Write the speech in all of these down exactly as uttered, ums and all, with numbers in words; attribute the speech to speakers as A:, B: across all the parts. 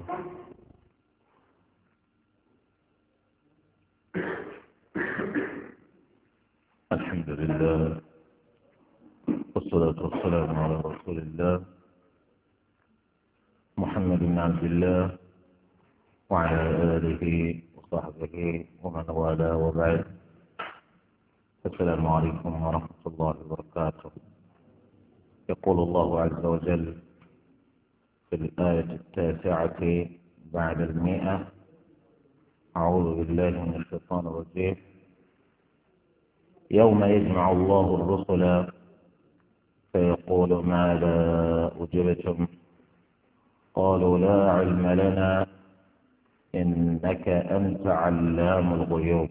A: الحمد لله والصلاة والسلام على رسول الله محمد بن عبد الله وعلى آله وصحبه ومن والاه وبعد. السلام عليكم ورحمة الله وبركاته. يقول الله عز وجل في الآية التاسعة بعد المئة: أعوذ بالله من الشيطان الرجيم. يوم يجمع الله الرسل فيقول ماذا أجبتم قالوا لا علم لنا إنك أنت علام الغيوب.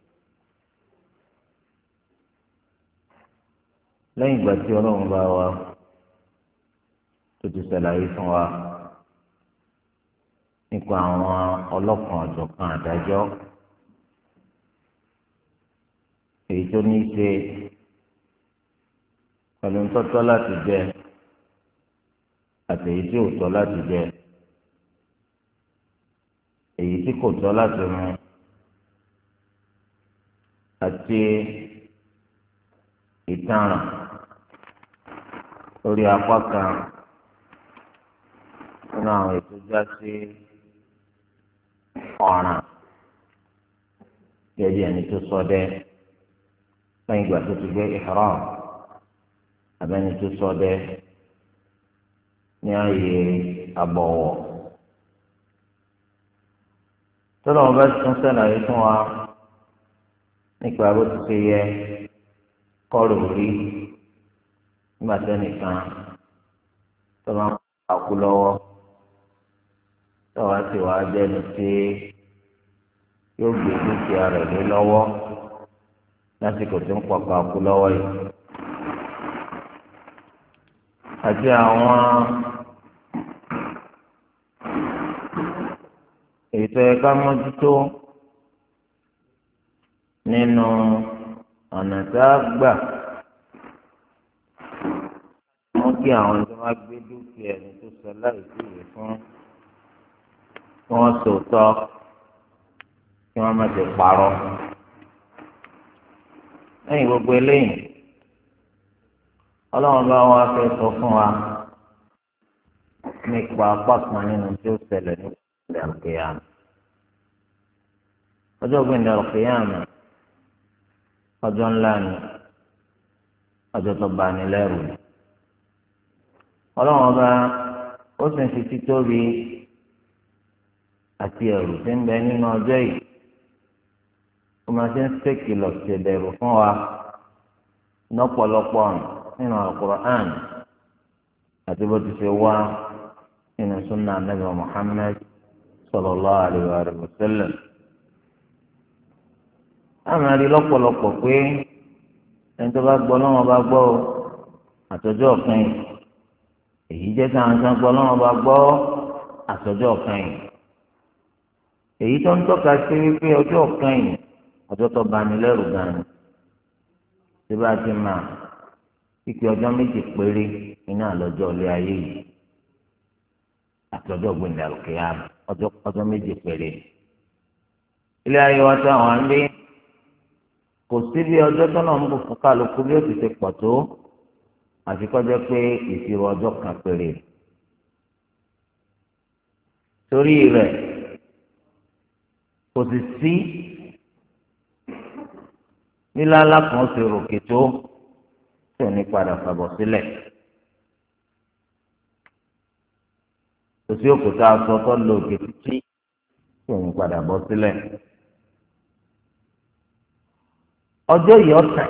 A: lẹ́yìn ìgbà tí ọlọ́run bá wa tó ti ṣàlàyé fún wa nípa àwọn ọlọ́kan ọ̀jọ̀kan àdájọ́ èyí tó ní í ṣe pẹ̀lú ntọ́tọ́ láti jẹ àti èyí tí ò tọ́ láti jẹ, èyí tí kò tọ́ láti mu, àti ìtaràn lórí apá kan nínú àwọn ètò já sí ọ̀ràn gẹ́gẹ́ bí ẹni tó ṣọdẹ lẹ́yìn ìgbà tó ti gbé ihram, abẹ́ni tó ṣọdẹ ní ààyè àbọ̀wọ̀. tọ́lọ́ wọn bá tún ṣàlàyé fún wa nípa bó ti ṣe yẹ kọ́rọ̀ orí nígbà tẹ́nìkan tó máa ń pa kú lọ́wọ́ tọ́wọ́ sì wá jẹ́ni tí yóò gbé dúkìá rẹ̀ lé lọ́wọ́ lásìkò tó ń pọ̀pọ̀ kú lọ́wọ́ yìí, àti àwọn ètò ẹ̀ka mójútó nínú ọ̀nà tá a gbà mú kí àwọn tó máa gbé dúkìá ẹni tó sọ láìsí ìwé fún kí wọ́n sòótọ́ kí wọ́n má ti parọ́. lẹ́yìn gbogbo eléyìí ọlọ́run bá wá fẹ́ sọ fún wa nípa apá kan nínú tí ó ṣẹlẹ̀ ní ìpínlẹ̀ àlùkìyámà. ọjọ́ ìpínlẹ̀ àlùkìyámà ọjọ́ ńlá ni, ọjọ́ tó bani lẹ́rù ni. ọlọ́run ọba ó sì ń fi títóbi àti ẹ̀rù tí ń bẹ nínú ọjọ́ yìí ó máa ṣe ń ṣèkìlọ̀ ṣèbẹ̀rù fún wa lọ́pọ̀lọpọ̀ nínú Al-Qur'an àti bó ti ṣe wá nínú sunnah Nabi Muhammad sallallahu alaihi wa sallam. àmì àrí lọ́pọ̀lọpọ̀ pé ẹni tó bá gbọ́ lọ́wọ́ bá gbọ́ àtọ́jọ́ ọ̀kan yìí, èyí jẹ́ káwọn tó ń gbọ́ lọ́wọ́ bá gbọ́ àtọ́jọ́ ọ̀kan yìí, èyí tó ń tọ́ka sí wípé ọjọ́ ọ̀kan yìí ọjọ́ tó bani lẹ́rù gan-an tí bá ti máa kíkẹ́ ọjọ́ méjì péré iná lọ́jọ́ ilé ayé yìí àtọ́jọ́ gbẹ̀ndẹ̀ àlùkìyámà ọjọ́ méjì péré. ilé ayé wa tó àwọn ń lé kò sí bí ọjọ́ tó náà ń bò fún kálukú bí ó ti ṣe pọ̀ tó àfi kó jẹ́ pé ìṣirò ọjọ́ kan péré. torí rẹ̀ kò sì sí níláàlá kan ṣe ròkè tó tó ní padà fàbọ̀ sílẹ̀. kò sí òkúta aṣọ tó lọ òkè títí tó ní padà bọ́ sílẹ̀. ọjọ́ yìí ọ̀sán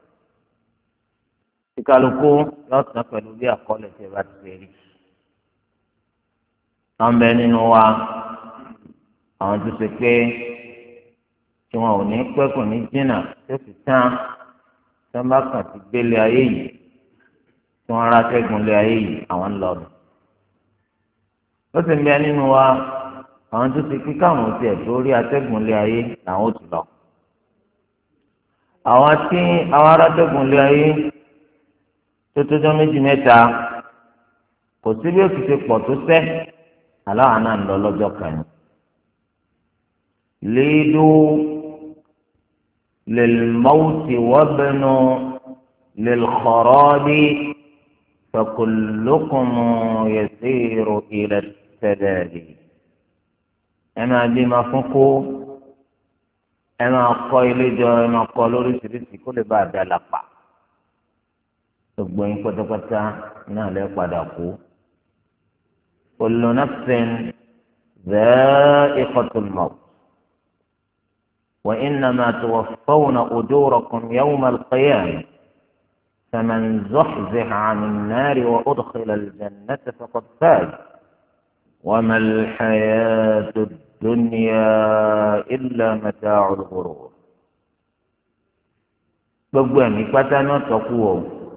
A: tí kálukú lọ́sàn-án pẹ̀lú bí àkọọ́lẹ̀ tẹ̀ bá ti ṣe rí. wọ́n bẹ nínú wa àwọn tó ṣe pé tí wọn ò ní pẹ́kùn ní jìnnà tó fi tán tí wọ́n bá kàn ti gbélé ayé yìí tí wọ́n rá ṣẹ́gun lé ayé yìí àwọn ń lọ nù. ó sì ń bẹ nínú wa àwọn tó ṣe pé káwọn tiẹ̀ tó rí atẹ́gùn lé ayé làwọn ò ti lọ. àwọn tí àwọn arátẹ́gùn lé ayé tó tójọ́ méjì mẹ́ta kò sí bí ó ti ṣe pọ̀ tó sẹ́ aláwa náà ń lọ lọ́jọ́ kan ní. lidu lilmawti wabnu lilkharabi fakullukum yasiru ila sadadi. ẹ máa bí máa fún kó ẹ máa kọ́ ilé jọ ẹ máa kọ́ lóríṣiríṣi kó lè bá a dá lápá gbogbo yín pátápátá náà lè padà kú. kullu nafsin dha'iqatul maut wa innama tuwaffawna ujurakum yawmal qiyamah faman zuhziha 'anil nari wa udkhila al-jannata faqad faz وما الحياة الدنيا إلا متاع الغرور. gbogbo ẹ̀mí pátá náà tọ́kù o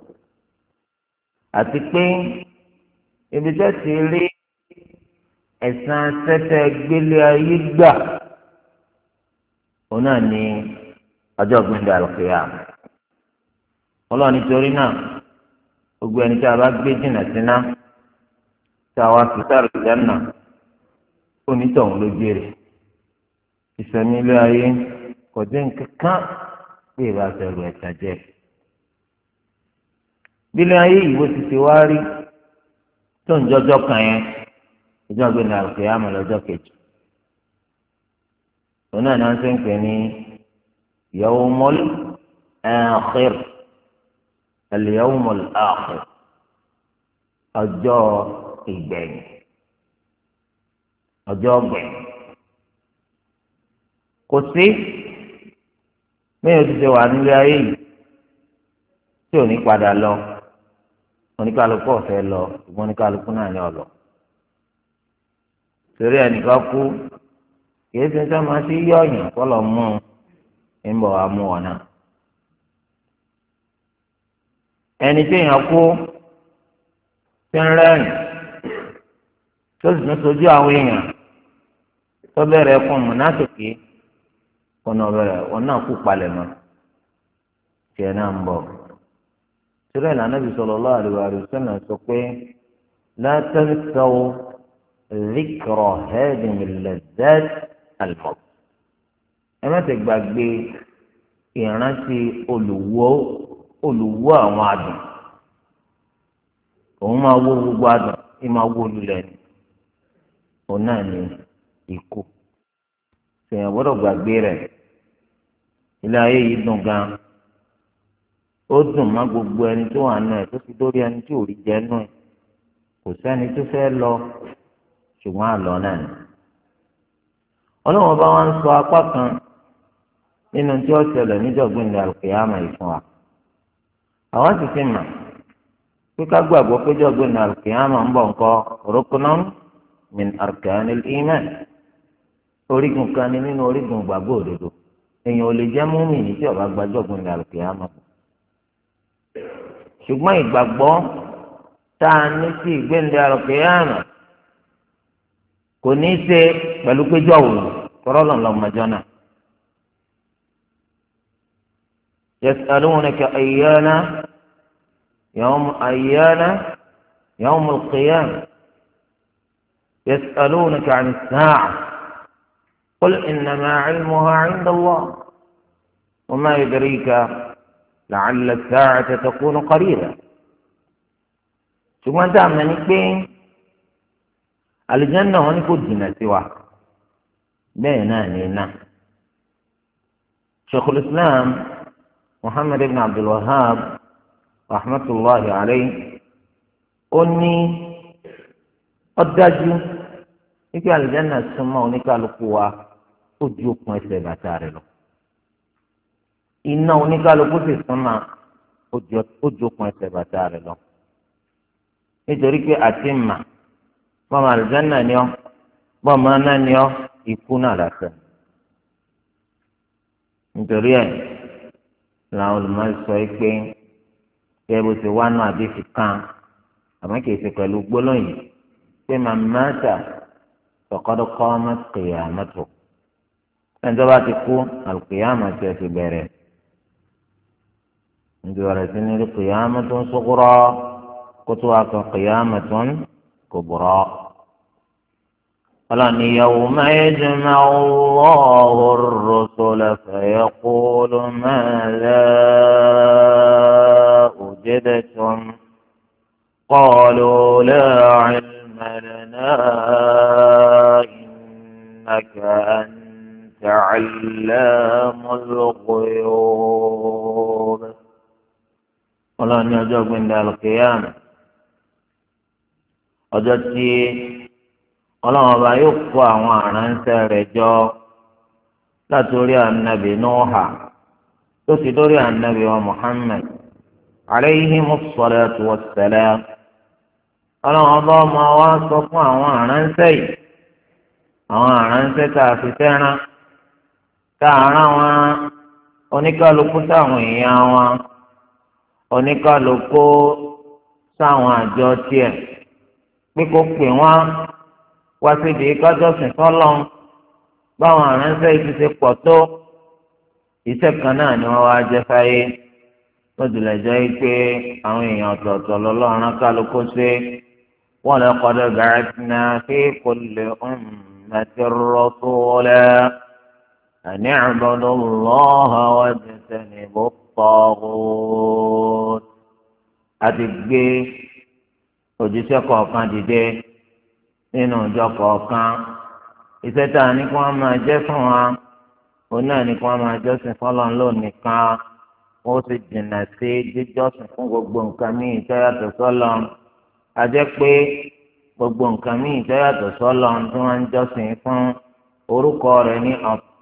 A: àti pé ibi tó ti rí ẹ̀san sẹ́sẹ́ gbélé ayé gbà òun náà ní ọjọ́ gbẹ̀ndẹ̀ àlùkìyà. ọlọ́run nítorí náà gbogbo ẹni tí a bá gbé jìnnà síná tí a wá sí sáré lẹ́nà onítọ̀hún ló jèrè. ìsẹ̀mí ilé ayé kò dé nǹkan kan bí ìbá sẹ̀rù ẹ̀sà jẹ́. bílẹ̀ ayé ìwé ti ti wá rí tó ń jọjọ́ kan yẹn ìjọba gbé ní àlùkìyámà lọ́jọ́ kejì. òun náà náà ń sẹ́ ń pè ní yawmul akhir al-yawmul akhir ọjọ́ ìgbẹ̀yìn ọjọ́ ọgbẹ̀yìn. kò sí mẹ́rin ti ṣe wà nílé ayé yìí tí ò ní padà lọ oníkálukú ọ̀fẹ́ lọ ṣùgbọ́n oníkálukú náà ní ọ̀lọ́. torí ẹnìkan kú kìí ṣe sọ máa ṣe yọ̀ọ̀yàn kọ́lọ̀ mú un ń bọ̀ wá mú ọ náà. ẹni tí èèyàn kú tí ń rẹ́rìn tó sì tún sojú àwọn èèyàn tó bẹ̀rẹ̀ fún mùnásìkì kọ́nà bẹ̀rẹ̀ wọn náà kú palẹ̀ mọ́ tiẹ̀ náà ń bọ̀. torí ẹ̀ Ànábì sallallahu alaihi wasallam sọ pé la tansaw dhikra hadhihi al-lazzat al-maut. ẹ má ti gbàgbé ìrántí olùwọ́ olùwọ́ àwọn adùn. òun máa wó gbogbo adùn ní máa wó lulẹ̀ ni òun náà ní ikú. sèèyàn gbọ́dọ̀ gbàgbé rẹ̀. ilé ayé yìí dùn gan ó dùn má gbogbo ẹni tó wà náà tó fi dórí ẹni tí ò rí jẹ nù ẹ kò sẹ́ni tó fẹ́ lọ ṣùgbọ́n àlọ́ náà ni. ọlọ́wọ́n bá wá ń sọ apá kan nínú tí ó ṣẹlẹ̀ níjọ̀gbìn ní àlùkìyámà yìí fún wa. àwọn sì fi mà pé ká gbàgbọ́ pé jọ̀gbìn ní àlùkìyámà ń bọ̀ nǹkan rukunun min arkanil iman orígun kan ní nínú orígun gbàgbọ́ òdodo. èèyàn ò lè jẹ́ mùmínì tí ó bá gba jọ̀gbìn ní àlùkìyámà. ṣùgbọ́n ìgbàgbọ́ tá a ní sí ìgbéǹde àlùkìyámà kò ní í ṣe pẹ̀lú péjọ wò tọrọ lọ́mọdé náà. يسألونك أيان يوم أيان يوم القيامة يسألونك عن الساعة قل إنما علمها عند الله وما يدريك لعل الساعة تكون قريبا. ثم دعنا نكبين الجنة ونكون جنة سوا بينا لنا. شيخ الإسلام محمد بن عبد الوهاب رحمة الله عليه أني أدجو إكي الجنة السماء ونكا لقوة أجوك ما يسيبها له إنا ونكا لقوة السماء أجوك ما يسيبها له nítorí pé àti mà bọ́mọ àlùjánnà ni ọ́ bọ́mọ náà ni ọ́ ikú náà lásán. nítorí ẹ̀ làwọn olùmọ̀ sọ pé kẹ́ bó ti wá náà àbí fi kàn àmọ́ kìí ṣe pẹ̀lú gbólóyìn pé màmá ta faqad qamat qiyamatuh. ẹni tó bá ti kú al-qiyamah ti ẹ̀ ti bẹ̀rẹ̀. nítorí sí ní rí qiyamatun sughra kótó akọ qiyamatun kubra. قال يوم يجمع الله الرسل فيقول ماذا أجبتم قالوا لا علم لنا إنك أنت علام الغيوب. قال أن يجب عند القيامة أجدتي ọlọ́run ọba yóò kó àwọn àránṣẹ́ rẹ̀ jọ látòrí ànábì Nóòhà tó fi dórí ànábì wa Muhammad alayhimu ssalatu wassalam. ọlọ́run ọba ọmọ wa sọ fún àwọn àránṣẹ́ yìí àwọn àránṣẹ́ tá a fi fẹ́ràn tá a rán wọn oníkálukú sáwọn èèyàn wọn oníkálukú sáwọn àjọ tiẹ̀ pé kó pè wọ́n wá síbi kájọ́sìn fọ́lọ́n báwọn aránṣẹ́ yìí ti ṣe pọ̀ tó iṣẹ́ kan náà ni wọ́n wá jẹ́ fáyé lọ́dúnlẹ̀ jẹ́ pé àwọn èèyàn ọ̀tọ̀ọ̀tọ̀ lọ́lọ́run kálukú ṣe wọ́n lè qad ba'athna fi kulli ummatin rasulan an i'budu Allaha wajtanibu at-taghut. àti gbé òjíṣẹ́ kọ̀ọ̀kan dìde nínú ìjọ kọ̀ọ̀kan iṣẹ́ tá a ní kí wọ́n máa jẹ́ fún wa òun náà ní kí wọ́n máa jọ́sìn fọ́lọ́n lónìkan ó sì jìnnà sí jíjọ́sìn fún gbogbo nǹkan míì tó yàtọ̀ sọ́lọ́n a jẹ́ pé gbogbo nǹkan míì tó yàtọ̀ sọ́lọ́n tí wọ́n ń jọ́sìn fún orúkọ rẹ̀ ní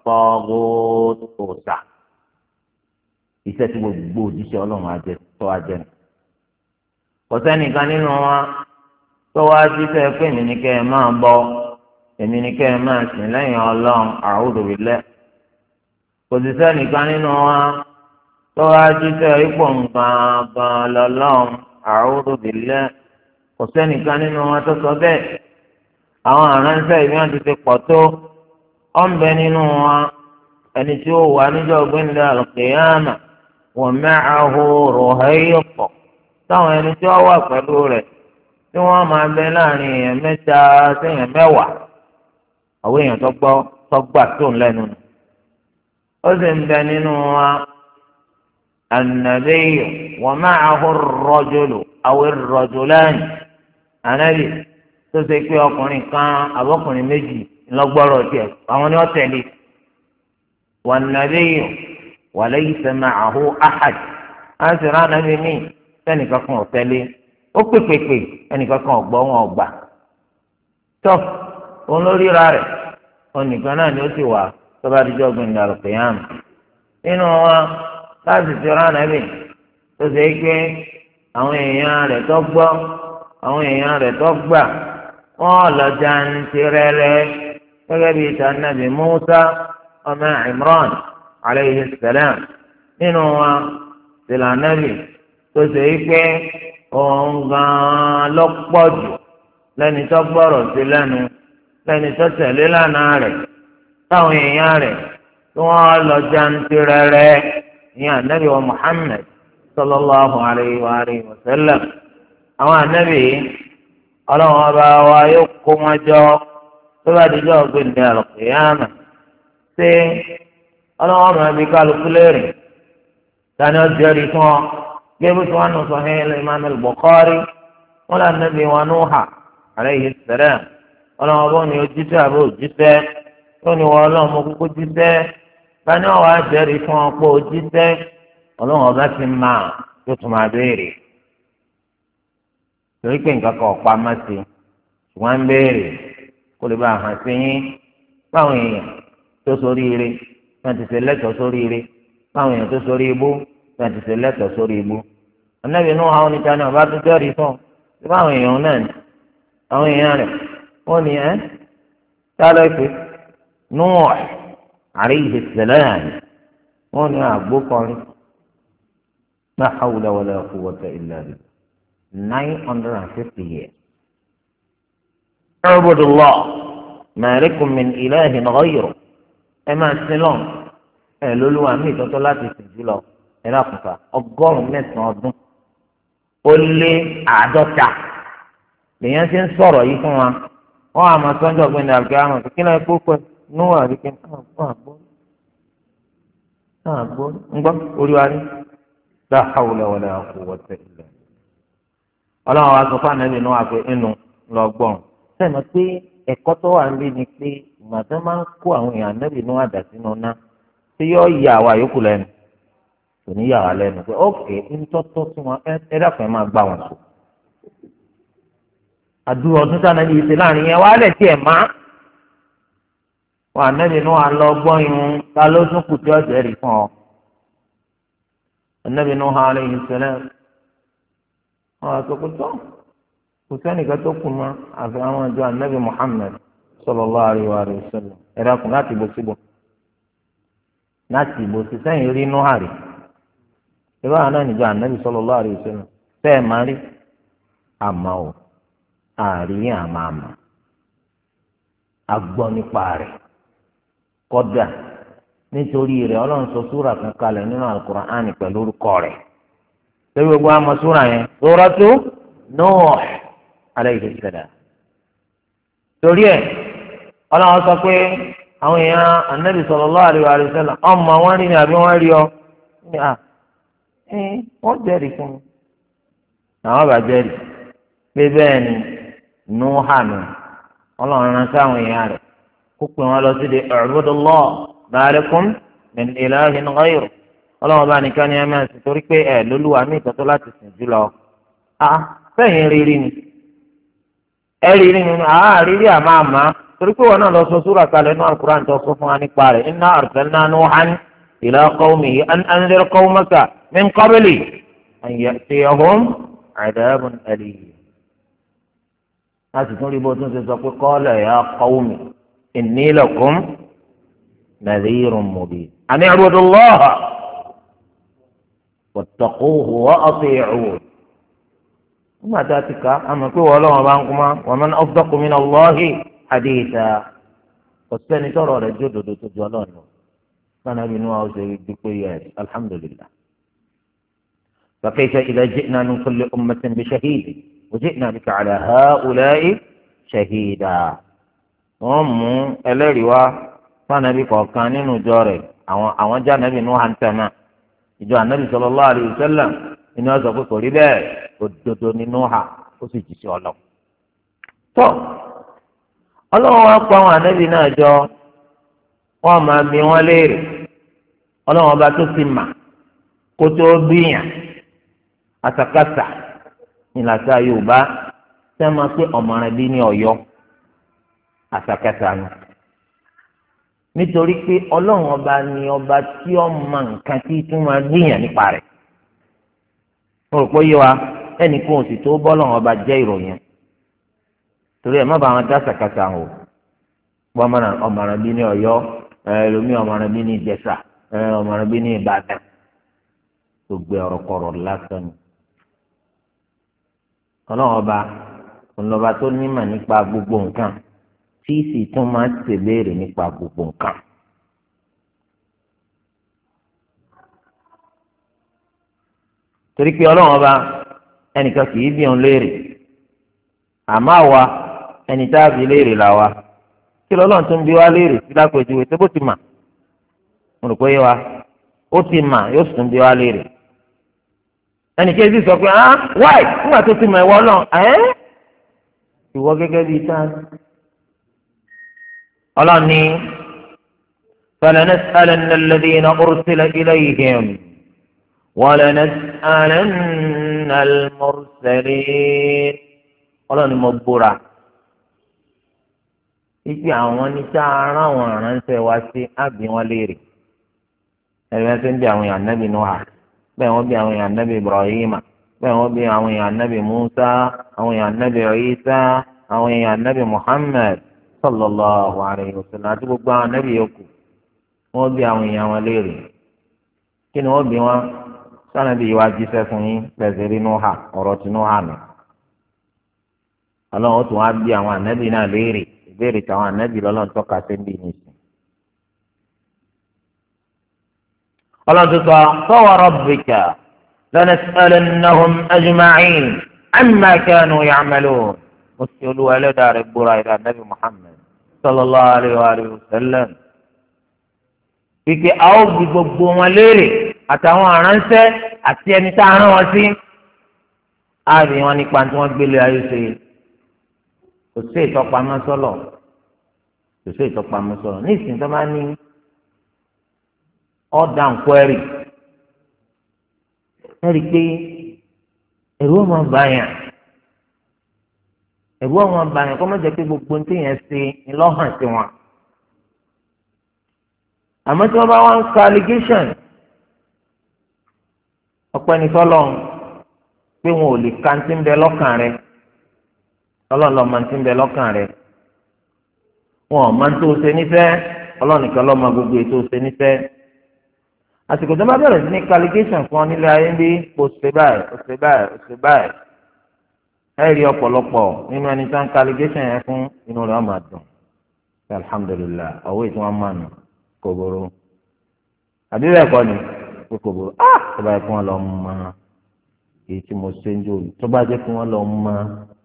A: ọ̀pọ̀gòtòsà iṣẹ́ tí gbogbo òjíṣẹ́ ọlọ́run ajẹ́ tó ajẹ́ nù kò sẹ́nìkan nínú wa tó wá jíṣẹ́ pé èmi ní kẹ́ ẹ máa bọ èmi ní kẹ́ ẹ máa sìn lẹ́yìn ọlọ́run a'udhu billah kò sì sẹ́nìkan nínú wa tó wá jíṣẹ́ ipò nǹkan gan lọ́lọ́run a'udhu billah kò sẹ́nìkan nínú wa tó sọ bẹ́ẹ̀ àwọn aránṣẹ́ ìbí wọn ti ti pọ̀ tó ọ̀ ń bẹ nínú wa ẹni tí ó wà níjọ́ gbẹ̀ndẹ̀ al-qiyamah wa ma'ahu ruhayt táwọn ẹni tí wọ́n wà pẹ̀lú rẹ̀ tí wọ́n máa bẹ láàrin èèyàn mẹ́ta séèyàn mẹ́wàá àwọn èèyàn tó gbọ́ tó gbà tó ń lẹ́nu nù. ó sì ń bẹ nínú wa an-nabiyyu wa ma'ahu ar-rajulu aw ar-rajulani ànábì tó ṣe pé ọkùnrin kan àbọ̀kùnrin méjì ńlọgbọ́rọ̀ tiẹ̀ àwọn ni wọ́n tẹ̀lé wan-nabiyyu wa laysa ma'ahu ahad á sì rán ànábì míì sẹ́nìkan kan ò tẹ̀lé ó pèpèpè ẹnìkan kan ọ̀gbọ́ wọn ọ̀gbà tó òun ló ríra rẹ̀ onìkan náà ni ó sì wà tó bá dijọ́ gbẹ̀ngà al-qiyam nínú wọn láti ti rán ẹ̀mí tó ṣe pé àwọn èèyàn rẹ̀ tó gbọ́ àwọn èèyàn rẹ̀ tó gbà wọ́n lọ jantirẹrẹ gẹ́gẹ́ bíi tànàbí Musa ọmọ Imran alayhi salam nínú wọn tìlànàbí tó ṣe pé òun gan-an lọ́pọ̀ jù lẹ́ni tó gbọ́rọ̀ sí lẹ́nu lẹ́ni tó tẹ̀lé lánàá rẹ̀ táwọn èèyàn rẹ̀ tí wọ́n lọ jantirẹrẹ ní ànábì wa Muhammad sallallahu alayhi wa alihi wa sallam. àwọn ànábì ọlọ́run ọba wa yóò kó wọn jọ tó bá dijọ́ gbẹ̀ndẹ̀ al-qiyamah ṣé ọlọ́run ọba bí kálukú lérè tani ó jẹ́rìí fún ọ. جابت عنه صحيح الإمام البخاري ولا النبي ونوح عليه السلام ولا أظن يجيسى أبو جيسى وني ولا مكوكو جيسى فأنا أجري فانقو جيسى ولا أبس ما يتمع بيري torí pé nǹkan kan ọ̀pá má sí wọ́n ń béèrè kó lè bá a hàn sí yín báwọn èèyàn tó sórí ire wọ́n ti ṣe lẹ́tọ̀ọ́ sórí ire báwọn èèyàn tó sórí ibú wọ́n ti ṣe lẹ́tọ̀ọ́ sórí ibú. Ànábì Nuh àwọn oníjà náà bá tún jẹ́rìí fún un bí báwọn èèyàn náà ní àwọn èèyàn rẹ̀ wọ́n ní ẹ́ sálẹ̀ pé Nuh alayhi salam wọ́n ní àgbo kọrin la hawla wala quwwata illa billah nine hundred and fifty years. Ubudullah ma lakum min ilahin ghayruh ẹ máa sin lọ́n ẹ lóluwà mí ìtọ́tọ́ láti sìn jùlọ ẹ lákùnfà ọgọ́rùn-ún mẹ́sàn-án ọdún ó lé àádọ́ta lèèyàn ti ń sọ̀rọ̀ yìí fún wa wọ́n àmọ́ sọ́njọ́ gbé ní àgbẹ̀ àmọ́ kí náà kó pẹ́ níwọ̀n àdìkẹ́ náà gbọ́ náà gbọ́ ńgbọ́ orí wa rí la hawla wala quwwata illa ọlọ́run wa sọ fún ànábì náà wà pé inú lọ gbọ́n sẹ́mi pé ẹ̀kọ́ tó wà nílé ni pé ìgbà tó máa ń kó àwọn èèyàn ànábì náà wà dà sínú ná tí yóò yà wá yòókù lẹ́nu kò ní yà wá lẹ́nu pé ókè ńtọ́tọ́ tí wọ́n ẹ dákun ẹ máa gbà wọ́n sùn. àdúrà ọdún tí ànábì yìí ṣe láàrin yẹn wàá lẹ̀ tiẹ̀ má wọn ànábì náà lọ gbọ́n irun ta ló tún kù tí ọ̀sẹ̀ rí fún ọ. ànábì náà alayhi salam wọn àtọkùtọ kò sẹ́nìkan tó kù mọ́ àfi àwọn ìjọ ànábì Muhammad sallallahu alaihi wa sallam ẹ̀rọ kù láti bó síbò láti ìbò sí sẹ́yìn rí inú àrí irú àwọn náà níjọ ànábì sallallahu alaihi wa sallam bẹ́ẹ̀ máa rí àmọ́ ò àrí àmọ́ àmọ́ agbọ́ nípa rẹ̀ kọ́dà nítorí rẹ̀ ọlọ́run sọ súrà kan kalẹ̀ nínú Al-Qur'ani pẹ̀lú orúkọ rẹ̀ lórí gbogbo àmọ́ súrà yẹn Suratu Nuh alayhi salam torí ẹ̀ ọlọ́run sọ pé àwọn èèyàn ànábì sallallahu alaihi wa sallam ọmọ wọn rí ni àbí wọn rí ọ ní à ẹ wọn jẹ́rìí fún mi àwọn bá jẹ́rìí pé bẹ́ẹ̀ ni Nuhanu ọlọ́run rán sí àwọn èèyàn rẹ̀ kó pè wọn lọ sí di i'budullah ma lakum min ilahin ghayruh ọlọ́run bá nìkan ni ẹ máa sìn torí pé ẹ lólúwa mí ìtọ́tọ́ láti sìn jù lọ à sẹ́yìn rírí ni ẹ rírí ni àá rírí àmọ́ àmọ́ torí pé wọn náà lọ sọ súrà kalẹ̀ nínú Al-Qur'an tó sọ fún wa nípa rẹ̀ inna arsalna Nuhan ila qawmihi an anzir qawmaka min qabli an ya'tiyahum 'adhabun alim. láti tún rí bó tún ṣe sọ pé qala ya qawmi inni lakum nadhirun mubin an i'budu Allaha wattaquhu wa ati'un. nígbà tá a ti kà á mọ̀ pé wọ́n lọ́wọ́ bá ń kú mọ́ wa man asdaqu min Allahi haditha ọ̀sẹ́ni tọrọ rẹ̀ jó dodo tó jọ lọ́nà sanabi inú àwọn ṣe dúpẹ́ yẹ alhamdulillah. فكيف إذا جئنا من كل أمة بشهيد وجئنا بك على هؤلاء شهيدا. wọ́n mú ẹlẹ́rìí wá fanabi kọ̀ọ̀kan nínú ìjọ rẹ̀ àwọn àwọn jẹ́ anabi inú hàntẹ́mà ìjọ anabi sallallahu alaihi wasallam inú ọ̀sọ̀ pé kò rí bẹ́ẹ̀ òdodo nínú hà ó sì jì sí ọlọ́ ọlọ́run wá pa àwọn ànábì náà jọ wọ́n máa bi wọ́n léèrè ọlọ́run ọba tó ti mà kó tó bíyàn àtàkàtà ìlàsà yorùbá tẹ́ máa pé ọ̀mọ̀ràn bí ní ọ̀yọ́ àtàkàtà ni nítorí pé ọlọ́run ọba ni ọba tí ó mọ nǹkan tí tún máa bíyàn nípa rẹ̀ mo rò pé yé wa ẹnì kan ò sì tó bọ́lọ́run ọba jẹ́ ìròyìn torí ẹ má bàa wọn dá sàkàtà o wọn mọ ọmọràn bí ní Ọ̀yọ́ ẹlòmíì ọmọràn bí ní Ìjẹ̀ṣà ọmọràn bí ní Ìbàdàn gbogbo ọ̀rọ̀ kọ̀rọ̀ lásán ni Ọlọ́run ọba ọlọba tó nímọ̀ nípa gbogbo nǹkan tí sì tún máa ń ṣèlérí nípa gbogbo nǹkan. torí pé Ọlọ́run ọba ẹnìkan kì í bí òun léèrè àmọ́ àwa ẹni tá a fi léèrè la wa kí lọ́lọ́run tó ń bí wa léèrè sí lápèjúwe tó bó ti mà mo rò pé yé wa ó ti mà yóò sì tún bí wa léèrè ẹnì kejì sọ pé ah wáì nígbà tó ti mà ìwọ náà ẹ́ ìwọ gẹ́gẹ́ bíi tán ọlọ́ni falanas'alanna alladhina ursila ilayhim wa lanas'alanna al-mursalin ọlọ́run ni mo búra ibi àwọn ní tá a rán àwọn aránṣẹ́ wá sí àbí wọn léèrè ẹ̀rí wọn ti ń bí àwọn èèyàn nábì Nuha bẹ́ẹ̀ wọ́n bí àwọn èèyàn nábì Ibrahima bẹ́ẹ̀ wọ́n bí àwọn èèyàn nábì Musa àwọn èèyàn nábì Isa àwọn èèyàn nábì Muhammad sallallahu alayhi wa sallam àti gbogbo àwọn nábì yòókù wọ́n bí àwọn èèyàn wọn léèrè kí ni wọ́n bí wọn sànàbí yìí wá jíṣẹ́ fún yín pẹ̀sẹ̀ rí Nuha ọ̀rọ̀ tí Nuha nù ọlọ́run tún wá bí àwọn ànábì náà léèrè ìbéèrè táwọn ànábì lọ́lọ́run tọ́ka sí bí nìsín. ọlọ́run tó sọ fa wa rabbika lanas'alannahum ajma'in amma kanu ya'malun mo ti olúwa ẹlẹ́dàá rẹ̀ gbóra ìdá nàbì Muhammad sallallahu alayhi wa sallam kíkẹ́ àwọn òbí gbogbo wọn léèrè àtàwọn aránṣẹ́ àti ẹni tá a rán wọn sí á rí wọn nípa tí wọ́n gbélé ayé ṣe kò sí ìtọ́pamọ́ sọ́lọ̀ kò sí ìtọ́pamọ́ sọ́lọ̀ ní ìsìn tó bá ní ọ̀dà nkwẹ́rì ẹ̀rí pé ẹ̀rú ọmọ bàyàn ẹ̀rú ọmọ bàyàn kọ́ mọ́jọ pé gbogbo ní tẹ̀yẹ̀ ṣe ńlọ́hàn sí wọn àmọ́ tí wọ́n bá wọ́n ń ka allegation ọ̀pẹ́ ní fọlọ́n pé wọn ò lè ka ti ń bẹ lọ́kàn rẹ ọlọ́run lọ́ọ́ máa ti ń bẹ lọ́kàn rẹ wọn ò máa ń tó ṣe nífẹ̀ẹ́ ọlọ́run nìkan lọ́ọ́ máa gbogbo ètò ṣe nífẹ̀ẹ́ àsìkò tó bá bẹ̀rẹ̀ sí ní ka allegation fún ọ nílé ayé ń bí kò ṣe báyìí kò ṣe báyìí kò ṣe báyìí ẹ rí ọ̀pọ̀lọpọ̀ nínú ẹni tó ń ka allegation yẹn fún inú rẹ̀ ọmọ àdùn alhamdulilayi ọ̀wé tí wọ́n máa nù kòbòrò àbí bẹ́ẹ̀ kọ́ ni pé kòbòrò ah tó bá yẹ kí wọ́n lọ mọ èyí tí mo ṣe ń jò tó bá jẹ́ kí wọ́n lọ mọ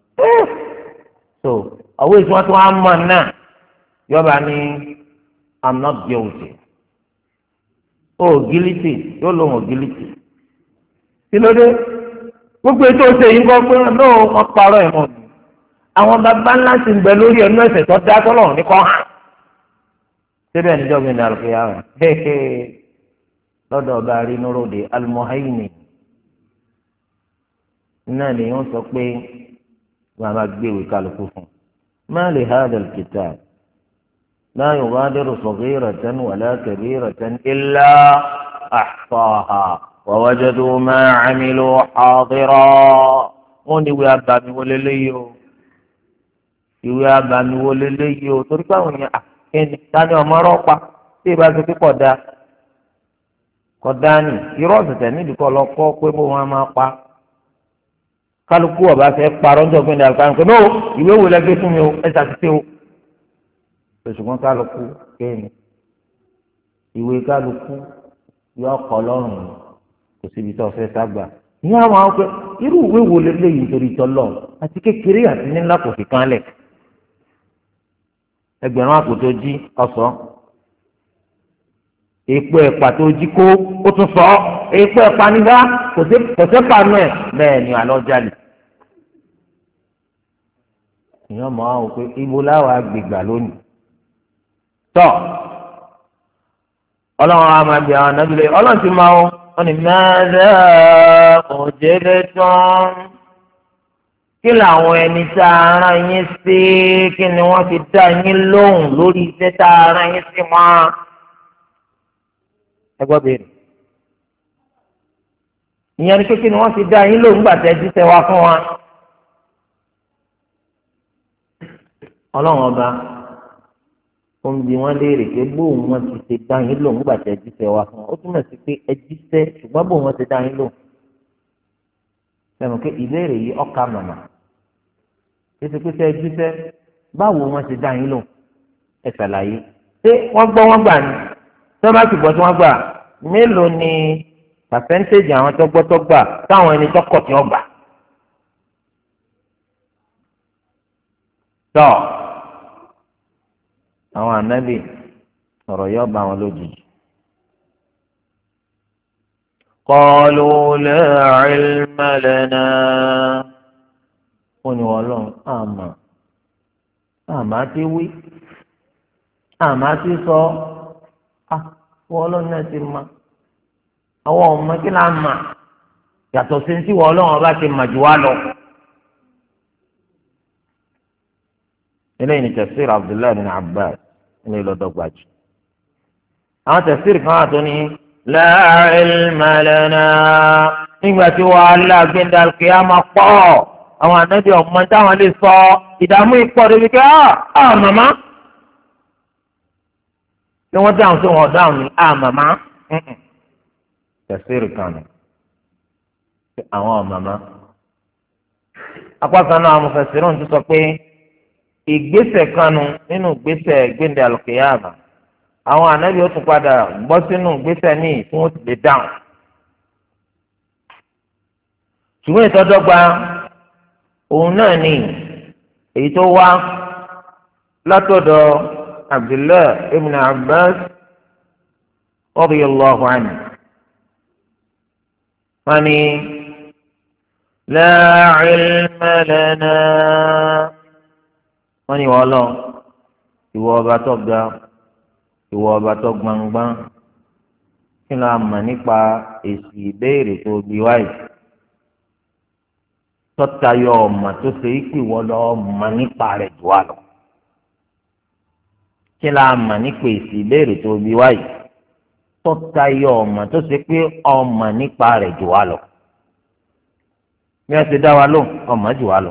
A: so ọ̀wé tí wọ́n tún wá mọ̀ náà yọba ní I'm not guilty oh guilty yóò lóun ò guilty kí ló dé gbogbo ètò ọ̀sẹ̀ yìí kọ́ pé náà wọ́n parọ́ ẹ̀ mọ́ ni àwọn bàbá ńlá ti ń bẹ lórí ẹnu ẹ̀sẹ̀ tó dá tọ́lọ́run ní kọ́ hàn síbẹ̀ níjọ́ mi ní àlùkìyà rẹ̀ lọ́dọ̀ ọba arínúròde almuhaimi náà ni wọ́n sọ pé wọ́n á máa gbé ìwé kálukú fún ma li hadha alkitab la yughadiru saghiratan wala kabiratan illa ahsaha wa wajadu ma amilu hadira wọ́n ní ìwé abàmì wọlé léyìí o ìwé abàmì wọlé léyìí o torí pé àwọn èèyàn ẹni tani ọmọ ọlọ́pàá tí ìbá ti kíkọ̀ da kọ̀dá ni irọ́ ọ̀sẹ̀tẹ̀ níbi kọ́ lọ kọ́ pé bó wọn máa pa kálukú ọba fẹ́ parọ́ ń jọgbìn dàrú kálukú no ìwé wo lẹ́gbẹ́ fún mi o ẹ̀ ṣàtìṣe o ṣùgbọ́n kálukú kéènì ìwé kálukú yọ ọkọ̀ lọ́rùn kò síbi tó fẹ́ ságbà ní àwọn àwọn pé irú ìwé wo lélẹ́yìn nítorí tọ́lọ́ àti kékeré àti nílá kò fi kan lẹ̀ ẹgbẹ̀rún àpò tó jí ọ̀sọ́ èèpo ẹ̀pà tó jí kó ó tún sọ èèpo ẹ̀pà nígbà kò sí pàánù ẹ̀ bẹ́ẹ̀ ni àlọ́ jalè. èèyàn mọ̀ àwọn pé ibo láwọn agbègbà lónìí. tọ́ ọlọ́run á máa bí àwọn anábìlẹ̀ ọlọ́run ti máa wọ́n ní mẹ́rẹ́ òjèlé tán kí làwọn ẹni tá a rán yín sí kí ni wọ́n fi dá yín lóhùn lórí iṣẹ́ tá a rán yín sí wọn. ẹ gbọ́ bẹ́ẹ̀ ìyẹn ni pé kí ni wọ́n fi dá yín lóhùn gbà tẹ́ jíṣẹ́ wá fún wa. ọlọ́run ọba ó ń bi wọ́n léèrè pé bóun wọn ti ṣe dá yín lóhùn gbà tẹ́ jíṣẹ́ wá fún wa ó túmọ̀ sí pé ẹ jíṣẹ́ ṣùgbọ́n bóun wọn ti dá yín lóhùn. lẹ́nu pé ìbéèrè yìí ọ̀ka màmá títí pé sẹ́ẹ́ jíṣẹ́ báwo wọ́n ti dá yín lò ẹ ṣàlàyé ṣé wọ́n gbọ́ wọ́n gbà ní tó bá sì gbọ́ tí wọ́n gbà mélòó ni pàṣẹ́ntéèjì àwọn tó gbọ́ tó gbà táwọn ẹni tó kọ̀ tí wọ́n gbà. tọ́ àwọn ànábì ọ̀rọ̀ yóò bá wọn lójijì. قالوا لا علم لنا wọ́n ní wọ́n lọ́n àmà àmà ti wí àmà ti sọ wọ́n lọ́n náà ti ma àwọn ọmọ kí náà mà yàtọ̀ sí ti wọ́n lọ́n ọba ti mà jù wá lọ. eléyìí ni tafsir Abdullahi bin Abbas ilé ìlọdọgbajú àwọn tafsir kan àtọ́ ní. La ilma lana nígbà tí wàhálà gbẹ̀ndà kìámà pọ̀ àwọn ànábì ọmọ táwọn lè sọ ìdààmú ìpọ̀ débi kí á màmá tí wọ́n dáhùn sí wọn dáhùn ní á màmá tẹ̀síìrì kan nù àwọn màmá. apá kan náà àwọn mufasirun ti sọ pé ìgbésẹ̀ kan nù nínú ìgbésẹ̀ gbẹ̀ndà kìámà àwọn ànábì ó tún padà gbọ́ sínú gbèsè ní tí wọ́n ti lè dáhùn. ṣùgbọ́n ìtọ́dọ́gba òun náà ní èyí tó wá látọ̀dọ̀ Abdullah ibn Abbas radiyallahu anhu wọ́n ní la ilma lana wọ́n ní wọ́n lọ ìwọ ọba tó ga ìwọ ọba tó gbangban kí ló mọ̀ nípa èsì ìbéèrè tó bí wáyé tọ́tayọ ọmọ tó ṣe é pè wọ́n lọ mọ̀ nípa rẹ̀ jù wá lọ kí ló mọ̀ nípa èsì ìbéèrè tó bí wáyé tọ́tayọ ọmọ tó ṣe pé ọmọ nípa rẹ̀ jù wá lọ bí wọ́n ti dá wa lóhùn ọmọ jù wá lọ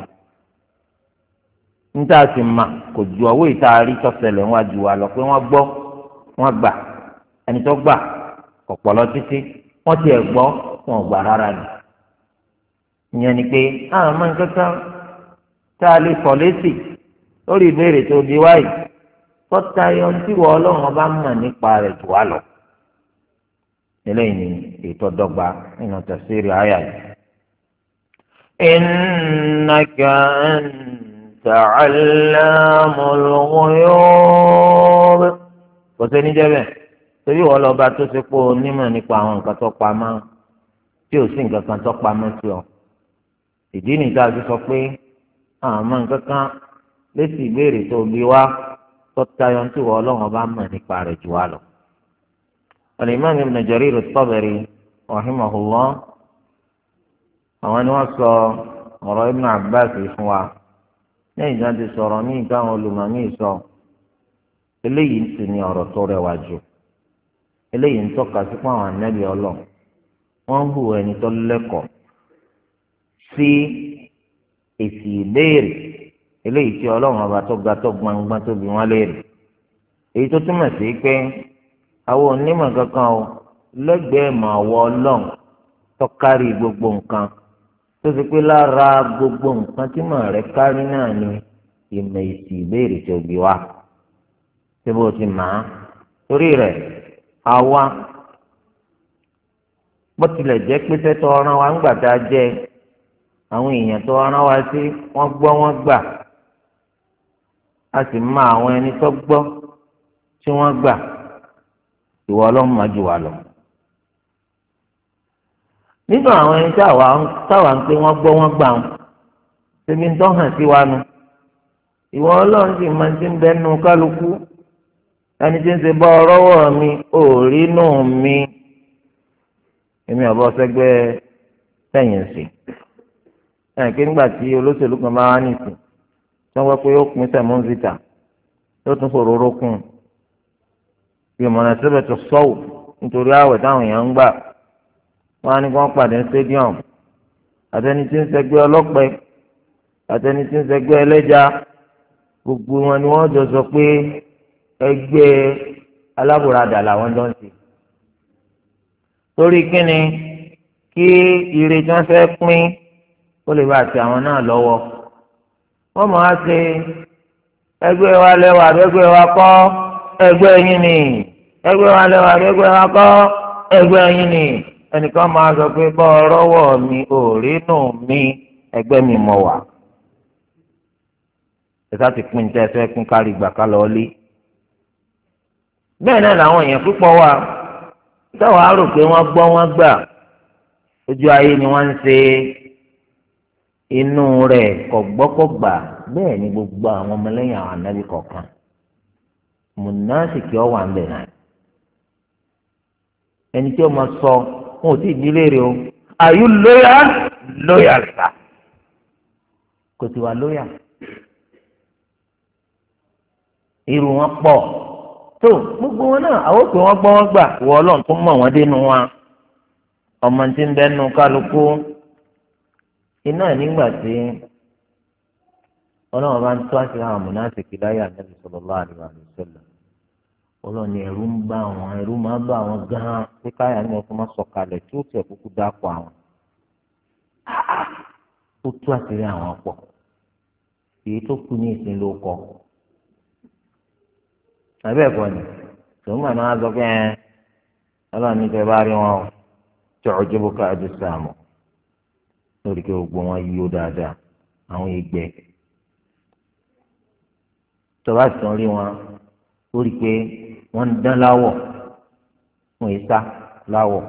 A: níta sì mà kò ju ọwọ́ ìta rí tọ́sẹ̀lẹ̀ wọn jù wá lọ pé wọ́n gbọ́ wọ́n gbà ẹni tó gbà ọ̀pọ̀lọ títí wọ́n tiẹ̀ gbọ́ wọn ò gbà rárá ni ìyẹn ni pé àwọn máa ń kankan tá a lè sọ létí lórí ìbéèrè tó di wáyé tọ́tayọ tí wọ́n ọlọ́run ọba mọ̀ nípa rẹ̀ jù wá lọ eléyìí ni ètò ọdọgba nínú tafsiri àyà yìí. innaka anta allamul ghuyub kò sẹ́ni jẹ́ bẹ́ẹ̀ torí wọ́n lọ́ba tó ṣe pé onímọ̀ nípa àwọn nǹkan tó pamọ́ tí ò sí nǹkan kan tó pamọ́ sí ọ. ìdí nìta ti sọ pé àwọn ọmọ nǹkan kan létí ìbéèrè tó bí wá tó tayọ tí wọ́n ọlọ́run ọba mọ̀ nípa rẹ̀ jù wá lọ. الإمام ابن جرير الطبري رحمه الله àwọn ni wọ́n sọ ọ̀rọ̀ Ibn Abbas fún wa lẹ́yìn tí wọ́n ti sọ̀rọ̀ ní ìdáhùn olùmọ̀mí sọ eléyìí sì ni ọ̀rọ̀ tó rẹwà jù eléyìí ń tọ́ka sí fún àwọn ànábì ọlọ́ wọ́n hù ẹni tó lẹ́kọ̀ọ́ sí èsì ìbéèrè eléyìí tí ọlọ́run ọba tó ga tó gbangban tó bí wọ́n léèrè èyí tó túmọ̀ sí pé àwọn onímọ̀ kankan o lẹ́gbẹ̀ẹ́ mọ̀ àwọ̀ ọlọ́run tó kárí gbogbo nǹkan tó fi pé lára gbogbo nǹkan tí mọ̀ rẹ̀ kárí náà ni ìmọ̀ èsì ìbéèrè tó bí wa tí bó ti mà á torí rẹ̀ àwa bó tilẹ̀ jẹ́ pé sẹ́tọ̀ ọ̀ràn wa ń gbà tá a jẹ́ àwọn èèyàn tó ọ̀ràn wa sí wọ́n gbọ́ wọ́n gbà a sì mọ àwọn ẹni tó gbọ́ tí wọ́n gbà ìwọ ọlọ́run máa jù wá lọ. nínú àwọn ẹni táwa ń pé wọ́n gbọ́ wọ́n gbà wọn ṣébi ń tọ́ hàn sí wa nu ìwọ ọlọ́run sì máa ti ń bẹnu kálukú ẹni tí ń ṣe bọ́ ọrọ́wọ́ mi ò rí nù mí èmi ọ̀bọ sẹ́gbẹ́ sẹ́yìn sí ẹ̀ kí nígbà tí olóṣèlú kan bá wá nìsín tí wọ́n wá pé ó pín sẹ̀mọ́ǹsìtà tó tún fòróró kùn un bí ọmọdé síbẹ̀ tó sọ́wọ́ nítorí àwẹ̀ táwọn èèyàn ń gbà wọ́n á ní kí wọ́n pàdé ní stadium àtẹni tí ń ṣẹgbẹ́ ọlọ́pẹ àtẹni tí ń ṣẹgbẹ́ ẹlẹ́ja gbogbo wọn ni wọ́n jọ sọ pé ẹgbẹ́ alábùradà làwọn jọ ń ṣe. torí kíni kí ire tí wọ́n fẹ́ pín ó lè bá àti àwọn náà lọ́wọ́ wọ́n mọ̀ á ṣe ẹgbẹ́ wa lẹ́wà ẹgbẹ́ wa kọ́ ẹgbẹ́ yín ni ẹgbẹ́ wa lẹ́wà ẹgbẹ́ wa kọ́ ẹgbẹ́ yín ni ẹnìkan máa sọ pé bọ́ ọrọ́wọ́ mi ò rí nù mí ẹgbẹ́ mi mọ̀ wá ẹ̀sà ti pín tẹ́ fẹ́ pín kárí gbà ká lọ lé bẹ́ẹ̀ náà làwọn èèyàn púpọ̀ wà táwọn á rò pé wọ́n gbọ́ wọ́n gbà ojú ayé ni wọ́n ń ṣe inú rẹ̀ kọ̀gbọ́kọ̀gbà bẹ́ẹ̀ ni gbogbo àwọn ọmọlẹ́yìn àwọn ànábì kọ̀ọ̀kan mùnásìkì ọwà ń bẹ náà ẹni tí ó máa sọ wọn ò tí ì dílé rẹ o are you loyal loyal sa kò sì wà loyal irú wọn pọ̀ tó gbogbo wọn náà àwọn òpè wọn gbọ́ wọn gbà wọ Ọlọ́run tó mọ̀ wọn dénú wa ọmọ tí ń bẹnu kálukú iná nígbà tí Ọlọ́run bá ń tó àṣírí àwọn mùnásìkì láyé Ànábì sallallahu alaihi wasallam Ọlọ́run ni ẹ̀rù ń bá àwọn ẹ̀rù máa bá àwọn gan-an pé káyà ní ọkùnrin máa sọ̀kalẹ̀ tí ó tẹ̀ kúkú dápọ̀ àwọn ó tú àṣírí àwọn pọ̀ èyí tó kú ní ìsìn ló kọ àbẹ́ ẹ̀kọ́ ni tòun gbà náà sọ pé ẹ Ọlọ́run ní tẹ bá rí wọn tu'jibuka ajsamuhum lórí kí gbogbo wọn yíyó dáadáa àwọn ìgbẹ́ tó bá tún rí wọn ó rí i pé wọ́n ń dán láwọ̀ wọ́n yìí sá láwọ̀.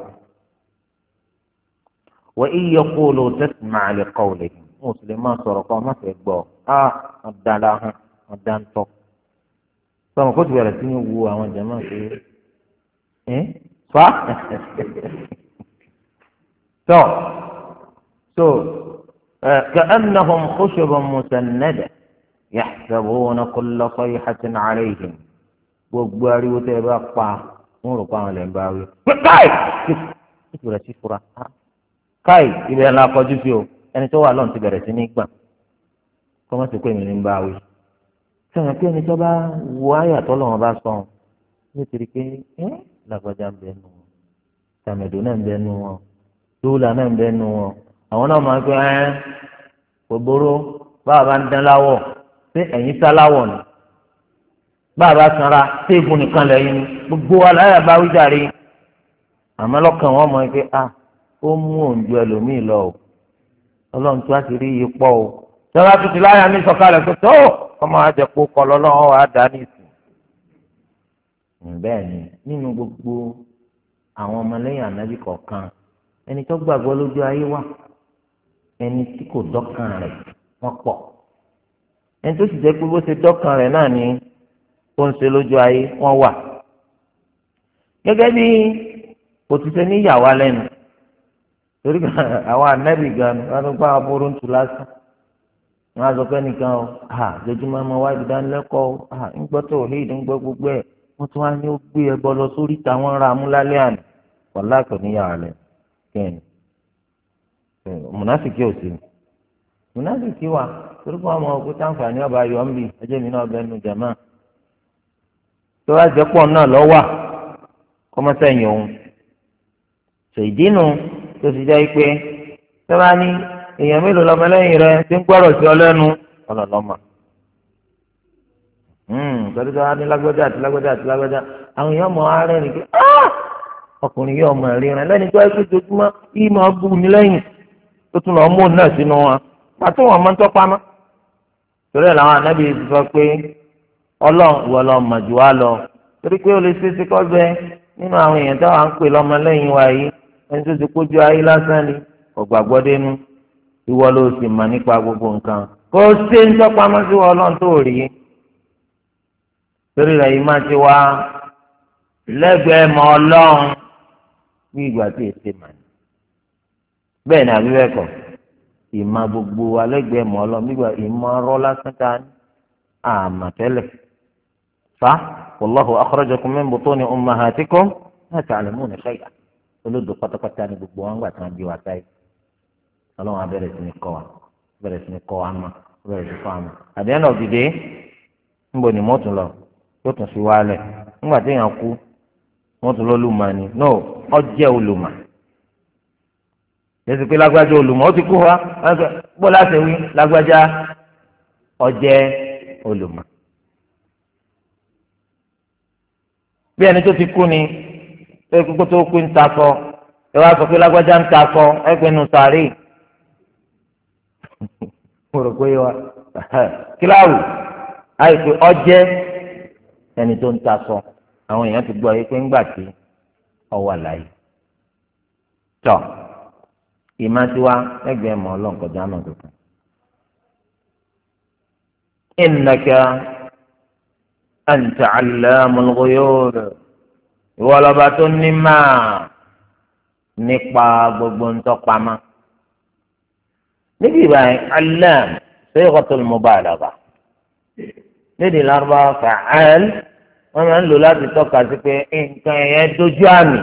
A: wa in yaqulu tasma' li qawlihim wọn ò sì lè máa sọ̀rọ̀ kan má fẹ́ gbọ́ á wọ́n dá láhùn wọ́n dá ń tọ́. sọ̀rọ̀ kó ti bẹ̀rẹ̀ sí ní wo àwọn jàmáà pé ẹ́ fa tó tó ka'annahum khushubun musannada yahsabuna kulla sayhatin 'alayhim gbogbo ariwo tẹ́ ẹ bá pa wọn rò pa àwọn lẹ́ ń bá wí. káì ó ti bẹ̀rẹ̀ sí fura káì ibẹ̀ la kọjú sí o ẹni tó wà lọ́n ti bẹ̀rẹ̀ sí ní gbà kọ́mọ́sí pé mi ní ń bá wí. sọ̀rọ̀ pé ẹni tó bá wo àyà tó lọ́wọ́ bá sọ nítorí pé ẹ́ lágbájá ń bẹ nu wọn tàmẹ̀dò náà ń bẹ nu wọn dóòlà náà ń bẹ nu wọn àwọn náà máa ń pẹ́ ẹ́ gbogbooro báwa bá ń dán láwọ̀ ṣé ẹ̀yin sá láwọ̀ ni báwa sanra ṣé ìbùn nìkan lẹ́yìn ni gbogbo aláyà bá wí jàre àmọ́ lọ́kàn wọn mọ̀ pé a ó mú òǹjọ ẹlòmíì lọ o ọlọ́run tó a ti rí iye pọ̀ o sọ́ra tuntun láyà mi sọ̀kalẹ̀ pé tó ọmọ àjẹpọ̀ kọ lọ́lọ́run wà á dá ní ìsìn. bẹ́ẹ̀ ni nínú gbogbo àwọn ọmọlẹ́yìn ànábì kọ̀ọ̀kan ẹni tó gbàgbọ́ lójú ayé wà ẹni tí kò dọ́kàn rẹ̀ wọ́n pọ̀ ẹni tó sì jẹ́ pé bó ṣe dọ́kàn rẹ̀ náà ni ó ń ṣe lójú ayé wọ́n wà. gẹ́gẹ́ bí òtítọ́ níyàwó lẹ́nu torí àwọn ànábì gan wọn tó gbá aburú ń tu lásán wọn á sọ pé nìkan o ha lójúmọ́ ọmọ wa ìdánilẹ́kọ̀ọ́ o ha ń gbọ́ tó o lé ìdánwò gbogbo ẹ̀ wọ́n tún wá ní ó gbé ẹbọ lọ sórí táwọn ra amúlálẹ́ àná wàlá kò níyàwó lẹ́nu kẹ́ni mùnáfìkì ò sí mùnáfìkì wà torí fún ọmọ òkú táǹfààní ọba ayọ̀ ń bì ẹjẹ́ mi náà bẹ́ẹ̀ nu jàmáà tó wá jẹ́ pọ̀ náà lọ́wọ́ kọ́mọ́sẹ́yìn òun ṣèdínú tó ti jẹ́ pé sọ́ba ní èèyàn mélòó lọ́mọlẹ́yìn rẹ ti ń gbọ́rọ̀ sí ọ lẹ́nu ọlọ́lọ́mọ. torí sọ́ba ní lágbájá àti lágbájá àti lágbájá àwọn èèyàn mọ̀ ara rẹ̀ nìkan ọkùnrin yóò mọ̀ ríran lẹ́ni tó ẹ pé jojúmọ́ yìí máa bù ní lẹ́yìn tó tún lọ́ọ́ mú náà sínú wọn pàtó wọn máa ń tọ́pa mọ́. torí ẹ̀ làwọn anábì ti sọ pé ọlọ́run ìwọ lọ mọ̀ jù wá lọ torí pé ó lè ṣe é ṣe kọ́ bẹ nínú àwọn èèyàn táwọn à ń pè lọ́mọlẹ́yìn wa yìí ẹni tó ti kójú ayé lásán ni ọ̀gbàgbọ́ dénú ìwọ ló sì mọ̀ nípa gbogbo nǹkan kó o ṣe ń tọ́pamọ́ sí wọn lọ́n tó rí torí rẹ̀ yìí máa ti wá lẹ́gbẹ̀ẹ́ mọ́ ọlọ́run bí ìgbà tí èsè mà ní bẹ́ẹ̀ ni àbí bẹ́ẹ̀ kọ́ ìmọ̀ gbogbo alẹ́gbẹ̀ẹ́ mọ́ ọlọ́run bí ìgbà ìmọ̀ ọrọ́ lásán ta ní àmọ̀tẹ́lẹ̀ fa wallahu akhrajakum min butuni ummahatikum la ta'lamuna shay'an olódò pátápátá ni gbogbo wọn gbà tí wọn bí wa táyé ọlọ́run abẹ́rẹ́ sí ni kọ́ wa abẹ́rẹ́ sí ni kọ́ wa mọ́ abẹ́rẹ́ sí kọ́ wa mọ́ àdéhùn náà dìde ńbọ ni mọ́tò lọ yóò tún fi wálẹ̀ ńgbà tí èèyàn kú mọ́tò lọ́lùmọ̀ ni no ọjẹ́ olùmọ̀ yẹ́sì pé lágbájá olùmọ̀ ó ti kú wa bó láti wí lágbájá ọjẹ́ olùmọ̀ bí ẹni tó ti kú ni ẹ kókó tó kú ń ta sọ ẹ wá sọ pé lágbájá ń ta sọ ẹ pé nu sàárè mo rò pé wa kíláàrù àìpé ọjẹ ẹni tó ń ta sọ àwọn èèyàn ti gbọ́ yìí pé ńgbà tí ọwọ́ àlàyé tọ ìmásíwá ẹgbẹ́ mọ́ ọlọ́nkọjá náà tuntun. innaka anta allamul ghuyub ìwọ lọba tó ní máa nípa gbogbo ntọ́pamọ́ níbi ìbáyìí alam sighatul mubalagha lédè lárúbáwá fa'al wọn máa ń lò láti tọ́ka sí pé nǹkan yẹn dojú àmì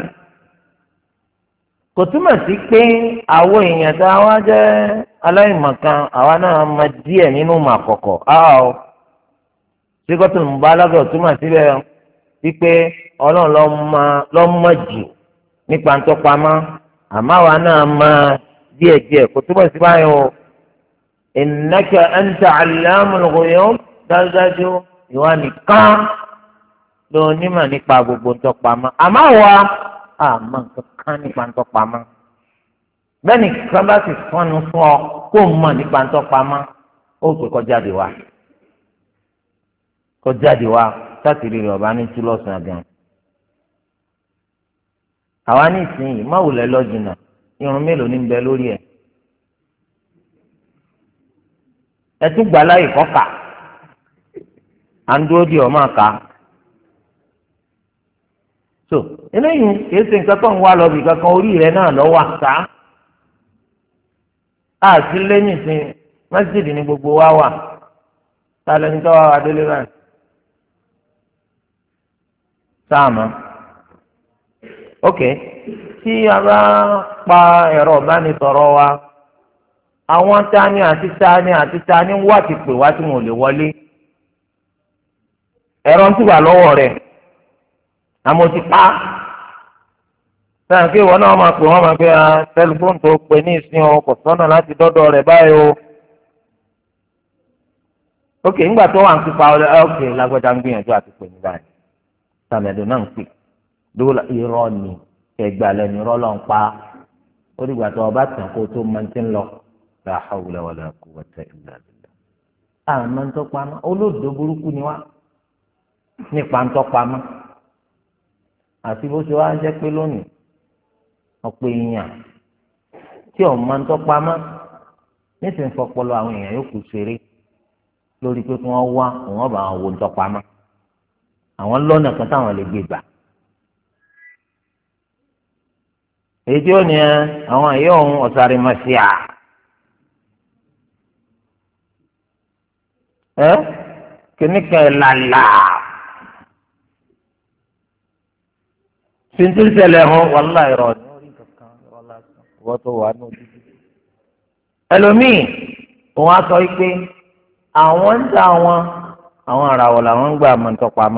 A: kò túmọ̀ sí pé àwọn èèyàn tá a wá jẹ́ aláìmọ̀kan àwa náà máa díẹ̀ nínú màkọ̀kọ̀ áò sighatul mubalagha ò túmọ̀ síbẹ̀ wípé ọlọ́run lọ́mọ jù nípa ntọ́pamọ́ àmọ́ àwa náà máa díẹ̀díẹ̀ kò túbọ̀ sí báyìí o innaka anta allamul ghuyub dájúdájú ìwà nìkan ló nímọ̀ nípa gbogbo ntọ́pamọ́ àmọ́ àwa àmọ́ kankan nípa ntọ́pamọ́ bẹ́ẹ̀ ni kan bá sì fọ́nu fún ọ kó mọ̀ nípa ntọ́pamọ́ ó pè kọjá de wa kó jáde wá sátìrì rẹ̀ ọba ní tú lọ́sàn-án gan. àwa ní ìsinyìí má wùlẹ̀ lọ jìnnà irun mélòó ní bẹ lórí ẹ̀ ẹ tún gbà láyè kọ́kà à ń dúró di ọmọ àká. so eléyìí kìí ṣe nǹkan tó ń wá lọ bí kankan orí rẹ̀ náà lọ́wọ́ àká àti lẹ́yìn sí mẹ́sídìí ní gbogbo wa wà tá a lẹni tó wá wá délé báyìí sáàmù ok tí a bá pa ẹ̀rọ ìbánisọ̀rọ̀ wa àwọn tani àti tani àti tani wá ti pè wá tí wọn ò lè wọlé ẹ̀rọ ń túbà lọ́wọ́ rẹ̀ àmọ́ ti pa sáà kí ìwọ náà máa pè wọ́n máa pè á tẹlifóònù tó pè ní ìsìn ọkọ̀ sọ́nà láti dọ́dọ̀ rẹ̀ báyìí o ok ńgbà tó wà ń pípa ọ ok lágbàdá ń gbìyànjú àti pè ní báyìí sàmẹ̀dù náà ń pè dóòlà irọ́ ni ẹgbàá lẹ́nu irọ́ lọ́n pa ó dìgbà tó ọba tàn kó tó máa ti ń lọ la hawla wala quwwata illa billah. àmọ́ ń tọ́pamọ́ olódò burúkú ni wá nípa ń tọ́pamọ́ àti bó ṣe wá ń jẹ́ pé lónìí ọ̀pọ̀ èèyàn tí ọ̀ máa ń tọ́pamọ́ nísìnyí fọpọlọ àwọn èèyàn yóò kù ṣeré lórí pé kí wọ́n wá òun ọba àwọn wo ń tọ́pamọ́ àwọn lọ́nà kan táwọn lè gbé gbà. èyí tí ó ní ẹ àwọn èyí òun ọ̀sàrì máa ṣe à ẹ kìnnìkan ẹ̀ làlà fìntìsẹ̀lẹ̀ hàn wàhálà ìrọ̀ ní orí kankan ìrọ̀ lásán ìwọ́n tó wà ní ojútùú. ẹlòmíì òun á sọ pé àwọn ń dá àwọn àwọn àràwọ̀ làwọn ń gbà mọ́ ń tọpamọ́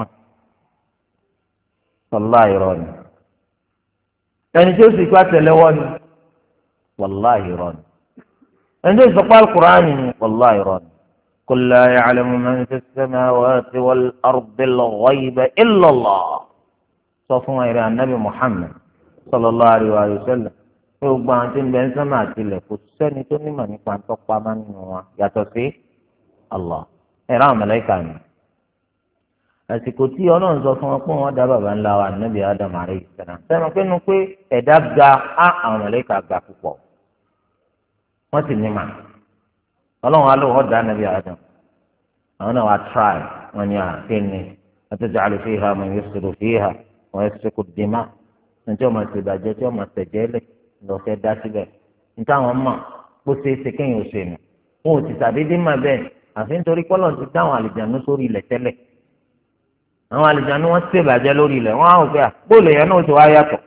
A: wàláhì irọ́ ni ẹni tí ó sì gbà tẹ́lẹ̀wọ́ ni wàláhì irọ́ ni ẹni tí ó sọ pé alukuraani ni wàláhì irọ́ ni qul la ya'lamu man fi as-samawati wal ardi al-ghayba illa Allah sọ fún wa ìrẹ anabi Muhammad sallallahu alaihi wa sallam pé gbogbo àwọn tí ń bẹ ń sánmà àti ilẹ̀ kò sẹ́ni tó nímọ̀ nípa ń tọpamọ́ nínú wọn yàtọ̀ sí Allah ẹ̀rọ àwọn mẹlẹ́kà ni àsìkò tí ọlọ́run sọ fún wọn pé wọ́n dá bàbá ńlá wa nàbì Adam alayhi salam sẹ́nu pé nu pé ẹ̀dá ga á àwọn mẹlẹ́kà ga púpọ̀ wọ́n sì ní mà ọlọ́run alẹ́ wọ́n dá nàbì Adam àwọn náà wá tíráì wọn ni àkéènì ataj'alu fiha man yufsidu fiha wa yasfiku ad-dima ní tí wọ́n máa ṣe ìbàjẹ́ tí wọ́n máa tẹ̀jẹ́ lẹ̀ lọ́fẹ́ dá síbẹ̀ ní táwọn mọ̀ kó ṣeé ṣe kéèyàn ò ṣe nù wọn ò ti sàdédé mà bẹ́ẹ̀ àfi nítorí pọ́lọ̀ ti dáhùn àlìjánu sórí ilẹ̀ tẹ́lẹ̀ àwọn àlìjánu wọn ṣèbàjẹ́ lórí ilẹ̀ wọn á wò pé bóòlù yẹn náà ti wá yàtọ̀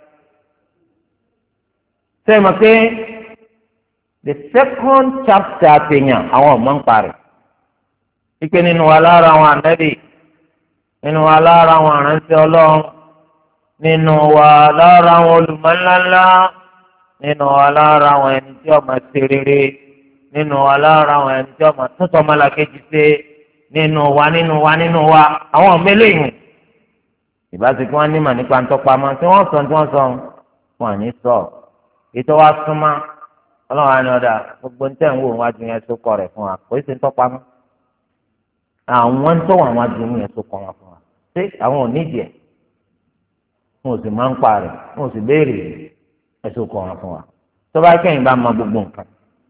A: sẹ́yìn mọ̀ pé the second chapter àtẹ̀yàn àwọn ọ̀mọ́ ń parí wípé nínú wa lára àwọn ànábì nínú wa lára àwọn àránṣẹ́ ọlọ́run nínú wa lára àwọn olùmọ̀ ńláńlá nínú wa lára àwọn ẹni tí ọmọ ṣe rere nínú wa lára àwọn ẹni tí ọmọ tó tọ́ ọmọlàkejì ṣe nínú wa nínú wa nínú wa àwọn ọmọlẹ́yìn ìbáṣe kí wọ́n ní mà nípa ntọ́pamọ́ tí wọ́n sọ tí wọ́n sọ wọn àní sọ ètò wa súnmọ́ ọlọ́run àni ọ̀dà gbogbo ń tẹ̀ ń wò wájú yẹn tó kọ rẹ̀ fún wa kò í ṣe ntọ́pamọ́ àwọn tó wà wájú yẹn tó kọ wọn fún wa ṣé àwọn ò nídìí ẹ̀ wọn ò sì máa ń pa rẹ̀ wọn ò sì béèrè ẹ̀ tó kọ wọn fún wa tó bá kẹ́yìn bá mọ gbogbo nǹkan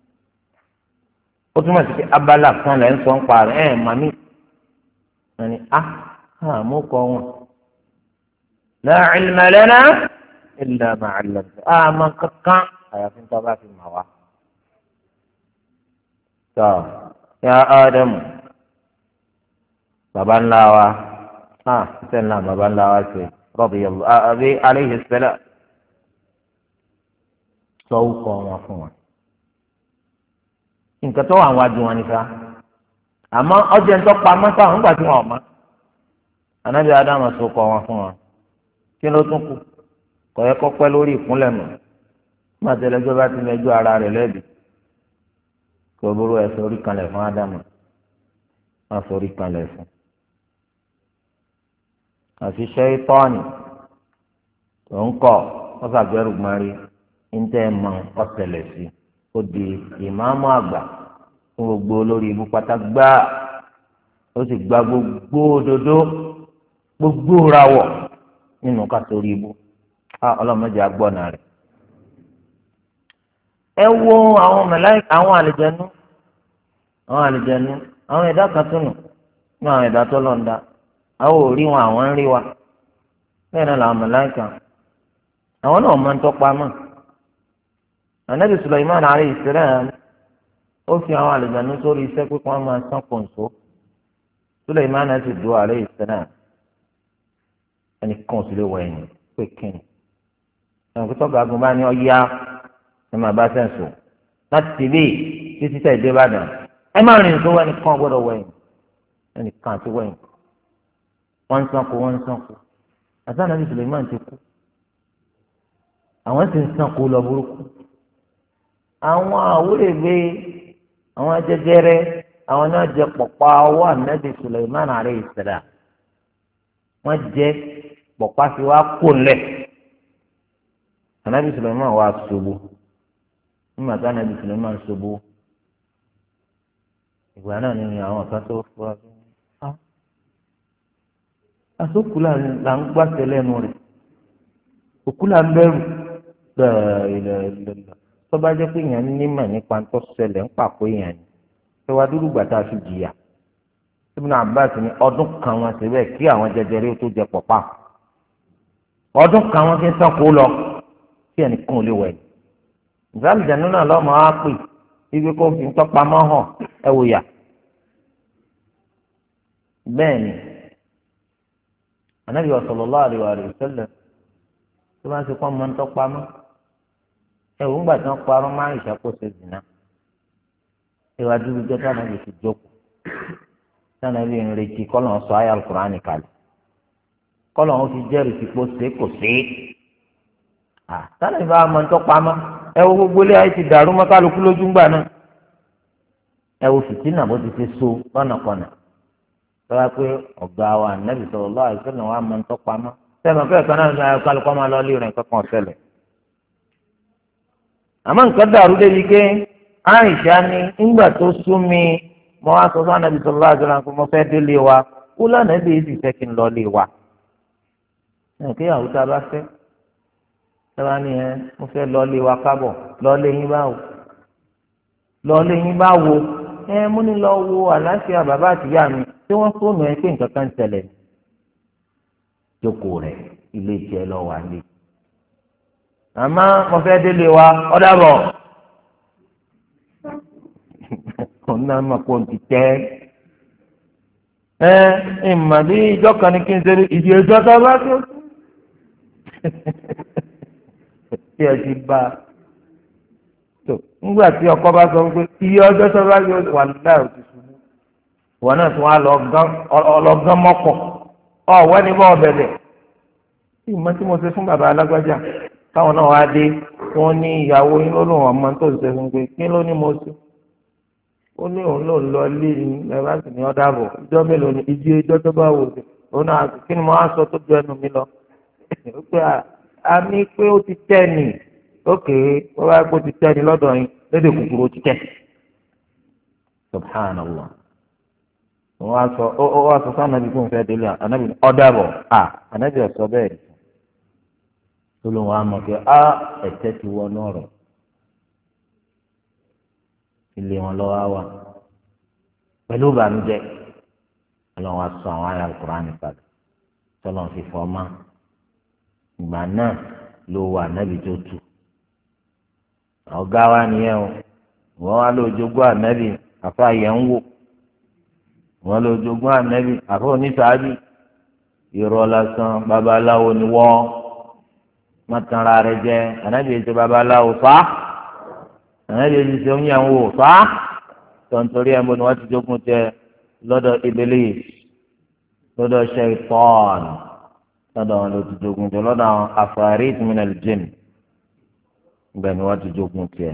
A: ó túmọ̀ sí pé abala kan lẹ́ ń sọ ń pa rẹ̀ ẹ̀ màmí ẹni a àmú kọ wọn la ilma lana illa ma 'allamtana àmọ́ kankan àyàfi tó bá fi mà wá. tó ya Ádámù baba ńlá wa ah ṣe ńlá baba ńlá wa ṣe radiyallahu àbí alayhi salam sọ kọ wọn fún wọn nǹkan tó wà wájú wọn nípa àmọ́ ọjọ́ ń tọ́pa mọ́tò àwọn nígbà tí wọn ò mọ́ anábì Ádámù sọ kọ wọn fún wọn kí ló tún kù kò yẹ kó pẹ́ lórí ìkúnlẹ̀ mọ́ má tẹ́lẹ̀jọ́ bá ti mẹjọ́ ara rẹ̀ lẹ́bi kò burú ẹ̀ sórí kanlẹ̀ fún Ádámù má sórí kanlẹ̀ fún àfi Ṣáítánì tó ń kọ́ wọ́n ṣàgbẹ́rù gbọ́nrí ń tẹ́ ẹ mọ ọ̀sẹ̀lẹ̀ sí ó di ìmáàmù àgbà fún gbogbo olórí ibú pátá gbáà ó sì gba gbogbo òdodo gbogbo rawọ̀ nínú kátólì ibú ọlọ́mọdé agbọ́nà rẹ̀. ẹ wo àwọn màláíkà àwọn àlìjẹnú àwọn àlìjẹnú àwọn ẹ̀dá kan tó nù ní àwọn ẹ̀dá tó lọ́nda àwọn ò rí wọn àwọn ń rí wa bẹ́ẹ̀ náà làwọn màláíkà àwọn náà máa ń tọ́pa mọ́. ànábì Sulaiman alayhi salam ó fi àwọn àlìjẹnú sórí iṣẹ́ pé kí wọ́n máa sán kòǹso Sulaiman náà sì dúró alayhi salam ẹnì kan ò sì lè wọ ẹ̀yìn pé kíni ẹnì kí tọ́gà agun bá ní ọ yá ẹ máa bá sẹ́ǹsù láti tìbí títí tẹ̀ dé Ìbàdàn ẹ má rìn tó ẹnì kan gbọ́dọ̀ wọ ẹ̀yìn ẹnì kan àti wọ ẹ̀yìn wọ́n ń sanko wọ́n ń sanko àti ànábì Sulaiman ti kú àwọn sì ń sanko lọ burúkú àwọn àwúrẹ́gbẹ́ àwọn jẹjẹrẹ àwọn náà jẹ pọ̀pọ̀ ọwọ́ ànábì Sulaiman alayhi salam wọ́n jẹ pọ̀pọ̀ fi wá kó lẹ̀ ànábì Sulaiman wá ṣubú nígbà tí ànábì Sulaiman ṣubú ìgbà náà ni àwọn kan tó fura bí wọn àsókù là ń gbàtẹ lẹ́nu rẹ̀ òkú là ń bẹ̀rù bẹ́ẹ̀ ilẹ̀ ilẹ̀ tó bá jẹ́ pé èèyàn nímọ̀ nípa tó ṣẹlẹ̀ ń pàpọ̀ èèyàn ni ẹ wá dúró gbàtà fi jìyà Ibn Abbas ní ọdún kan wọn síbẹ̀ kí àwọn jẹjẹrẹ tó jẹ pọ̀pá ọdún kan wọn fi ń sàn kó lọ kí ẹnìkan ò lè wẹ̀ ìgbàlùjẹ̀nu náà lọ́mọ á pè ibi kó fi ń tọ́pamọ́ hàn ẹ wò yà bẹ́ẹ̀ ni Ànábì sallallahu alaihi wa sallam tó bá ń ṣe kọ́ mọ́ ń tọ́pamọ́ ẹ̀wù ńgbà tí wọ́n parọ́ máa ń ìṣàkóso ìdìnnà ìwà dúró jẹ́ táwọn ẹbí ti jókòó táwọn ẹbí ń retí kọ́lọ̀ sọ ayé Al-Qur'ani kalẹ̀ kọ́lọ̀ wọn fi jẹ́rìí sí pé ṣe kò ṣe é táwọn ẹbí bá máa ń tọ́pamọ́ ẹ̀wù gbogbo ilé ayé ti dàrú mọ́ kálukú lójú ńgbà náà ẹ̀wù fìtínà bó ti ṣe so lọ́nàkọ̀nà tọ́lá pé ọ̀gá wa Ànábì sallallahu alaihi wasallam wa máa ń tọ́pamọ́ sẹ́mi ọ̀fẹ́ kan náà kálukú máa lọ lé rẹ̀ kankan ọ̀sẹ̀lẹ̀ àmọ́ nǹkan dàrú débi pé Àìṣà ni ńgbà tó sún mi mo wá sọ fún Ànábì sallallahu alaihi wasallam pé mo fẹ́ délé wa ó lánàá bí èsì fẹ́ kí n lọ lé wa ẹ̀ kí àwọn tá a bá fẹ́ sábà ní ẹ mo fẹ́ lọ lé wa kábọ̀ lọ lé yín báwo lọ lé yín báwo ẹ mú ní lọ wo àlàáfíà bàbá àtìyá mi tí wọ́n fóònù ẹ pé nǹkan kan ń ṣẹlẹ̀ jókòó rẹ̀ ilé tiẹ̀ lọ wà lé àmọ́ mo fẹ́ délé wa ọ̀dàbọ̀ òun náà mọ̀ pé òun ti tẹ́ ẹ ìmọ̀ bí ìjọ kan ní kí n ṣe ìdí ìjọ tó bá tó tí ẹ ti bá tó nígbà tí ọkọ bá sọ pé iye ọjọ́ tó bá yọ wà nígbà òtún ṣubú wọn náà tún wá ọlọ́gán mọ́kọ̀ ọ̀wẹ́ ní bọ́ọ̀ bẹ̀rẹ̀ ìmọ̀ tí mo ṣe fún bàbá alágbájá táwọn náà wá dé wọn ní ìyàwó yín ló lóun ọmọ tó ṣe fún pé kí ló ní mo ṣe ó ní òun ló ń lọ lé ní ẹ̀rọ sì ní ọ̀dà bọ̀ ìjọ mélòó ni ìjọ ìjọ tó bá wò ó òun náà kí ni mo á sọ tó ju ẹnu mi lọ ó pé a ní pé ó ti tẹ́ ni ókè ó wá pé ó ti tẹ́ ni lọ́dọ̀ yín lédè kúkúrú ó ti tẹ́ subhanallah wọ́n wá sọ ó wá sọ sáà nàbí fún ìfẹ́ délé ànábì ọ̀dà bọ̀ à ànábì ọ̀sọ́ bẹ́ẹ̀ tolóhùn àmọ́ pé á ẹ̀tẹ́ ti wọ náà rọ̀ ilé wọn lọ́wọ́ wà pẹ̀lú ìbànújẹ́ ọlọ́run aṣọ àwọn ará Al-Qur'ani padà tọ́lọ́n fi fọ́ ma ìgbà náà ló wà nábì tó tù ọ̀gá wa nìyẹn o wọ́n wá lọ jogún ànábì àfa yẹn ń wò wọ́n lọ jogún ànábì àfa oníṣáájú irọ́ lásán babaláwo ni wọ́n mọ̀tànra rẹ̀ jẹ́ ànábì ètò babaláwo fa ànábì ètò ìṣe ń yàn wò fa tọ̀ntorí ẹ̀ ń bọ̀ ni wọ́n ti jogún tẹ lọ́dọ̀ Iblis lọ́dọ̀ Shaytan lọ́dọ̀ àwọn ló ti jogún tẹ lọ́dọ̀ àwọn afarit minal jinn ibẹ̀ ni wọ́n ti jogún tẹ.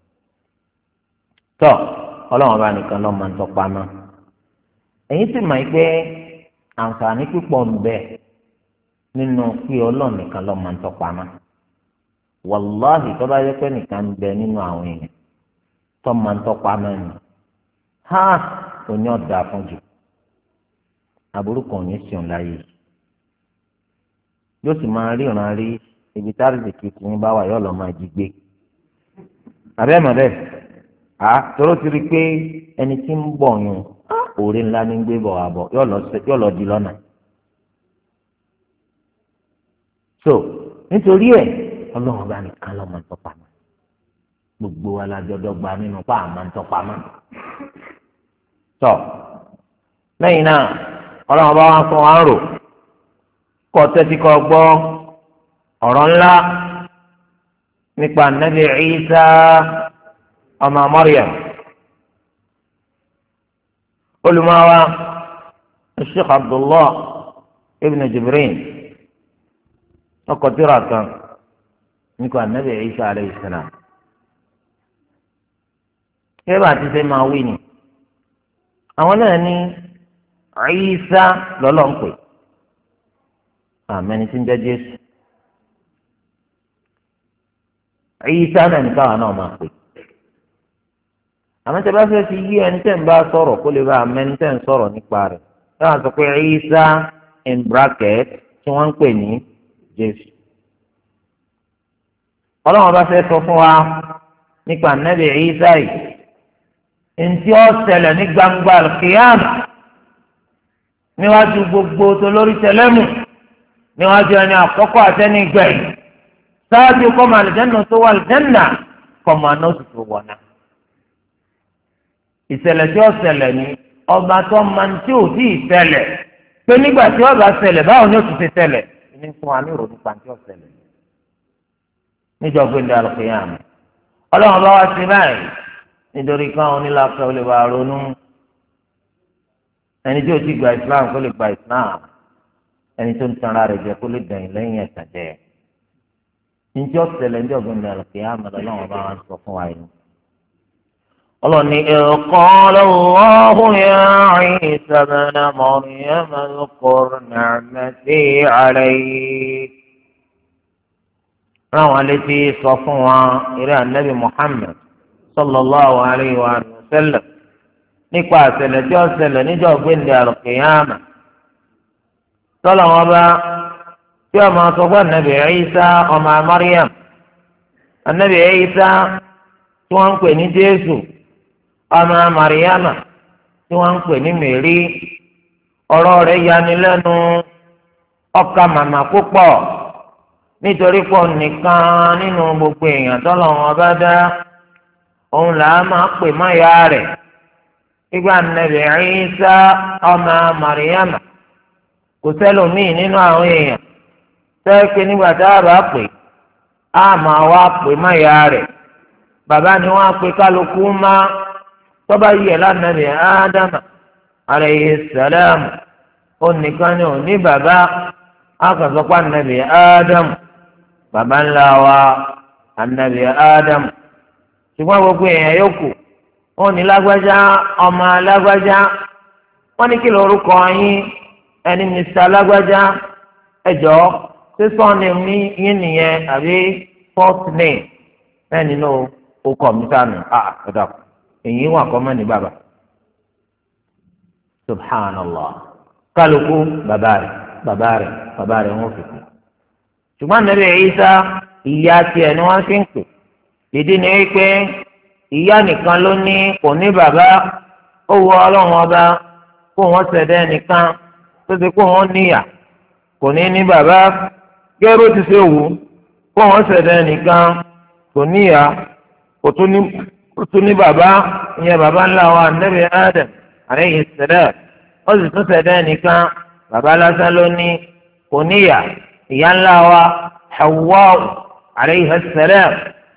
A: tọ́ ọlọ́run bá nìkan lọ́ọ́ máa ń tọ́pa mọ́ èyí sì máa ń pé àǹfààní pípọ̀ ń bẹ nínú pé ọlọ́run nìkan lọ́ọ́ máa ń tọ́pa mọ́ wàláhì tó bá yẹ pé nìkan ń bẹ nínú àwọn èèyàn tó máa ń tọ́pa mọ́ ni ha òní ọ̀dà fún jù aburú kan ò ní sùn láyé yóò sì máa ríran rí ibi táàrí kìkì ń bá wà yóò lọ máa jí gbé àbẹ́mọ̀lẹ́ à tóró ti rí i pé ẹni tí ń bọ̀ yun òòrè ńlá ní gbé bọ̀ àbọ̀ yóò lọ di lọ́nà so nítorí ẹ̀ ọlọ́run bá nìkan lọ́mọ ń tọ́pa mọ́ gbogbo wa la jọdọ̀ gba nínú pa àmọ́ ń tọ́pa mọ́ tọ́ lẹ́yìn náà ọlọ́run bá wá fún wa ń rò kọ́ tẹ́tí kọ́ gbọ́ ọ̀rọ̀ ńlá nípa Nabi Isa ọmọ Maryam olùmọ̀wá Sheikh Abdullah ibn Jibrin ọkọ̀ tírà kan nípa Nabi Isa alayhi salam kí ẹ bá ti ṣe máa wí ni àwọn náà ní Isa lọ́lọ́ ń pè àmẹ́ni tí ń jẹ́ Jésù Isa náà ní káwọn náà máa pè àmọ́ tẹ́ bá fẹ́ fi yí ẹni tẹ́ ń bá sọ̀rọ̀ kó lè bá àmẹ́ni tẹ́ ń sọ̀rọ̀ nípa rẹ̀ táwọn sọ pé Isa in bracket tí wọ́n ń pè ní Jésù ọlọ́run bá fẹ́ sọ fún wa nípa Nabi Isa yìí ntí ó ṣẹlẹ̀ ní gbangba al-qiyama níwájú gbogbo tó lórí tẹlẹ́mù níwájú ẹni àkọ́kọ́ àtẹni gbẹ̀yìn sáájú kọ́mọ àlùjánnà tó wà àlùjánnà kọ́mọ náà sì tó wọ̀nà. ìṣẹ̀lẹ̀ tí ó ṣẹlẹ̀ ní ọba tó máa ń tí ò tí ì ṣẹlẹ̀ pé nígbà tí ó bá ṣẹlẹ̀ báwo ni ó ti ṣe ṣẹlẹ̀ ní fún wa ní ìrònú pàǹtí ó ṣẹlẹ̀ níjọ́ gbẹ̀ndẹ̀ al-qiyama ọlọ́run bá wá sí báyìí nítorí káwọn onílàpẹ ó lè bá ronú ẹni tí ó ti gba islam kó lè gba islam ẹni tó ń tanra rẹ̀ jẹ kó lè dẹ̀yìn lẹ́yìn ẹ̀sán jẹ níjọ́ tẹ́lẹ̀ ní ọ̀gbìn ní àlùkè àmàlà lọ́wọ́ bá wọn sọ fún wa yìí. ọlọ́ni qala Allahu ya Isa ibn Maryam udhkur ni'mati alayk. ráwọn létí sọ fún wa eré ànábì Muhammad sallallahu alayhi wa sallam nípa àṣẹlẹ̀ tí ó ṣẹlẹ̀ níjọ́ gbẹ̀ndẹ̀ àlùkìyàmà tọ́lọ̀ wọn bá tí wọ́n máa sọ fún anabi Isa ọmọ Maryam anabi Isa tí wọ́n ń pè ní Jésù ọmọ Maryama tí wọ́n ń pè ní Mary ọ̀rọ̀ rẹ̀ yanilẹ́nu ọkà màmá púpọ̀ nítorí pọ̀ nìkan nínú gbogbo èèyàn tọ́lọ̀ wọn bá dá òun là á máa pè má ya rẹ̀ ìgbà Ànábì Ìsá ọmọ Màríyàmà kò sẹ́lòmíì nínú àwọn èèyàn sẹ́ẹ̀kì nígbà tá a bá pè á máa wá pè má ya rẹ̀ bàbá ni wọ́n á pè kálukú má tọ́ba yẹ lánàbì Ádámà alayhi salam ó nìkan ni ò ní bàbá á kàn sọ pé Ànábì Ádámù bàbá ńlá wa Ànábì Ádámù ṣùgbọ́n gbogbo èèyàn yòókù wọn ní lágbájá ọmọ lágbájá wọn ní kí lórúkọ yín ẹni mr lágbájá ẹjọ sísọ ni mí yín nìyẹn àbí fourth name bẹ́ẹ̀ nínú okọ mi sànù à ọ̀dà èyí wà kọ́ mọ́ ní bàbá subhanallah kálukú bàbá rẹ̀ bàbá rẹ̀ bàbá rẹ̀ wọn fi kú ṣùgbọ́n Ànábì Ìsá ìyá tiẹ̀ ni wọ́n fi ń pè ìdí ni wípé ìyá nìkan ló ní kò ní bàbá ó wọ ọlọ́run ọba kó wọ́n ṣẹ̀dá nìkan tó ti kó wọ́n níyà kò ní ní bàbá gẹ́rù ti ṣe wù kó wọ́n ṣẹ̀dá nìkan kò níyà kò tún ní bàbá ìyẹn bàbá ńlá wa Ànábì Adam alayhi salam ó sì tún ṣẹ̀dá nìkan bàbá lásán ló ní kò níyà ìyá ńlá wa Hawwa alayhi salam.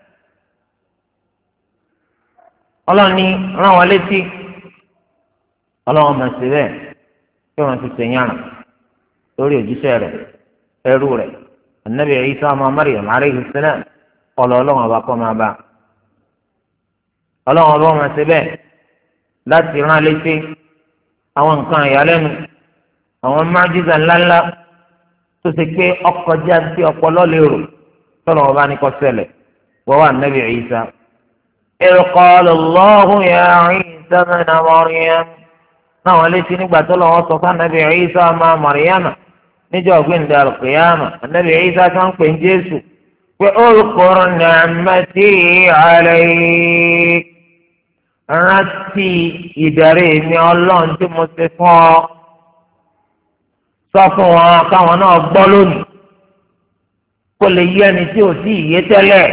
A: ọlọ́run ní rán wọn létí ọlọ́run mọ̀ sí bẹ́ẹ̀ kí wọ́n ti sèyànrà lórí òjíṣẹ́ rẹ̀ ẹrú rẹ̀ Ànábì Ìsá ọmọ Maryam alayhi salam ọlọ́ ọlọ́run ọba kọ́ máa bá ọlọ́run ọba mọ̀ sí bẹ́ẹ̀ láti rán létí àwọn nǹkan ìyàlẹ́nu àwọn májísà ńláńlá tó ṣe pé ọkọjá sí ọpọlọ lérò tọ́lọ̀ ọba ní kó ṣẹlẹ̀ wọ́n wà Ànábì Ìsá. إذ قال الله يا عيسى ابن مريم náwọn létí nígbà tó lọ́wọ́ sọ fún anabi Isa ọmọ Maryama níjọ́ ọ̀gbìn al-qiyama anabi Isa tó ń pè ń Jésù pé ulqur ni'mati alayk rántí ìdarí mi Ọlọ́run tí mo ṣe fún ọ sọ fún wọn káwọn náà gbọ́ lónìí kó lè yé ẹni tí ò sí ìyé tẹ́lẹ̀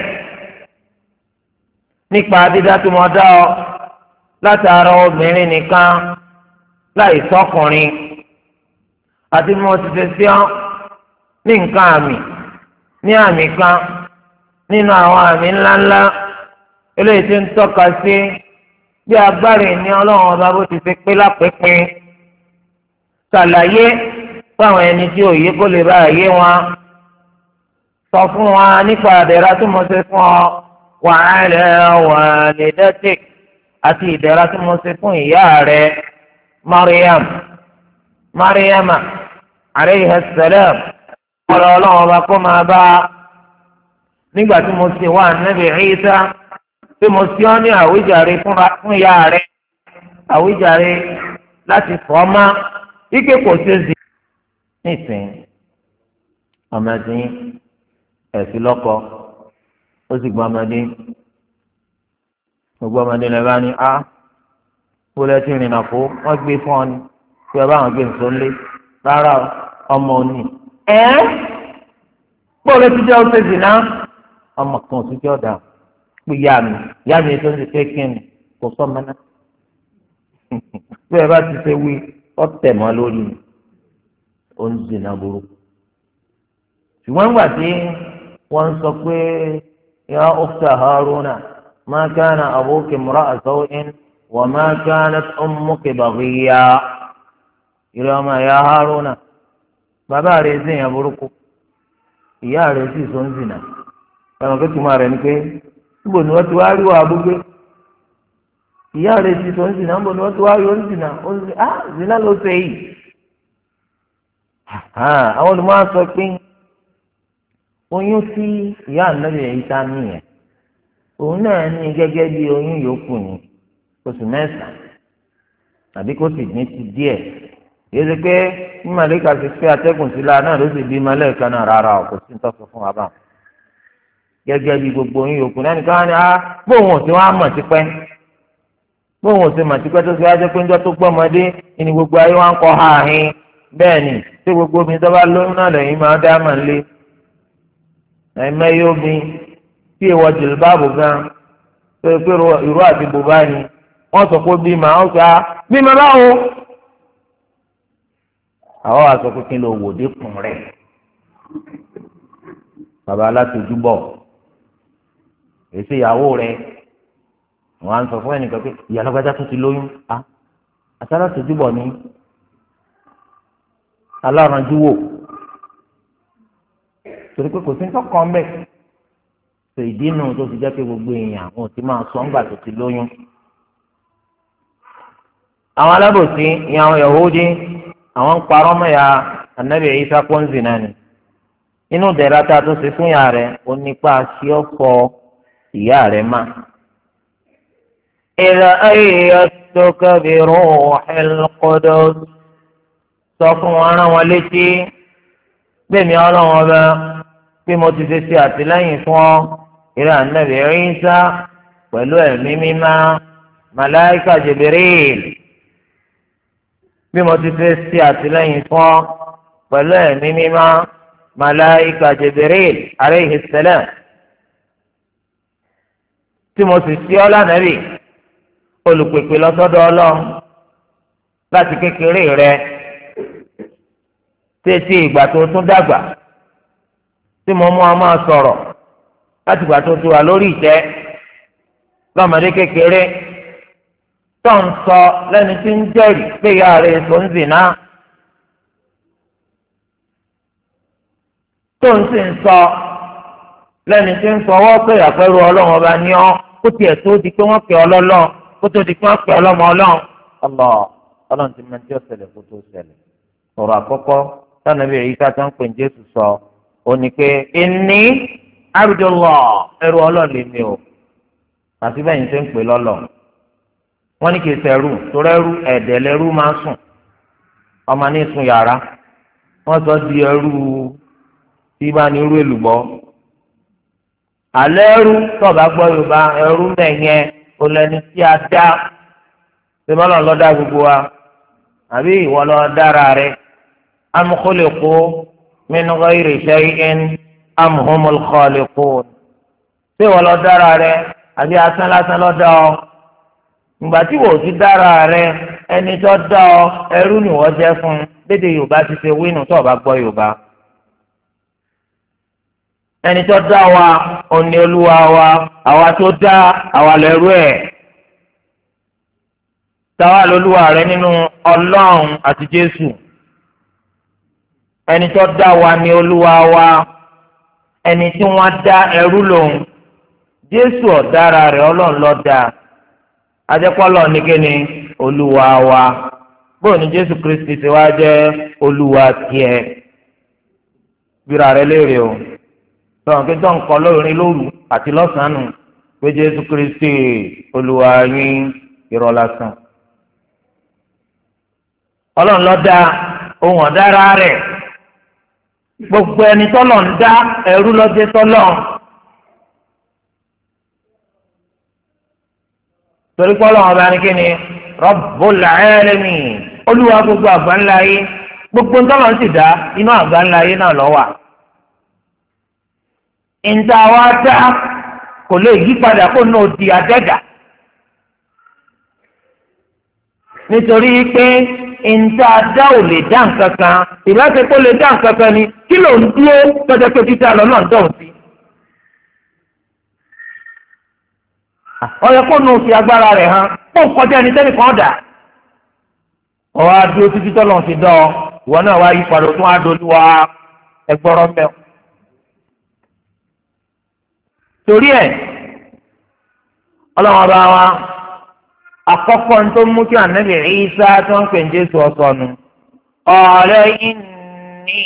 A: nípa dídá tí mo dá ọ látara obìnrin nìkan láì sọkùnrin àti bí mo ti ṣe sí ọ ní nǹkan àmì ní àmì kan nínú àwọn àmì ńláńlá eléyìí tí ń tọ́ka sí bí agbára ìní ọlọ́run ọba bó ti ṣe pé lápẹ́pẹ́ ṣàlàyé fáwọn ẹni tí òye kó lè bá àyè wọn sọ fún wa nípa àdẹ̀rà tí mo ṣe fún ọ wa ala walidatik àti ìdẹ̀ra tí mo ṣe fún ìyá rẹ Maryam Maryama alayha salam ọ̀rọ̀ ọlọ́run ọba kó máa bá nígbà tí mo ṣe wá Ànábì Ìsá tí mo ṣe ọ́ ní àwíjàre fún ìyá rẹ àwíjàre láti fọ́ ọ́ má ike kò ṣe zì nísìnyí ọmọdé ẹ̀sìn lọ́kọ ó sì gbọ́ ọmọdé gbogbo ọmọdé lè bá ní a kó lẹ́tí ìrìnà kó wọ́n gbé fún ọ ni kí ẹ bá wọn gbé nǹkan lé rárá ọmọ òní ẹ́ bóòlù ti jẹ́ ọ̀sẹ̀ dìná ọmọ kan òsì jẹ́ ọ̀dà pé yá mi yá mi tó ń ti pé kí ni kò sọ mọ́ná bí ẹ bá ti ṣe wí ọ̀tẹ̀ mọ́ lórí mi ó ń dìnnà burúkú ṣùgbọ́n nígbà tí wọ́n ń sọ pé ya ukhta Haruna ma kana abuki imra'a saw'in wa ma kanat ummuki baghiya ìrẹ́ ọmọ ya Haruna bàbá rẹ̀ sì yàn burúkú ìyá rẹ̀ sì sọ ń zìnà ẹ̀rọ pé tùmọ̀ rẹ̀ ni pé níbo ni wọ́n ti wá rí wà gbogbo ìyá rẹ̀ sì sọ ń zìnà níbo ni wọ́n ti wá rí wọ́n zìnà ó ń zìnà ah zìnà ló ṣe yìí àwọn olùmọ̀ á sọ pé oyún tí ìyá ànábì Ìsá nìyẹn òun náà ní gẹ́gẹ́ bí oyún yòókù ní oṣù mẹ́sàn-án tàbí kó sì ní ti díẹ̀ yìí ṣe pé ní màlíkà ti fẹ́ atẹ́gùn sílá náà ló sì bí mọ́lẹ́ẹ̀kan náà rárá o kò sí ní tọ́sọ fún wa bá gẹ́gẹ́ bí gbogbo oyún yòókù náà nìkan ni ah bóun ò sí wọn á mọ̀ tipẹ́ bóun ò sí mọ̀ tipẹ́ tó fi wá jẹ́ pé ńjọ́ tó gbọ́mọdé ni gbogbo ayé wọn kọ́ ha hin bẹ́ẹ̀ ni tí gbogbo omi tó bá lóyún náà lẹ́yìn máa dá mọ̀ lé ẹ̀mẹ́ yóò mi tí èèwọ̀ jìlbáàbù gan pé pé ìró àti bùbá ni wọ́n sọ pé bímọ àwọn sọ bímọ báwo. àwọn wa sọ pé kí ló wò dékun rẹ̀ bàbá alátòjúbọ̀ èsì ìyàwó rẹ̀ wọ́n á sọ fún ẹnìkan pé ìyàlọ́gbájá tó ti lóyún á àti alátòjúbọ̀ ni aláranjú wò torí pé kò sí nǹkan mbẹ tó ìdí nù tó ti jẹ́ pé gbogbo èèyàn àwọn ò ti máa sọ ńgbà tó ti lóyún. àwọn alábòsí ìyẹn àwọn Yahudi àwọn ń parọ́ mọ́ ya Ànábì Ìsá pọ́ńzì náà ni inú dẹ̀ra tá a tó ṣe fún ìyá rẹ̀ ó nípa sí ọ̀fọ̀ ìyá rẹ̀ mà. ìlà ayyatuka bi ruhil qudus sọ fún wọn rán wọn létí bẹ́ẹ̀ mi ọlọ́run ọba bí mo ti ṣe ṣe àtìlẹ́yìn fún ọ ìrẹ Ànábì Ìsá pẹ̀lú ẹ̀mí mímá màláìkà Jibril bí mo ti ṣe ṣe àtìlẹ́yìn fún ọ pẹ̀lú ẹ̀mí mímá màláìkà Jibril alayhi salam tí mo sì ṣe ọ́ lánàbì olùpèpè lọ́sọ́dọ̀ ọlọ́run láti kékeré rẹ títí ìgbà tó tún dàgbà tí mo mú ọ máa sọ̀rọ̀ láti ìgbà tó ti wà lórí ìtẹ́ lọ́mọdé kékeré tó ń sọ lẹ́ni tí ń jẹ́rìí pé ìyá rẹ̀ sọ ń zìnà tó ń sì ń sọ lẹ́ni tí ń fọwọ́ pé àpẹẹrù ọlọ́run ọba ní ọ́ kó tiẹ̀ tó di pé wọ́n pè ọ́ lọ́lọ́ kó tó di pé wọ́n pè ọ́ lọ́mọ ọlọ́run ọlọ́ ọlọ́run ti máa ń tí ó ṣẹlẹ̀ kó tó ṣẹlẹ̀ ọ̀rọ̀ àkọ́kọ́ Ànábì Ìsá tó ń pè ní Jésù sọ ó ní pé inni Abdullah ẹrú ọlọ́run lè mi o àti bẹ́ẹ̀ ni ṣe ń pè lọ́lọ́ wọ́n ní kì í ṣẹrú torí ẹrú ẹ̀dẹ̀ lẹ́rú máa sùn ọmọ ní sùn yàrá wọ́n sọ di ẹrú tí bá ní irú èlùbọ́ alẹ́ ẹrú tọ́ba gbọ́ yorùbá ẹrú mẹ́yẹn olẹ́ni tí a dá ṣé bọ́lá lọ́dá gbogbo wa àbí ìwọ lọ dára rẹ am khuliqu min ghayri shay'in am humul khaliqun ṣé ìwọ lọ dára rẹ àbí asán lásán lọ dá ọ ìgbà tí wò ó ti dára rẹ ẹni tó dá ọ ẹrú ni wọ́n jẹ́ fún lédè yorùbá ti ṣe wínú tó o bá gbọ́ yorùbá ẹni tó dá wa òní olúwa wa àwa tó dá àwa lẹ́rú ẹ̀ táwa lolúwa rẹ nínú ọlọ́run àti jésù ẹni tó dá wa ní olúwa wa ẹni tí wọ́n dá ẹrú lòun jésù ọ̀dára rẹ̀ ọlọ́run ló dá ajẹ́pọ́lọ́ ní kíni olúwa wa bóò ní jésù kristi ti wá jẹ́ olúwa tiẹ̀ bíra rẹ léèrè o sọ̀rọ̀ pé tó ń kọ́ lórin lóru àti lọ́sàn-án pé jésù kristi olúwa yín irọ́ lásán ọlọ́run ló dá ohun ọ̀dára rẹ̀ gbogbo ẹni tọ́lọ̀ ń dá ẹrú lọ́jẹ́ tọ́lọ̀ torí pọ́lọ́ ọba ní kí ni Rabbul Alamin olúwa gbogbo àgbáńlá yé gbogbo tọ́lọ̀ ń sì dá inú àgbáńlá yé náà ló wà. ìta wa dá kò lè yí padà kó náà di adẹ́gà nítorí pé ìta dá ò lè dá nǹkan kan ìbáṣe kó lè dá nǹkan kan ni kí ló ń dúró lọ́jọ́ pé títà lọ náà ń dọ̀hún sí. ọyọ kó nù fi agbára rẹ̀ hàn kó kọjá ẹni tẹ́lẹ̀ kan dà. ọwọ́ adúró títí tọ́lọ̀ ti dán ọ ìwọ náà wá yí padà tó wá dolú wa ẹgbọ́rọ́ mẹ́wọ́. torí ẹ̀ ọlọ́wọ́n bá wa àkọ́kọ́ tó mú kí ànábì Ìsá tó ń pè ní Jésù ọ̀sọ̀nù ọ̀rẹ́ inni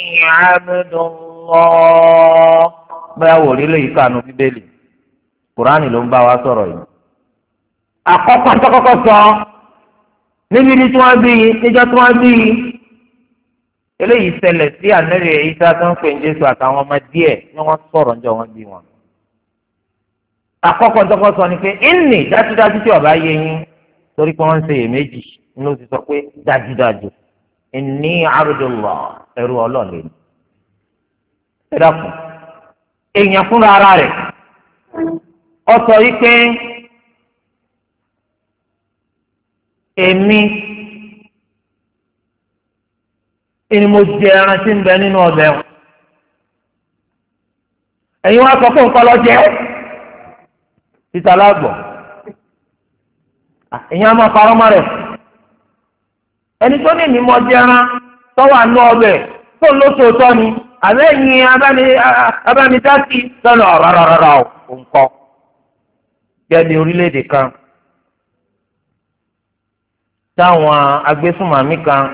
A: abdullah bẹ́ẹ̀ wò rí lóyún kànú bíbélì kùránì ló ń bá wa sọ̀rọ̀ yìí. àkọ́kọ́ tó kọ́kọ́ sọ níbi tí wọ́n bí níjọ́ tí wọ́n bí eléyìí ṣẹlẹ̀ sí ànábì Ìsá tó ń pè ní Jésù àtàwọn ọmọ díẹ̀ ni wọ́n sọ̀rọ̀ níjọ́ wọ́n bí wọn. àkọ́kọ́ tó kọ́kọ́ sọ ni pé inni dájúdájú tí ọba yé yín torí pé wọ́n ń ṣe iyèméjì inú ti sọ pé dájúdájú inni abdullah ẹrú ọlọ́ọ̀lẹ́ ni. ẹ dákun èèyàn fúnra ara rẹ̀ ọ sọ yìí pé èmi ni mo jẹ ẹran tí ń bẹ nínú ọbẹ̀ wọn ẹ̀yin wá sọ pé nǹkan lọ jẹ́ títa lágbọ̀ èyàn á máa parọ́ mọ́ rẹ̀ ẹni tó ní ìmọ̀ jẹran tọ́wọ́ àánú ọbẹ̀ tó ń lóṣooṣọ́ ni àbẹ́yìn abánidásí lọ́nà rárá òǹkọ́ gẹ́gẹ́ orílẹ̀-èdè kan táwọn agbésùnmọ̀mí kan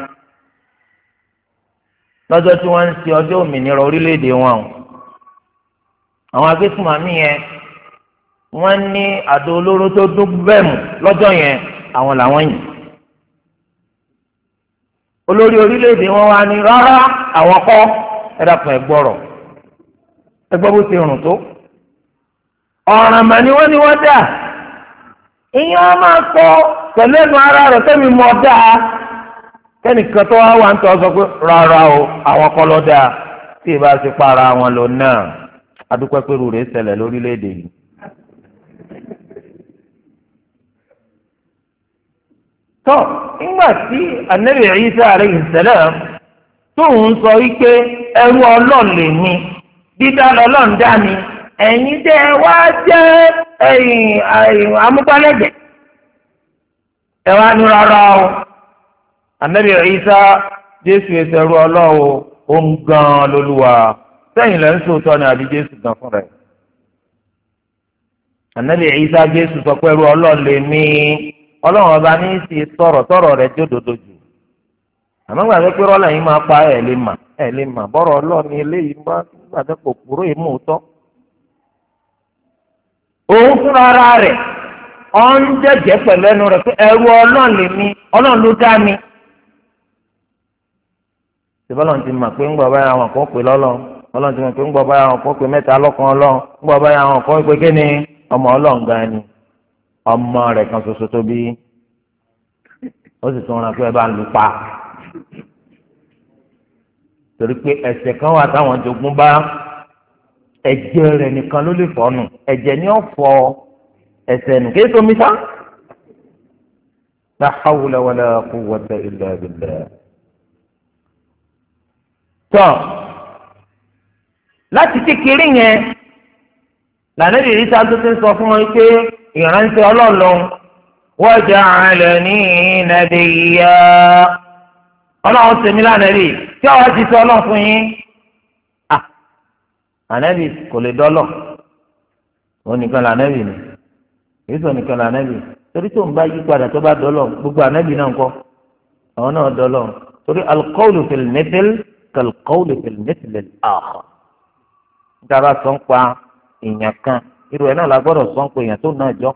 A: lọ́jọ́ tí wọ́n ń ṣe ọjọ́ òmìnira orílẹ̀-èdè wọn àwọn agbésùnmọ̀mí yẹn wọ́n ní àdó olóró tó dún bẹ́ẹ̀mù lọ́jọ́ yẹn àwọn làwọn yìí olórí orílẹ̀-èdè wọn wá ní rárá àwọn kọ́ ẹ dàpọ̀ ẹ gbọ́rọ̀ ẹ gbọ́ bó ti rùn tó ọ̀ràn mà ni wọ́n ní wọ́n dà ìyẹn wọ́n máa sọ pẹ̀lú ẹnu ara rẹ̀ fẹ́mi mọ̀ dáa kẹ́nìkan tó wá wà ń tọ́ sọ pé rárá o àwọn kọ́ lọ́ dáa tí ì bá ti para wọn lò náà adúpẹ́ pẹ̀lú rẹ̀ ṣẹlẹ̀ lórílẹ̀-èdè yìí. tọ́ nígbà tí anabi Isa alayhi salam tóun sọ wípé ẹrú ọlọ́run lè ní dídá lọ́lọ́run dá mi ẹ̀yin tẹ́ wá jẹ́ ẹ̀yìn amúgbálẹ́gbẹ̀ẹ́ ẹ wá ní rárá o anabi Isa Jésù ẹsẹ̀ ẹrú ọlọ́run ó ń gan lólúwa sẹ́yìn lẹ́ ń sòótọ́ ni àbí Jésù gan fún rẹ̀ anabi Isa Jésù sọ pé ẹrú ọlọ́run lè ní ọlọ́run ọba ní í sì sọ̀rọ̀ sọ̀rọ̀ rẹ̀ jódodo jù àmọ́ gbàgbé pé rọ́lá yìí máa pa ẹ̀ lè mà ẹ̀ lè mà bọ́rọ̀ ọlọ́run eléyìí bá gbàgbé kò kúrò ìmú tọ́. òun fúnra ara rẹ̀ ọ̀n jẹ́jẹ́ pẹ̀lú ẹnu rẹ̀ pé ẹrú ọlọ́run lèmi ọlọ́run ló dá mi. ìbọ́lọ̀ ti mọ̀ pé ń gbọ́ báyà wọn kò pè lọ́lọ́ ọlọ́run ti mọ̀ pé ń gbọ́ báyà wọn kò pè mẹ́ta lọ́kàn ọlọ́run ń gbọ́ báyà wọn kò pè kí ni ọmọ ọlọ́run gan ni ọmọ rẹ̀ kan ṣoṣo tó bí ó sì tún rán pé ẹ bá ń lu pa torí pé ẹ̀ṣẹ̀ kan wà táwọn jogún bá ẹ̀jẹ̀ rẹ̀ nìkan ló lè fọ́nù ẹ̀jẹ̀ ni ó fọ ẹ̀ṣẹ̀ nù kí èso mi sá. la hawla wala quwwata illa billah. tọ́ láti kékeré yẹn lànà ìrírí sáà tó ti ń sọ fún wọn pé ìránṣẹ́ ọlọ́ọ̀lọ́hún waja'alani nabiyya ọlọ́run tèmi lánàá rí tí ọ̀rọ̀ ti sọ ọlọ́run fún yín. ànábì kò lè dọ́lọ̀ òun nìkan lànábì ni èso nìkan lànábì torí tó ń bá yí padà tó bá dọ́lọ̀ gbogbo ànábì náà ń kọ́ àwọn náà dọ́lọ̀ torí al-qawlu fil mithl kal-qawli fil mithl al-akhar. níta bá sọ ń pa èèyàn kan irú ẹ̀ náà la gbọ́dọ̀ sọ ń pa èèyàn tó náà jọ.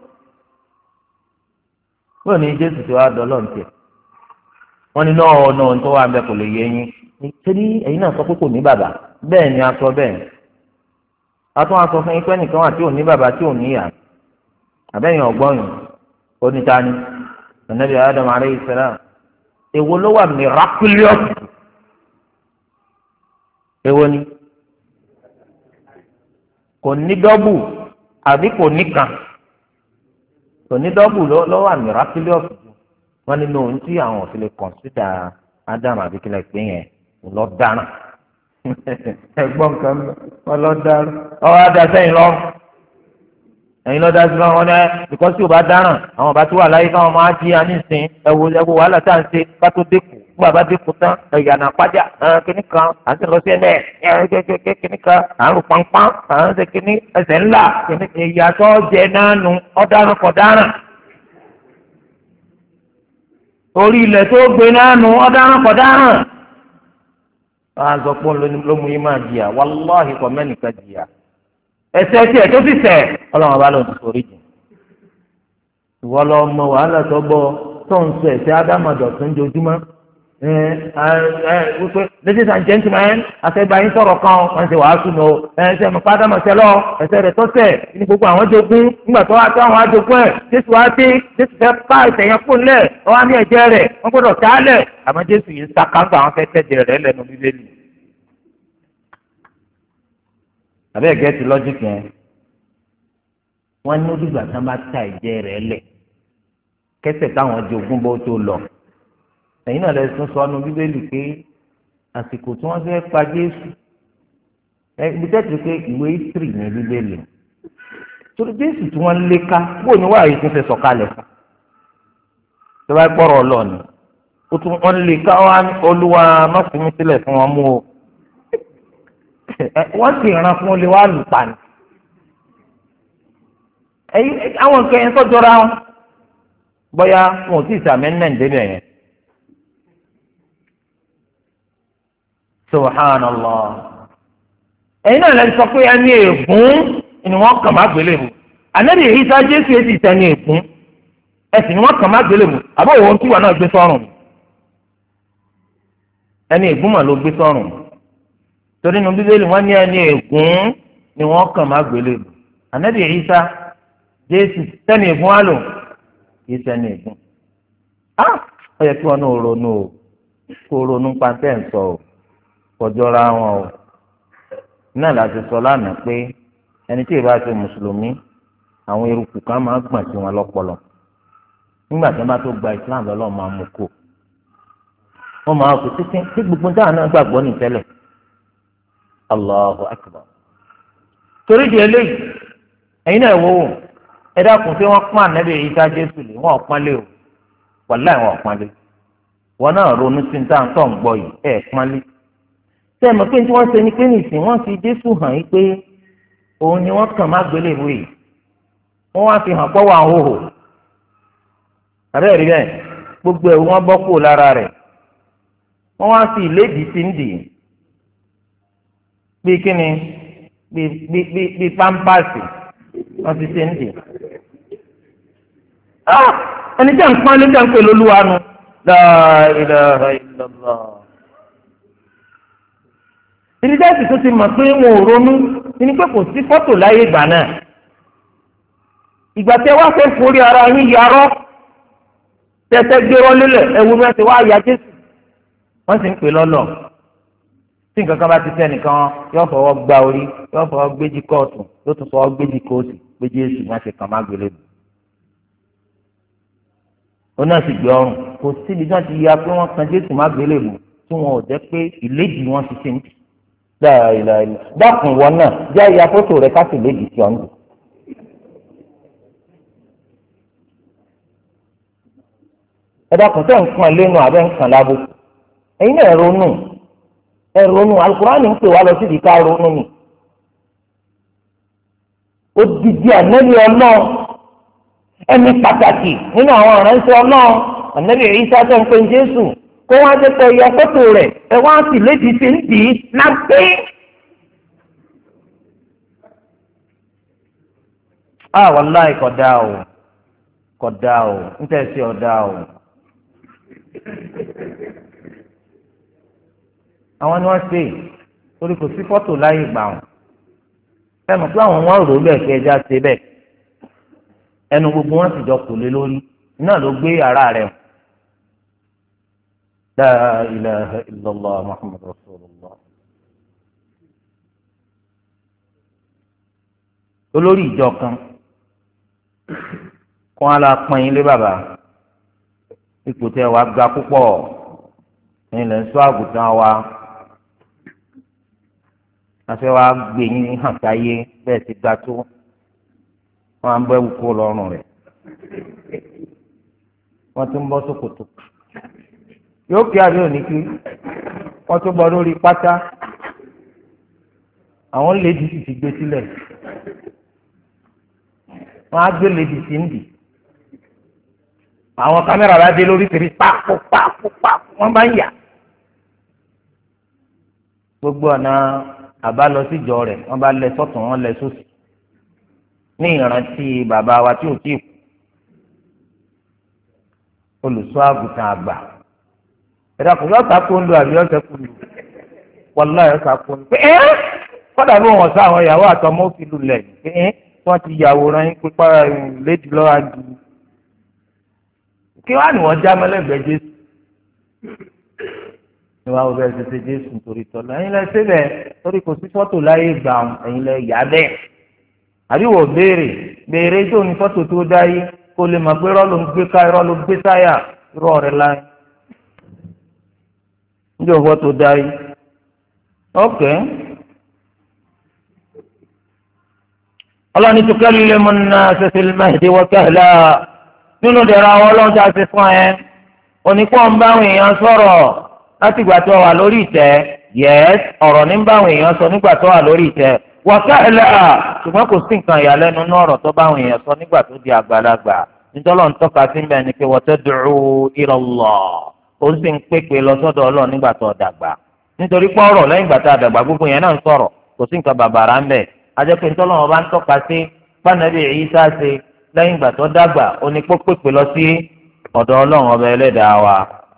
A: bóyá ní jésù tí wàá dọ́lọ̀ ń tẹ̀ wọ́n ní náà náà tó wà ń bẹ kò lè yé yín nítorí ẹ̀yin náà sọ pé kò ní bàbá bẹ́ẹ̀ ni a sọ bẹ́ẹ̀ a tún wá sọ fún yín pé nìkan wà tí ò ní bàbá tí ò ní ìyá àbẹ́yìn ọ̀gbọ́yìn onítàní ànábì Adam alayhi salam èwo ló wà miraculous èwo ni kò ní dọ́bù àbí kò ní kan kò ní dọ́bù ló wà miraculous wọ́n nínú ohun tí àwọn òfin lè kọ̀nsídà Adam àbí kílẹ̀ pé yẹn lọ dáná ẹ̀gbọ́n kan wọn lọ dáná ọwọ́ adá sẹ́yìn lọ́rùn ẹ̀yin lọ dá sí lọ́rùn wọn náà bìkọ́sí ò bá dáràn àwọn ọba tó wà láyé káwọn máa jí anísìn ẹ̀wò ẹ̀wò wàhálà tá à ń ṣe bá tó dínkù fún bàbá dínkù tán ẹ̀yànà pàjá kínní kan à ń sọ sí ẹ̀mẹ́ kínní kan à ń rò pánpán à ń ṣe kínní ẹsẹ̀ ńlá ìyàtọ̀ jẹ náà nù ọ̀daràn kọ̀ dáràn orí ilẹ̀ tó gbé náà nù ọ̀daràn kọ̀ dáràn. wọ́n á sọ pé ló mú yín máa jìyà wàláhì kọ́ mẹ́nìkan jìyà ẹ̀ṣẹ̀ tí ẹ tó sì ṣẹ̀ Ọlọ́run ọba ló ń sọ orí jù ìwọ lọ mọ wàhálà tó gbọ́ tó ń sọ ẹ̀ṣẹ̀ ádámàdọ tó ń jojúmọ́ ẹ ẹ wípé ladies and gentlemen àtẹgbà yín sọ̀rọ̀ kan wọ́n ṣe wàásù nù ẹ ṣe mọ pádámọṣẹ lọ ẹ̀ṣẹ̀ rẹ̀ tó ṣẹ̀ ní gbogbo àwọn jogún nígbà tó wá tó àwọn ajogún ẹ Jésù wá dé Jésù fẹ́ ká ìtẹ̀yẹ fún lẹ̀ wọ́n á ní ẹ̀jẹ̀ rẹ̀ wọ́n gbọ́dọ̀ tálẹ̀ àmọ́ Jésù yìí ń sàkáńgbà àwọn fẹ́ tẹ̀jẹ̀ rẹ̀ lẹ́nu Bíbélì. àbẹ́ẹ̀ gẹ́tì lọ́jíìkì yẹn wọ́n ní olùgbà tí wọ́n bá ta ìjẹ́ rẹ̀ lẹ̀ kẹsẹ̀ táwọn jogún bó tó lọ ẹ̀yin náà lè tún sọnù Bíbélì pé àsìkò tí wọ́n fẹ́ pa Jésù ẹ ibi tẹ́tù pé ìwé ìsírì ní Bíbélì torí Jésù tí wọ́n lé ká bóun ni wàá yìí tún fẹ́ sọ̀kalẹ̀ fún tó bá gbọ́rọ̀ ọlọ́ọ̀ni ó tún wọ́n lé ká Olúwa má fi mí sílẹ̀ fún wọn mú o wọ́n sì ràn fún olè wá lù pa ni. àwọn nǹkan yẹn tó jọra wọn bóyá wọn ò tí ì sàmì ẹ̀ ń débẹ̀ yẹn. subhanallah ẹ̀yin náà lè sọ pé ẹni ègún ni wọ́n kàn má gbélé mu ànábì Ìsá Jésù èsì ìtẹni ègún ẹ̀sìn ni wọ́n kàn má gbélé mu àbọ̀ òun tí wà náà gbé sọ́rùn ẹni ègún mà ló gbé sọ́rùn torí nu Bíbélì wọ́n ní ẹni ègún ni wọ́n kàn má gbélé mu ànábì Ìsá Jésù tẹni ègún wá lò kì í tẹni ègún á ó yẹ kí wọn náà ronú o kó ronú pàǹtẹ́ ń sọ o kọjọra wọn o náà láti sọ lánàá pé ẹni tí ìbá ṣe mùsùlùmí àwọn eruku kan máa gbọ̀n sí wọn lọ́pọlọ nígbà tí wọ́n bá tó gba Islam lọ́lọ́ máa mú kó wọ́n máa kó títí tí gbogbo dáhùn náà gbàgbọ́ ní tẹ́lẹ̀ Allahu Akbar torí di eléyìí ẹ̀yin náà wò ó ẹ dákun tí wọ́n pọ́n ànábì Ìsá Jésù lé wọ́n pọ́n lé o wàláì wọ́n pọ́n lé wọn náà ronú sí ní táwọn tó ń gbọ́ yìí ẹ̀ pọ́n lé sẹ́mi pé tí wọ́n ṣe ni pé nìsín wọ́n fi Jésù hàn yín pé òun ni wọ́n kàn má gbélé ìwé yìí wọ́n wá fi hàn pọ́ wà hóhò àbẹ́rẹ́ bẹ́ẹ̀ gbogbo ẹ̀rù wọn bọ́ kúrò lára rẹ̀ wọ́n wá fi ìlédìí sí ń dì í bí kíni bí bí bí bí pampasì wọ́n fi ṣe ń dì í ẹni tí a ń pọ́n lé tí a ń pè lólúwa nu la ilaha illallah. ìdíjẹ́sì tó ti mọ̀ pé wọn ò ronú ní pé kò sí fọ́tò láyé ìgbà náà. ìgbà tí ẹ wá fẹ́ forí ara yín yarọ́ tẹ́tẹ́ gbé wọn lélẹ̀ ẹ̀wù mi ti wá ya Jésù wọ́n sì ń pè lọ́lọ́ tí nǹkan kan bá ti tẹ́ nìkan yóò fọwọ́ gba orí yóò fọwọ́ gbéjì kóòtù yóò tún fọwọ́ gbéjì kóòtù gbéjì èsì wọ́n ti kàn má gbélé bù. ó náà sì gbé ọrùn kò síbi tí wọ́n ti ya pé wọ́n kan Jésù má gbélé bù tí wọn ò jẹ́ pé ìlédìí wọn ti ṣe ń tì. dákun wọn náà jẹ́ ìyá fótó rẹ̀ ká sì lédìí sí ọ̀ǹdù. ẹ dákun tẹ́ ń kan lẹ́nu àbẹ́ ń kan lábò ẹ̀yin náà ronú ẹ ronú Al-Qur'ani ń pè wá lọ síbi ká ronú ni odidi ànábì Ọlọ́run ẹni pàtàkì nínú àwọn ìránṣẹ́ Ọlọ́run ànábì Ìsá tó ń pè Jésù kó wá jẹ́ pé ẹyọ fọ́tò rẹ̀ ẹ wá sì lédi sí ń dì í lápé. ah wàláì kódà o kódà o ń tẹ̀sí ọ̀dà o. àwọn ni wọ́n ṣe torí kò sí fọ́tò láyé gbà wọn ẹ mọ̀ pé àwọn wọn rò bẹ́ẹ̀ kí ẹja ṣe bẹ́ẹ̀ ẹnu gbogbo wọn sì jọ kò lé lórí iná ló gbé ara rẹ̀ la ilaha illallah muhammadu rasulullah. olórí ìjọ kan kó wọn la pọn yín lé bàbá ipò tẹ wàá ga púpọ̀ ẹ̀yin lẹ ń ṣọ́ àgùntàn wa afẹ́ wa gbé yín hàn sáyé bẹ́ẹ̀ ti ga tó wọn á ń bọ́ ẹ̀wù kó lọ́rùn rẹ̀ wọ́n tún bọ́ ṣòkòtò yóò kí àbí òní kí wọ́n tún bọ́ lórí pátá àwọn lèdí sì ti gbé sílẹ̀ wọ́n á gbé lèdí sí ń dì àwọn kámẹ́rà bá dé lórí tèrè pápó pápó pápó wọ́n bá ń yà gbogbo ọ̀nà àbá lọ síjọ rẹ̀ wọ́n bá lẹ sọ́tún wọ́n lẹ sósì ní ìrántí bàbá wa tí ò tí ì kú olùṣọ́ àgùntàn àgbà ẹ̀dá kò yọ̀ọ́ta kó ń lo àbí ọ̀sẹ̀ kú lu wọlé ọ̀sẹ̀ kó ń lu pé ẹ́ kọ́dà bí wọ́n sọ àwọn ìyàwó àtọmọ òfin lulẹ̀ pé ẹ́ wọ́n ti yàwòrán yín pípa lédi lọ́wọ́ àjù kí wàá ní wọ́n já mọ́lẹ́gbẹ̀ẹ́ Jésù ní wàá wọ́n bẹ́ẹ̀ ṣe Jésù nítorí tọ́lá ẹ̀yin lẹ ṣe bẹ́ẹ̀ torí kò sí fọ́tò láyé gbà ẹ̀yin lẹ yà bẹ́ẹ̀ àbí wò béèrè béèrè tó ní fọ́tò tó dá yìí kó lè mọ̀ pé irọ́ ló ń gbé ká irọ́ ló ń gbé táyà irọ́ rẹ̀ láyé níjọ́ fọ́tò dá yìí ọ̀kẹ́ ọlọ́ni tó kẹ́lí lè mọ̀ náà ṣẹṣẹ lẹ́mẹ̀ẹ́dẹ́ wọ́n kẹ́lá nínú dẹ̀rọ àwọn ọlọ́run tá a ti fún ẹ onípọ̀ ń báwọn èèyàn sọ̀rọ̀ láti ìgbà tó wà lórí ìtẹ́ yẹ́s ọ̀rọ̀ ní báwọn èèyàn sọ nígbà tó wà lórí ìtẹ́ wọ́kẹ́lẹ́ ṣùgbọ́n kò sí nǹkan ìyàlẹ́nu ní ọ̀rọ̀ tó báwọn èèyàn sọ nígbà tó di àgbàlagbà nítorí ń tọ́ka sí bẹ́ẹ̀ ni pé watad'u ila Allah ó sì ń pèpè lọ sọ́dọ̀ Ọlọ́run nígbà tó dàgbà nítorí pé ọ̀rọ̀ lẹ́yìn ìgbà tó dàgbà gbogbo yẹn náà ń sọ̀rọ̀ kò sí nǹkan bàbàrà ń bẹ̀ ajẹ́pẹ́ nítorí wọn bá ń tọ́ka sí pànàbí Ìsá ṣe lẹ́yìn ìgbà tó dàgbà ó ní kó pèpè lọ sí ọ̀dọ̀ Ọlọ́run ọba ẹlẹ́dàá wa.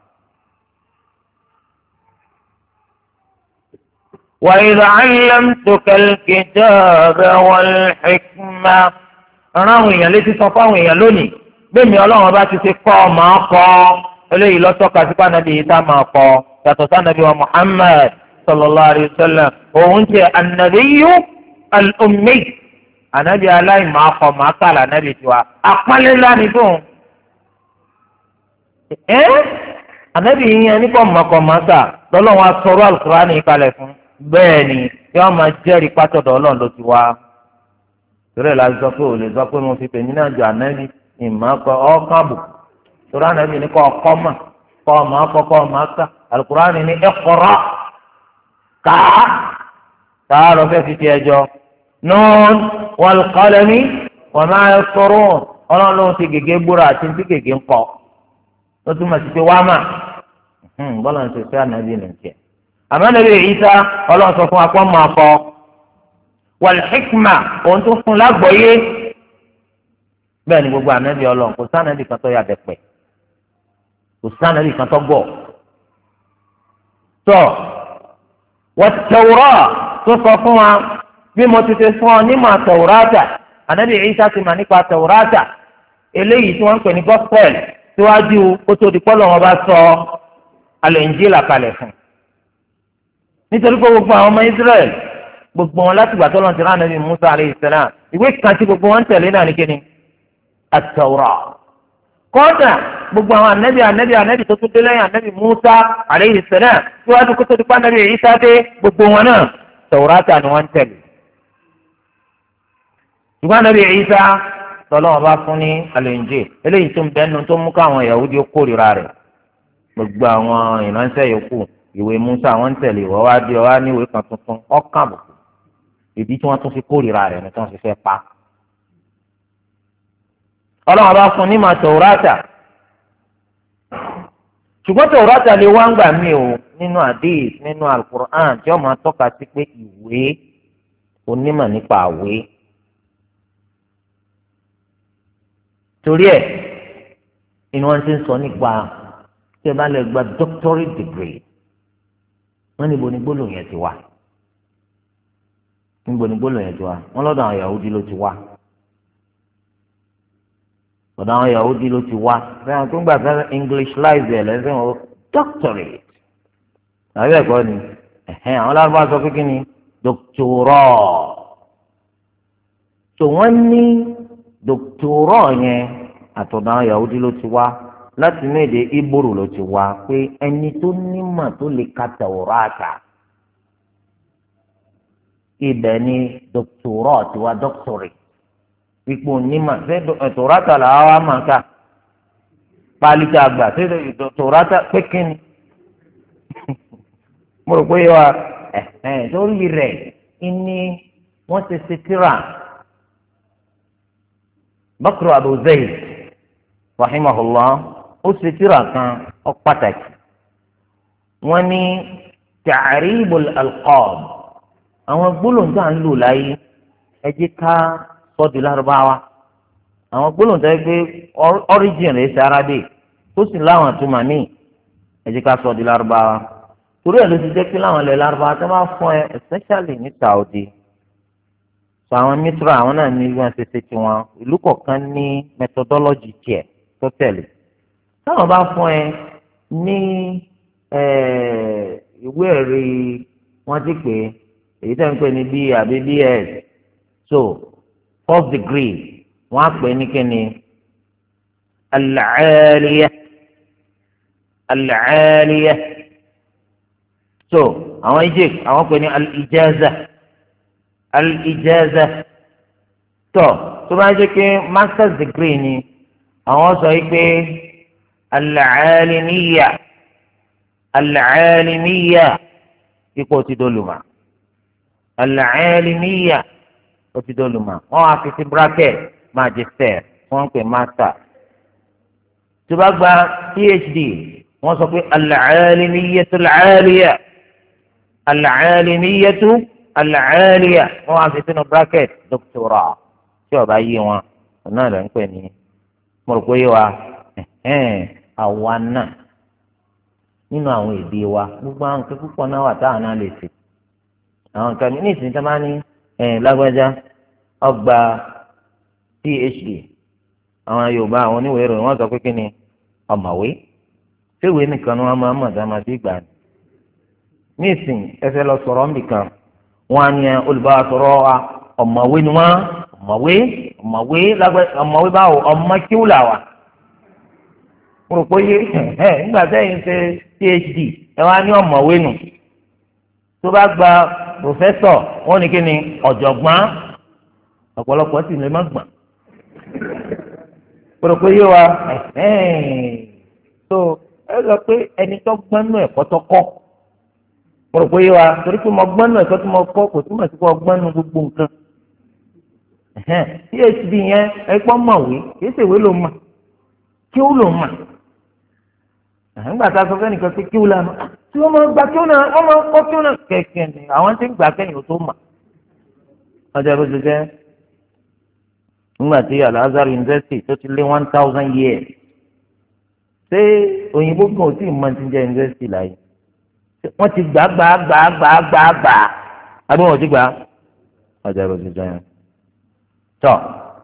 A: وإذ علمتك الكتاب والحكمة ráwọn èèyàn létí sọ fáwọn èèyàn lónìí bẹ́ẹ̀ni Ọlọ́run bá ti ṣe kọ́ ọ máa kọ́ eléyìí lọ́tọ́ka sí pànàbí Ìsá máa kọ́ yàtọ̀ sànàbí wa Muhammad sallallahu alayhi wa sallam òun jẹ́ an-nabiyyu al-ummi ànábì aláìmọ̀ akọ máa kàlà ànábì tiwa apálẹ́lá ni fún ẹ́ ànábì yẹn nípa ọmọkọ máa kà lọ́lọ́run asọ̀rọ̀ al-Qur'ani kalẹ̀ fún bẹ́ẹ̀ ni yóò máa jẹ́rìí pátọ́dọ̀ Ọlọ́run ló ti wá torí ẹ̀ la sọ pé ò lè sọ pé mo fi tèmi náà jọ ànábì ìmọ̀ ọkọ ọkọ àbò torí ànábì ní kọ́ ọkọ mà kọ́ ọmọ akọ kọ́ ọmọ aka al-Qur'ani ní iqra kàá kàá lọ fẹ́ fi ti ẹjọ́ nun wal qalami wa ma yasturun Ọlọ́run ló ń ti gègé gbúra àti ti gègé ń kọ́ ó túmọ̀ sí pé wá mà bọ́lá ń ṣe fẹ́ ànábì nìkẹ́ àmọ́ nàbí Ìsá Ọlọ́run sọ fún akpọ́ máa kọ́ wal hikma òun tó fún lágbọ́yé bẹ́ẹ̀ ni gbogbo ànábì Ọlọ́run kò sí ànábì kan tó yà dẹ̀pẹ̀ kò sí ànábì kan tó gbọ́ tọ́ wọ́n Tawrah tó sọ fún wa bí mo ti ṣe fún ọ nímọ̀ Tawrata ànábì Ìsá ti mà nípa Tawrata eléyìí tí wọ́n ń pè ní gospel síwájú kótó di pọ́lọ́ wọn bá sọ al-Injila kalẹ̀ fún nítorí pé gbogbo àwọn ọmọ Israẹl gbogbo wọn láti gbà tọ́lọ́ ti rán ànábì Musa alayhi salam ìwé kan tí gbogbo wọn ń tẹ̀lé náà ní kíni at-Tawrah kọ́ńtà gbogbo àwọn ànábì ànábì ànábì tó tún dé lẹ́yìn ànábì Musa alayhi salam síwájú kótó di pọ́ ànábì Ìsá dé gbogbo wọn náà Tawrata ni wọ́n ń tẹ̀lé ṣùgbọ́n ànábì Ìsá tọ́lọ́wọ́n bá fún ní al-Injil eléyìí tó ń bẹ́nu tó mú káwọn Yahudi kórìíra rẹ̀ gbogbo àwọn ìránṣẹ́ yòókù ìwé Musa wọ́n ń tẹ̀lé ìwọ́ wá di ọwá ní ìwé kan tuntun ọ̀kan àbùkù ìdí tí wọ́n tún fi kórìíra rẹ̀ ní tí wọ́n fi fẹ́ pa. ọlọ́wọ́n bá fún ní ma Tawrata ṣùgbọ́n Tawrata lè wá ń gbà mí o nínú hadith nínú al-Qur'an tí wọ́n máa tọ́ka sí pé ìwé onímọ̀ nípa àwé. torí ẹ̀ inú wọn ti ń sọ nípa tí ẹ bá lè gba doctorate degree wọn níbo ni gbólóhùn yẹn ti wá níbo ni gbólóhùn yẹn ti wá wọn lọ́dọ̀ àwọn Yahudi ló ti wá lọ́dọ̀ àwọn Yahudi ló ti wá fẹ́ràn tó ń gbà fẹ́ràn English láìsí ẹ̀ lẹ́sìn wọn doctorate àbí ẹ̀kọ́ ni ẹ̀hẹ́n àwọn lárúbá sọ pé kí ni doctorate tó wọ́n ní doctorate yẹn àtọ̀dọ̀ àwọn Yahudi ló ti wá láti inú èdè Ìbòrò ló ti wá pé ẹni tó nímọ̀ tó lè ka Tawrata ibẹ̀ ni doctorate ti wá doctorate ipò onímọ̀ ṣé Tawrata làwọn wá máa ká pálíkà àgbà ṣé Tawrata pé kíni mo rò pé wa ẹ̀hẹ́n lórí rẹ̀ ìní wọ́n ti ṣe tíra Bakr Abu Zayd rahimahullah ó ṣe tíra kan ó pàtàkì wọ́n ní ta'ribul alqab àwọn gbólóhùn tá à ń lò láyé ẹ jẹ́ ká sọ di lárúbáwá àwọn gbólóhùn tó yẹ pé origin rẹ̀ ṣe Arabic tó sì láwọn àtúmọ̀ míì ẹ jẹ́ ká sọ di lárúbáwá torí ẹ̀ ló ti jẹ́ pé láwọn ilẹ̀ lárúbáwá tó máa fún ẹ especially ní Saudi sọ àwọn mitra àwọn náà ní wọn ṣe ṣe tiwọn ìlú kọ̀ọ̀kan ní methodology tiẹ̀ tó tẹ̀lé táwọn bá fún ẹ ní ìwé ẹ̀rí wọ́n ti pè é èyí tẹ́ ń pè ní b àbí bs so first degree wọ́n á pè ní kíni al-'aliyah al-'aliyah so àwọn Egypt àwọn pè ní al-ijaza al-ijaza tó tó bá jẹ́ pé masters degree ni àwọn sọ yìí pé al-'alimiyya al-'alimiyya ipò ti dolùmọ̀ al-'alimiyya ó ti dolùmọ̀ wọ́n á fi sí bracket magister wọ́n ń pè master tó bá gba phd wọ́n sọ pé al-'alimiyyatu al-'aliyya al-'alimiyyatu al-'aliyya wọ́n á fi sínú bracket doctorate tí ó bá yé wọn náà lè ń pè ní mo rò pé wa àwa náà nínú àwọn èdè wa gbogbo àwọn nǹkan púpọ̀ náà wà táwọn náà lè ṣe àwọn nǹkan ní ìsìn tí wọ́n bá ní lágbájá ọgbà phd àwọn Yorùbá àwọn oníwèé ìròyìn wọ́n sọ pé kí ni ọ̀mọ̀wé ṣéwé nìkan ni wọ́n máa ń mọ̀ dáná sí ìgbà ni ní ìsìn ẹsẹ̀ lọ sọ̀rọ̀ nìkan wọ́n á ní olùbáwa sọ̀rọ̀ wa ọ̀mọ̀wé ni wọ́n ọ̀mọ̀wé ọ̀mọ̀wé lágbájá ọ̀mọ̀wé báwo ọmọ kíwùlà wa mo rò pé yé ẹ nígbà sẹ́yìn ṣe phd ẹ wá ní ọ̀mọ̀wé nù tó bá gba pòfẹ́sọ̀ wọ́n ní kí ni ọ̀jọ̀gbọ́n ọ̀pọ̀lọpọ̀ sì lè má gbọ́n mo rò pé yé wa so ẹ sọ pé ẹni tó gbọ́n nù ẹ̀kọ́ tó kọ́ mo rò pé yé wa torí pé mo gbọ́n nù ẹ̀kọ́ tó mo kọ́ kò túmọ̀ sí pé mo gbọ́n nù gbogbo nǹkan phd yẹn ẹ gbọ́ mọ̀wé kì í ṣèwé ló mà kí ó lò mà nígbà tá a sọ fẹ́nìkan pé kí ó lànà tí wọ́n máa gba kí ó náà wọ́n máa kọ́ kí ó náà kẹ̀kẹ́ ni àwọn tí ń gbà kẹ́yìn tó mà ọjọ́ bó ṣe jẹ́ nígbà tí Al-Azhar University tó ti lé one thousand years ṣé òyìnbó kan ò tí ì mọ ti jẹ́ university láyé wọ́n ti gbà gbà gbà gbà gbà gbà àbí wọ́n ti gbà ọjà ìrò ti jẹun tọ́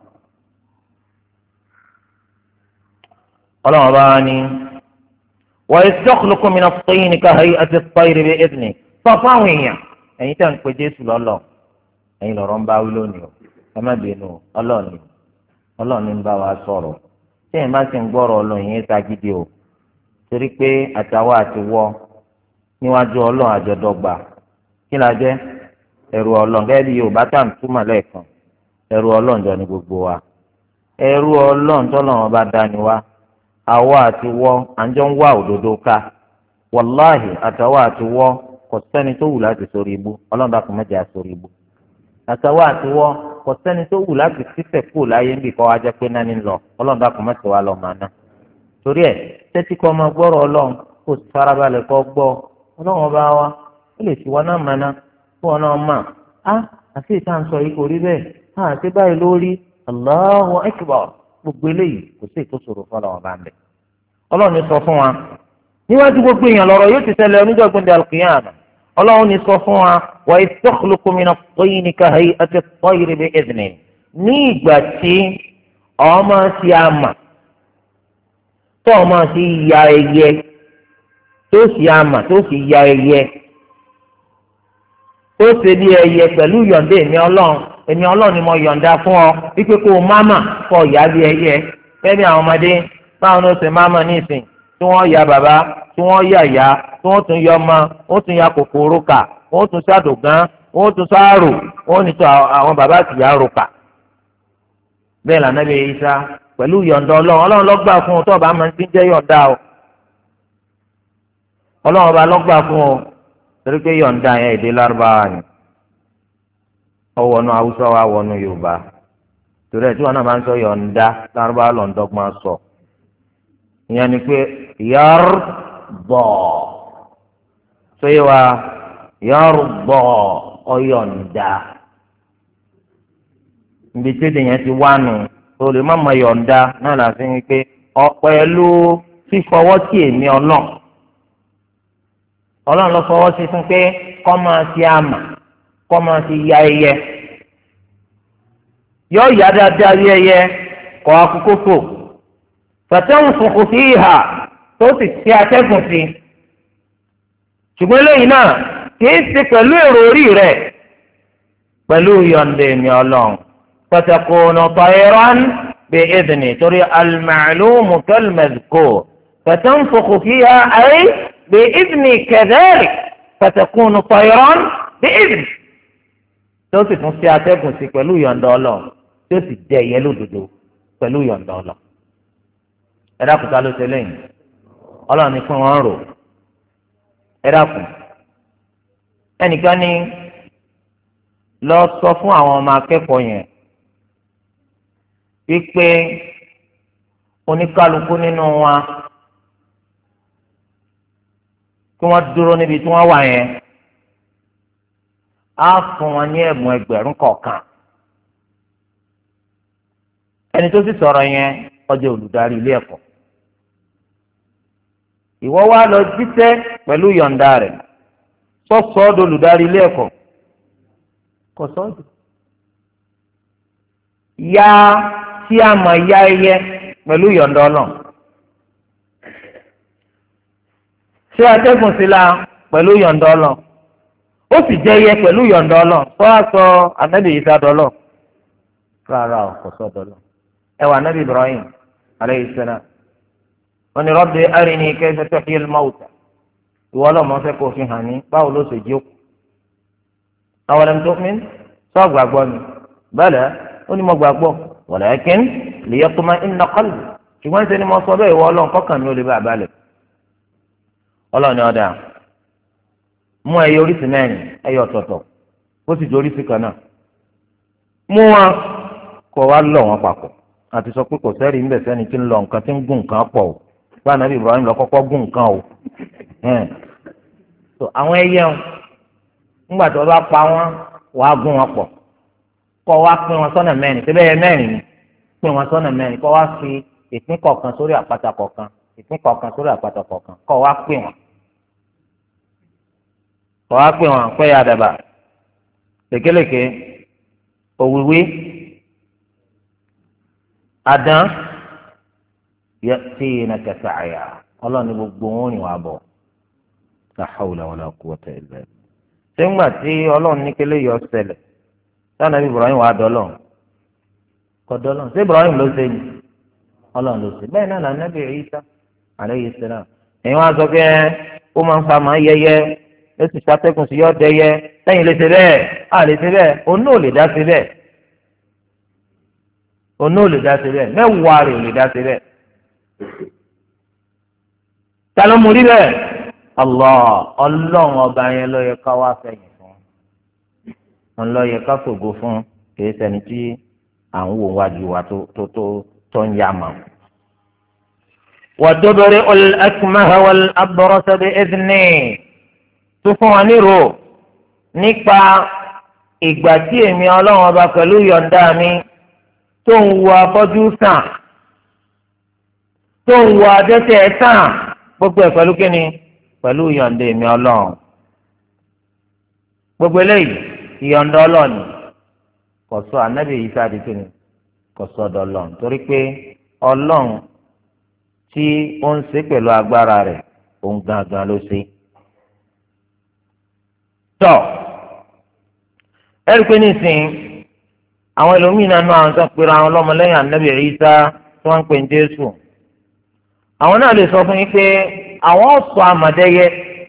A: ọlọ́run bá wá ní wọ́n yẹ yakhluqu mina at-tayni ka-hay'ati at-tayri bi-idhnihi sọ fáwọn èèyàn ẹ̀yin tẹ̀ ń pe Jésù lọ́lọ́ ẹ̀yin lọ́rọ̀ ń bá wí lónìí o ẹ má bínú ọlọ́ọ̀ni ọlọ́ọ̀ni ń bá wa sọ̀rọ̀ tí ẹ̀ má sì ń gbọ́rọ̀ ọlọ́run yẹn ta gidi o torí pé àtàwọn àtiwọ́ níwájú ọlọ́run àjọdọ́gba kí la jẹ́ ẹrú ọlọ́run gẹ́gẹ́ bí Yorùbá tá à ń túmọ̀ lẹ́ẹ̀kan ẹrú ọlọ́run jọ ní gbogbo wa ẹrú ọlọ́run tọ́lọ́run bá dá ni wá àwa àtiwọ́ àjọ ń wá òdodo ká wàláhì àtàwọn àtiwọ́ kò sẹ́ni tó wù láti sórí ibú ọlọ́run bá kò mẹ́jẹ àsórí ibú àtàwọn àtiwọ́ kò sẹ́ni tó wù láti fífẹ̀ kú láyé níbi kọ́ wájẹ́ pé náà ní lọ ọlọ́run bá kò mẹ́sẹ̀ wá lọ màá ná torí ẹ̀ tẹ́tí kọ́ ọmọ gbọ́rọ̀ ọlọ́run kò sì farabalẹ̀ kọ́ gbọ́ ọlọ́run ọba wa ó lè fi wọn náà mọ̀ náà fún ọ náà mà á àti ìta ń sọ yìí kò rí bẹ́ẹ̀ á àti báyìí lórí Allahu Akbar gbogbo eléyìí kò sí ìtòsòrò fún ọlọ́run ọba ń bẹ̀ ọlọ́run ní sọ fún wa níwájú gbogbo èèyàn lọ́rọ̀ yóò ti ṣẹlẹ̀ oníjọ́ gbẹ̀ndẹ̀ al-qiyamah ọlọ́run ní sọ fún wa wa idh takhluqu mina at-tayni ka-hay'ati at-tayri bi-idhnihi ní ìgbà tí ọmọ sí àmà tó ọmọ sí ya ẹyẹ tó sì àmà tó sì ya ẹyẹ tó ṣe bí ẹyẹ pẹ̀lú yọ̀ǹda èmi ọlọ́run èmi ọlọ́run ni mo yọ̀ǹda fún ọ wípé kó o máma kọ ìyá bí ẹyẹ bẹ́ẹ̀ ni àwọn ọmọdé báwọn ló ṣe máma ní ìsìn tí wọ́n ya bàbá tí wọ́n ya ìyá tí wọ́n tún yọ ọmọ wọ́n tún ya kòkòrò kà wọ́n tún ṣàdògán wọ́n tún ṣàrò wọ́n ní tó àwọn bàbá àti ìyá rò kà. bẹ́ẹ̀ lànà bí Ìsá pẹ̀lú yọ̀ǹda ọlọ́run ọlọ́run lọ́gbà fún un tó ọba máa ń ti jẹ́ yọ̀ǹda o ọlọ́run ọba lọ́gbà fún un torí pé yọ̀ǹda yẹn èdè lárúbáwá ni ọwọ́nu haúsá wa wọnú yorùbá torí ẹ̀ tí wọn náà máa ń sọ yọ̀ǹda lárúbáwá lọ́ndọ́gbọ́n sọ ìyẹn ni pé yọ̀rùbọ̀ sóyè wa yọ̀rùbọ̀ ọ̀yọ̀ǹda ibi tí èdè yẹn ti wá nù tó lè má mọ yọ̀ǹda náà láti ń pé pẹ̀lú fífọwọ́ sí èmi ọlọ́run ọlọ́run ló fọwọ́ sí fún pé kọ́ máa ti àmà kọ́ máa ti ya ẹyẹ yọ ìyá dáadáa rí ẹyẹ kọ́ akókó fò fẹ̀tẹ́hùn fòkò sí ìhà tó sì ti atẹ́gùn sí ṣùgbọ́n lẹ́yìn náà kìí ṣe pẹ̀lú èrò orí rẹ̀ pẹ̀lú yọ̀ǹda èmi ọlọ́run fatakunu tayran bi'idhni torí al-ma'lumu kal-madhkur fatanfukhu fiha ay bi'idhni kadhalik fatakunu tayran bi'idhni tó sì tún ṣe atẹ́gùn sí pẹ̀lú yọ̀ǹda ọlọ́run tó sì jẹ ìyẹ́ lódodo pẹ̀lú yọ̀ǹda ọlọ́run ẹ dákun ta ló ṣe lẹ́yìn ọlọ́run ní fún wọn rò ẹ dákun ẹnìkan ní lọ sọ fún àwọn ọmọ akẹ́kọ̀ọ́ yẹn wípé oníkálukú nínú wa kí wọ́n dúró níbi tí wọ́n wà yẹn á fún wọn ní ẹ̀bùn ẹgbẹ̀rún kọ̀ọ̀kan ẹni tó sì sọ̀rọ̀ yẹn ó jẹ́ olùdarí ilé ẹ̀kọ́ ìwọ wá lọ jíṣẹ́ pẹ̀lú yọ̀ǹda rẹ̀ sọ́sọ́ ọ́dọ̀ olùdarí ilé ẹ̀kọ́ kò sọ́ọ̀dù ya tí a mọ̀ ya ẹyẹ pẹ̀lú yọ̀ǹda ọlọ́ ṣé atẹ́gùn sí la pẹ̀lú yọ̀ǹda ọlọ́ ó sì jẹ́ ẹyẹ pẹ̀lú yọ̀ǹda ọlọ́ tó a sọ anábì yìí sádọ́lọ́ rárá o kò sọ́dọ̀lọ́ ẹ wà anábì Ibrahim aleyhi salam wọ́n ní rabbi arini kayfa tuhyil mawta ìwọ ọlọ́mọ fẹ́ kó fi hàn ní báwo ló ṣe jí òkú awalam tu'min sọ gbàgbọ́ ni bala ó ní mo gbàgbọ́ walakin liyatma'inna qalbi ṣùgbọ́n ṣe ni mo sọ bẹ́ẹ̀ ìwọ ọlọ́run kọ́kàn mi ò lè bá a balẹ̀ ọlọ́run ni ọ̀dà mú ẹyẹ oríṣi mẹ́rin ẹyẹ ọ̀tọ̀ọ̀tọ̀ ó sì di oríṣi kan náà mú wọn kó wá lọ̀ wọn papọ̀ àti sọ pé kò sẹ́rì ń bẹ̀ sẹ́ni tí ń lọ nǹkan tí ń gùn nǹkan pọ̀ o bá nàbí Ibrahim lọ kọ́kọ́ gùn nǹkan o so àwọn ẹyẹ wọn ńgbà tó bá pa wọn wàá gún wọn pọ̀ kọ́ wá pín wọn sọ́nà mẹ́rin síbẹ̀ yẹ mẹ́rin ni pín wọn sọ́nà mẹ́rin kọ́ wá fi ìpín kọ̀ọ̀kan sórí àpáta kọ̀ọ̀kan ìpín kọ̀ọ̀kan sórí àpáta kọ̀ọ̀kan kọ́ wá pín wọn kọ́ wá pín wọn pẹ́ ya dàbà lékeleke òwìwí àdán yẹ tí iná kẹsà àyà ọlọ́ọ̀ni gbogbo wọn rìn wá bọ̀ la hawla wala quwwata illa billah. sẹ́ńgbà tí ọlọ́run ní kélé yọ ṣẹlẹ̀ sáà nàbí Ibrahim wà dọ́lọ̀ kọ́ dọ́lọ̀ ṣé Ibrahim ló ṣe ni ọlọ́run ló ṣe bẹ́ẹ̀ náà lànà bí Ìsá alayhi salam ẹ̀yin wá sọ pé ó máa ń fa màá yẹyẹ ó sì ṣàtẹ́kùn sí yọ́ dẹyẹ lẹ́yìn lè ṣe bẹ́ẹ̀ á lè ṣe bẹ́ẹ̀ òun náà lè dá ṣe bẹ́ẹ̀ òun náà lè dá ṣe bẹ́ẹ̀ mẹ́wàá rẹ̀ lè dá ṣe bẹ́ẹ̀ ta ló mú rí bẹ́ẹ̀ Allah ọlọ́run ọba yẹn ló yẹ ká wá fẹ̀yìn fún un ló yẹ ká fògo fún kìí ṣẹni tí à ń wò wájú wa tó tó tó tó ń yá mà. وتبرئ الأكمه والأبرص بإذنه tó fún wa nírò nípa ìgbà tí èmi ọlọ́run ọba pẹ̀lú yọ̀ǹda mi tó ń wo afọ́jú sàn tó ń wo adẹ́tẹ̀ sàn gbogbo ẹ̀ pẹ̀lú kíni pẹ̀lú yọ̀ǹda èmi ọlọ́run gbogbo eléyìí ìyọ̀ǹda ọlọ́run kò sọ ànábì yìí sáà di kíni kò sọ ọ̀dọ̀ ọlọ́run torí pé ọlọ́run tí ó ń ṣe pẹ̀lú agbára rẹ̀ òun gangan ló ṣe. tọ́ ẹ̀rí pé nísìnyí àwọn ẹlòmíràn náà àwọn tó ń pera àwọn ọlọ́mọlẹ́yìn ànábì Ìsá tí wọ́n ń pè ní Jésù àwọn náà lè sọ fún yín pé àwọn sọ àmọ̀dẹ́yẹ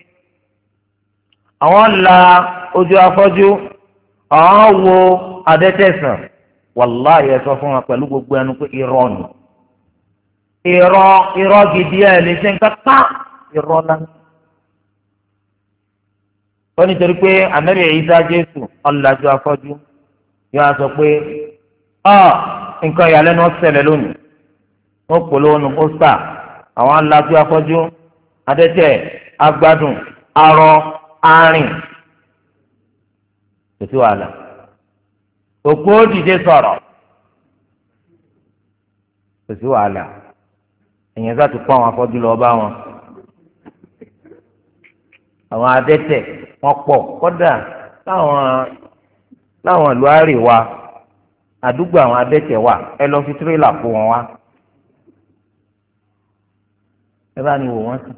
A: àwọn la ojú afọ́jú àwọn wo adẹ́tẹ̀sán wàláhì ẹ sọ fún wa pẹ̀lú gbogbo ẹnu pé irọ́ ni irọ́ irọ́ gidi ẹ̀ lè ṣe nǹkan ká irọ́ lánàá. ó nítorí pé ànábì Ìsá Jésù ọ̀làjú afọ́jú yóò sọ pé ọ nǹkan ìyàlẹ́nu ọ̀sẹ̀lẹ̀ lónìí wọ́n polówó nu pósítà àwọn alájú afọ́jú adẹ́tẹ̀ agbádùn arọ arìn kò sí wàhálà òkú òdìdé sọ̀rọ̀ kò sí wàhálà èèyàn sá ti kó àwọn afọ́jú lọ bá wọn àwọn adẹ́tẹ̀ wọ́n pọ̀ kódà láwọn láwọn ìlú àríwá àdúgbò àwọn adẹ́tẹ̀ wà ẹ lọ fi tírélà kó wọn wá ẹ bá ní wò wọ́n sí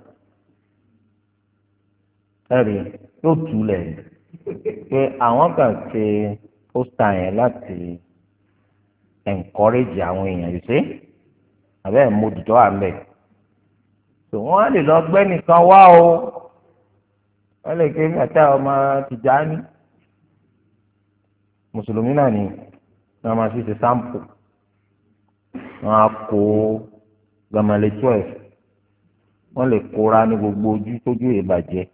A: ẹ rí yóò túlẹ̀ pé àwọn kan ṣe pósítà yẹn láti encourage àwọn èèyàn yìí ṣe àbẹ́ mọ́tò àlẹ́ tó wọ́n á lè lọ gbẹ́ nìkan wá o wọ́n lè ké mẹ́ta ọmọ Tìjàní mùsùlùmí náà ni wọ́n máa fi ṣe sáǹpù wọ́n á kó gamale twelve wọ́n lè kóra ní gbogbo ojú tójú ìbàjẹ́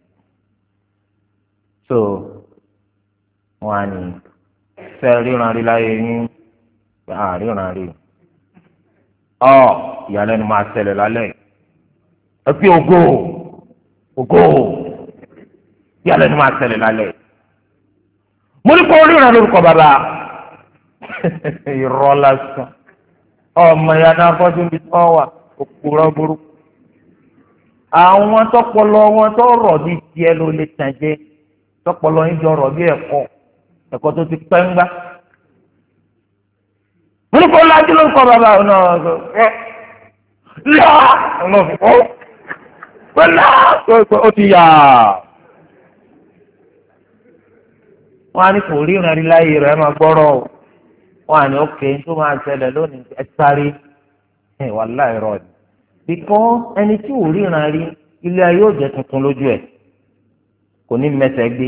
A: so wọ́n á ní fẹ́ ríran rí láyé yín àríran rí ọ ìyàlẹ́nu máa ṣẹlẹ̀ lálẹ́ ẹ pé ògo ògo ìyàlẹ́nu máa ṣẹlẹ̀ lálẹ́ mo ní kó ríran lórúkọ bàbá irọ́ lásán ọmọ ìyá náà fọ́jú bí wọ́n wà òkúrọ́ burúkú àwọn tọpọlọ wọn tó rọ̀ bí tiẹ̀ ló lè tàn jẹ tọpọlọ yín jọ rọ̀ bí ẹ̀kọ́ ẹ̀kọ́ tó ti pẹ́ ń gbá mo ní kó lájú lórúkọ bàbá ọ̀nà ẹ̀ lọ́ọ̀ ọ̀nà fún pẹ́lá ó ti yà wọ́n á ní kò ríran rí láyé rẹ̀ máa gbọ́rọ̀ wọ́n á ní òkè tó máa ṣẹlẹ̀ lónìí ẹ sáré ẹ wà láì rọ̀ ni bíkọ́ ẹni tí ò ríran rí ilé ayé ò jẹ́ tuntun lójú ẹ̀ kò ní mẹsẹ̀ gbé